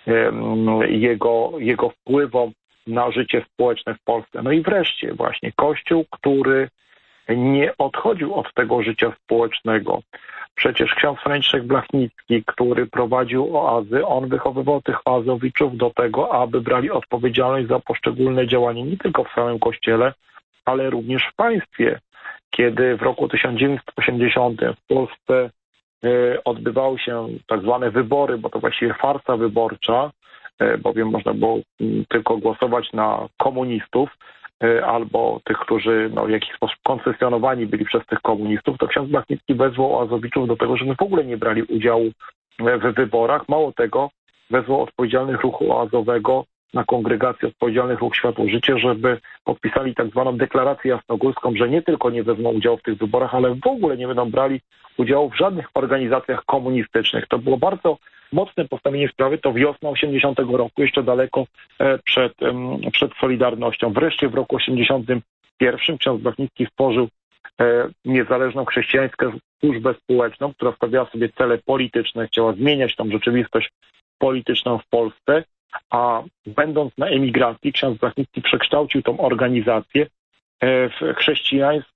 jego, jego wpływom na życie społeczne w Polsce. No i wreszcie właśnie Kościół, który nie odchodził od tego życia społecznego. Przecież ksiądz Franciszek Blachnicki, który prowadził oazy, on wychowywał tych oazowiczów do tego, aby brali odpowiedzialność za poszczególne działania nie tylko w samym Kościele, ale również w państwie. Kiedy w roku tysiąc dziewięćset osiemdziesiątym w Polsce y, odbywały się tak zwane wybory, bo to właściwie farsa wyborcza, y, bowiem można było y, tylko głosować na komunistów, albo tych, którzy no, w jakiś sposób koncesjonowani byli przez tych komunistów, to ksiądz Blachnicki wezwał oazowiczów do tego, żeby w ogóle nie brali udziału w wyborach. Mało tego, wezwał odpowiedzialnych ruchu oazowego na kongregację odpowiedzialnych ruch Światło-Życie, żeby podpisali tak zwaną deklarację jasnogórską, że nie tylko nie wezmą udziału w tych wyborach, ale w ogóle nie będą brali udziału w żadnych organizacjach komunistycznych. To było bardzo mocne postawienie sprawy, to wiosna osiemdziesiątego roku, jeszcze daleko przed, przed Solidarnością. Wreszcie w roku osiemdziesiątym pierwszym ksiądz Blachnicki stworzył niezależną chrześcijańską służbę społeczną, która stawiała sobie cele polityczne, chciała zmieniać tą rzeczywistość polityczną w Polsce, a będąc na emigracji, ksiądz Blachnicki przekształcił tą organizację w chrześcijańską,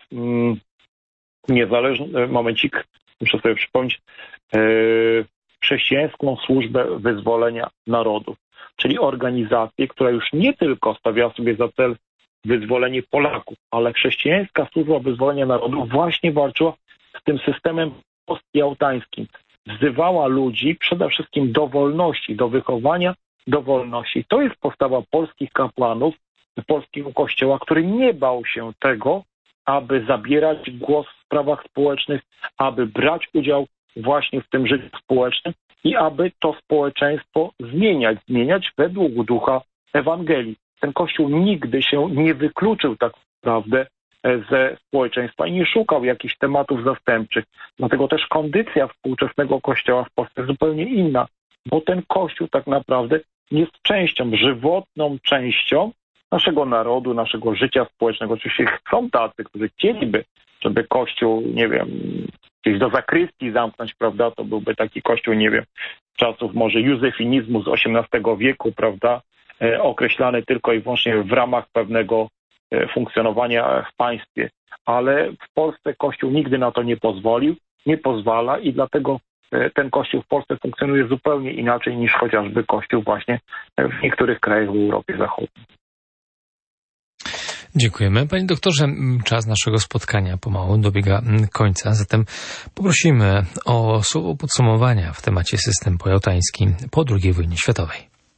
niezależny, momencik, muszę sobie przypomnieć, chrześcijańską służbę wyzwolenia narodów, czyli organizację, która już nie tylko stawiała sobie za cel wyzwolenie Polaków, ale chrześcijańska służba wyzwolenia narodów właśnie walczyła z tym systemem postjałtańskim. Wzywała ludzi przede wszystkim do wolności, do wychowania, do wolności. To jest postawa polskich kapłanów, polskiego kościoła, który nie bał się tego, aby zabierać głos w sprawach społecznych, aby brać udział właśnie w tym życiu społecznym i aby to społeczeństwo zmieniać, zmieniać według ducha Ewangelii. Ten Kościół nigdy się nie wykluczył tak naprawdę ze społeczeństwa i nie szukał jakichś tematów zastępczych. Dlatego też kondycja współczesnego Kościoła w Polsce jest zupełnie inna, bo ten Kościół tak naprawdę jest częścią, żywotną częścią naszego narodu, naszego życia społecznego. Oczywiście są tacy, którzy chcieliby, żeby Kościół, nie wiem, gdzieś do zakrystii zamknąć, prawda, to byłby taki Kościół, nie wiem, czasów może józefinizmu z osiemnastego wieku, prawda, e, określany tylko i wyłącznie w ramach pewnego e, funkcjonowania w państwie. Ale w Polsce Kościół nigdy na to nie pozwolił, nie pozwala i dlatego e, ten Kościół w Polsce funkcjonuje zupełnie inaczej niż chociażby Kościół właśnie w niektórych krajach w Europie Zachodniej. Dziękujemy. Panie doktorze, czas naszego spotkania pomału dobiega końca, zatem poprosimy o słowo podsumowania w temacie system pojałtański po drugiej wojnie światowej.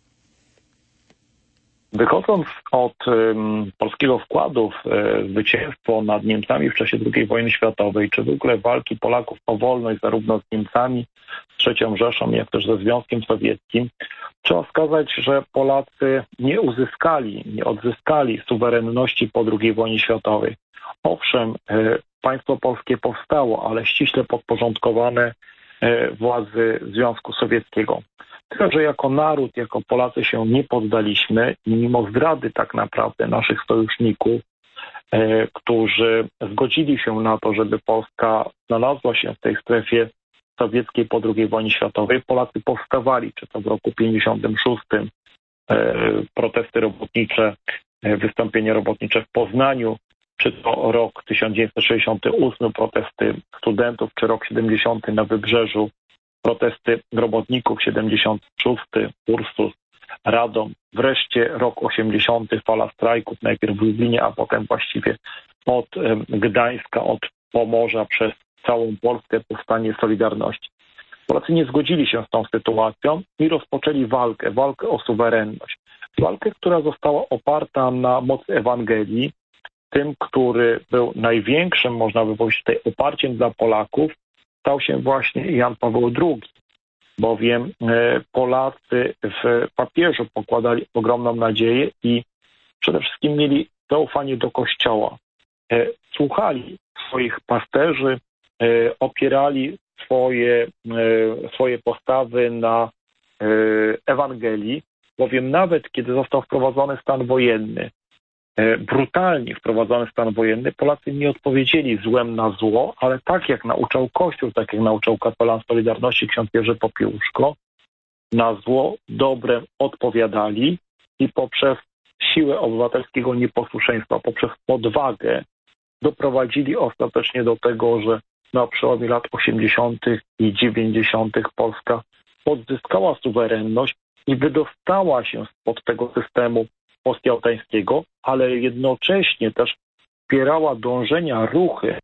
Wychodząc od um, polskiego wkładu w e, zwycięstwo nad Niemcami w czasie drugiej wojny światowej, czy w ogóle walki Polaków o wolność zarówno z Niemcami, z trzecią Rzeszą, jak też ze Związkiem Sowieckim, trzeba wskazać, że Polacy nie uzyskali, nie odzyskali suwerenności po drugiej wojnie światowej. Owszem, e, państwo polskie powstało, ale ściśle podporządkowane e, władzy Związku Sowieckiego. Tylko że jako naród, jako Polacy się nie poddaliśmy i mimo zdrady tak naprawdę naszych sojuszników, e, którzy zgodzili się na to, żeby Polska znalazła się w tej strefie sowieckiej po drugiej wojnie światowej, Polacy powstawali, czy to w roku pięćdziesiątym szóstym e, protesty robotnicze, e, wystąpienia robotnicze w Poznaniu, czy to rok tysiąc dziewięćset sześćdziesiąty ósmy, protesty studentów, czy rok siedemdziesiąty na Wybrzeżu, protesty robotników, siedemdziesiąty szósty, Ursus, Radom, wreszcie rok osiemdziesiąty, fala strajków, najpierw w Lublinie, a potem właściwie od Gdańska, od Pomorza przez całą Polskę powstanie Solidarności. Polacy nie zgodzili się z tą sytuacją i rozpoczęli walkę, walkę o suwerenność. Walkę, która została oparta na mocy Ewangelii. Tym, który był największym, można by powiedzieć, tutaj oparciem dla Polaków, stał się właśnie Jan Paweł drugi, bowiem Polacy w papieżu pokładali ogromną nadzieję i przede wszystkim mieli zaufanie do Kościoła. Słuchali swoich pasterzy, opierali swoje, swoje postawy na Ewangelii, bowiem nawet kiedy został wprowadzony stan wojenny, brutalnie wprowadzony stan wojenny, Polacy nie odpowiedzieli złem na zło, ale tak jak nauczał Kościół, tak jak nauczał kapelan Solidarności ksiądz Jerzy Popiełuszko, na zło dobrem odpowiadali i poprzez siłę obywatelskiego nieposłuszeństwa, poprzez odwagę doprowadzili ostatecznie do tego, że na przełomie lat osiemdziesiątych i dziewięćdziesiątych Polska odzyskała suwerenność i wydostała się spod tego systemu postjałtańskiego, ale jednocześnie też wspierała dążenia, ruchy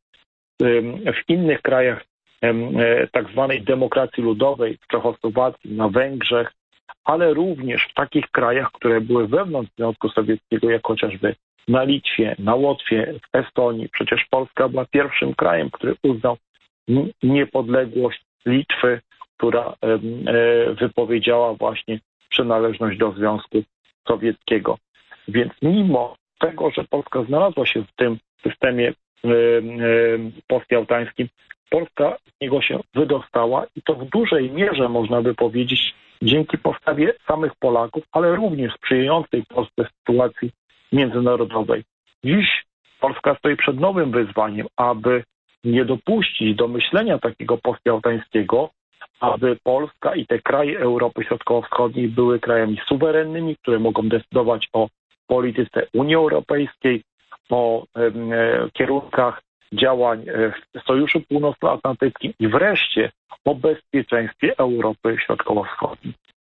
w innych krajach tak zwanej demokracji ludowej, w Czechosłowacji, na Węgrzech, ale również w takich krajach, które były wewnątrz Związku Sowieckiego, jak chociażby na Litwie, na Łotwie, w Estonii. Przecież Polska była pierwszym krajem, który uznał niepodległość Litwy, która wypowiedziała właśnie przynależność do Związku Sowieckiego. Więc mimo tego, że Polska znalazła się w tym systemie postjałtańskim, Polska z niego się wydostała i to w dużej mierze, można by powiedzieć, dzięki postawie samych Polaków, ale również sprzyjającej Polsce sytuacji międzynarodowej. Dziś Polska stoi przed nowym wyzwaniem, aby nie dopuścić do myślenia takiego postjałtańskiego, aby Polska i te kraje Europy Środkowo-Wschodniej były krajami suwerennymi, które mogą decydować o polityce Unii Europejskiej, o e, kierunkach działań w Sojuszu Północnoatlantyckim i wreszcie o bezpieczeństwie Europy Środkowo-Wschodniej.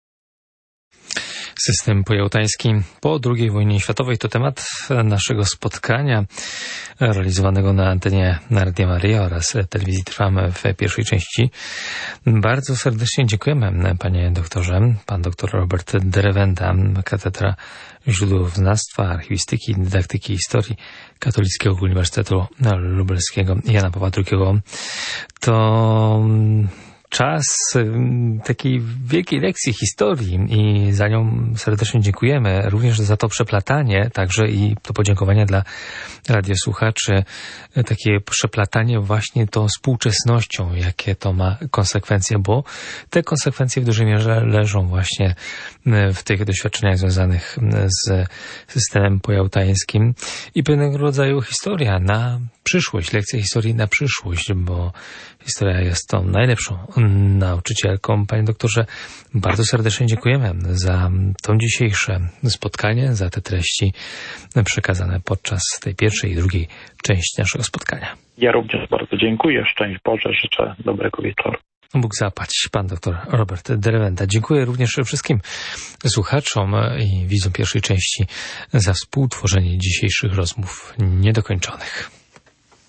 System pojałtański po drugiej wojnie światowej to temat naszego spotkania realizowanego na antenie Radia Maryja oraz telewizji Trwam w pierwszej części. Bardzo serdecznie dziękujemy, panie doktorze. Pan doktor Robert Derewenda, Katedra Źródłoznawstwa, Archiwistyki, Dydaktyki i Historii Katolickiego Uniwersytetu Lubelskiego Jana Pawła drugiego. To czas takiej wielkiej lekcji historii i za nią serdecznie dziękujemy. Również za to przeplatanie, także i to podziękowania dla radiosłuchaczy, takie przeplatanie właśnie tą współczesnością, jakie to ma konsekwencje, bo te konsekwencje w dużej mierze leżą właśnie w tych doświadczeniach związanych z systemem pojałtańskim i pewnego rodzaju historia na przyszłość, lekcja historii na przyszłość, bo historia jest tą najlepszą nauczycielką. Panie doktorze, bardzo serdecznie dziękujemy za to dzisiejsze spotkanie, za te treści przekazane podczas tej pierwszej i drugiej części naszego spotkania. Ja również bardzo dziękuję. Szczęść Boże, życzę dobrego wieczoru. Bóg zapłać. Pan doktor Robert Derewenda. Dziękuję również wszystkim słuchaczom i widzom pierwszej części za współtworzenie dzisiejszych rozmów niedokończonych.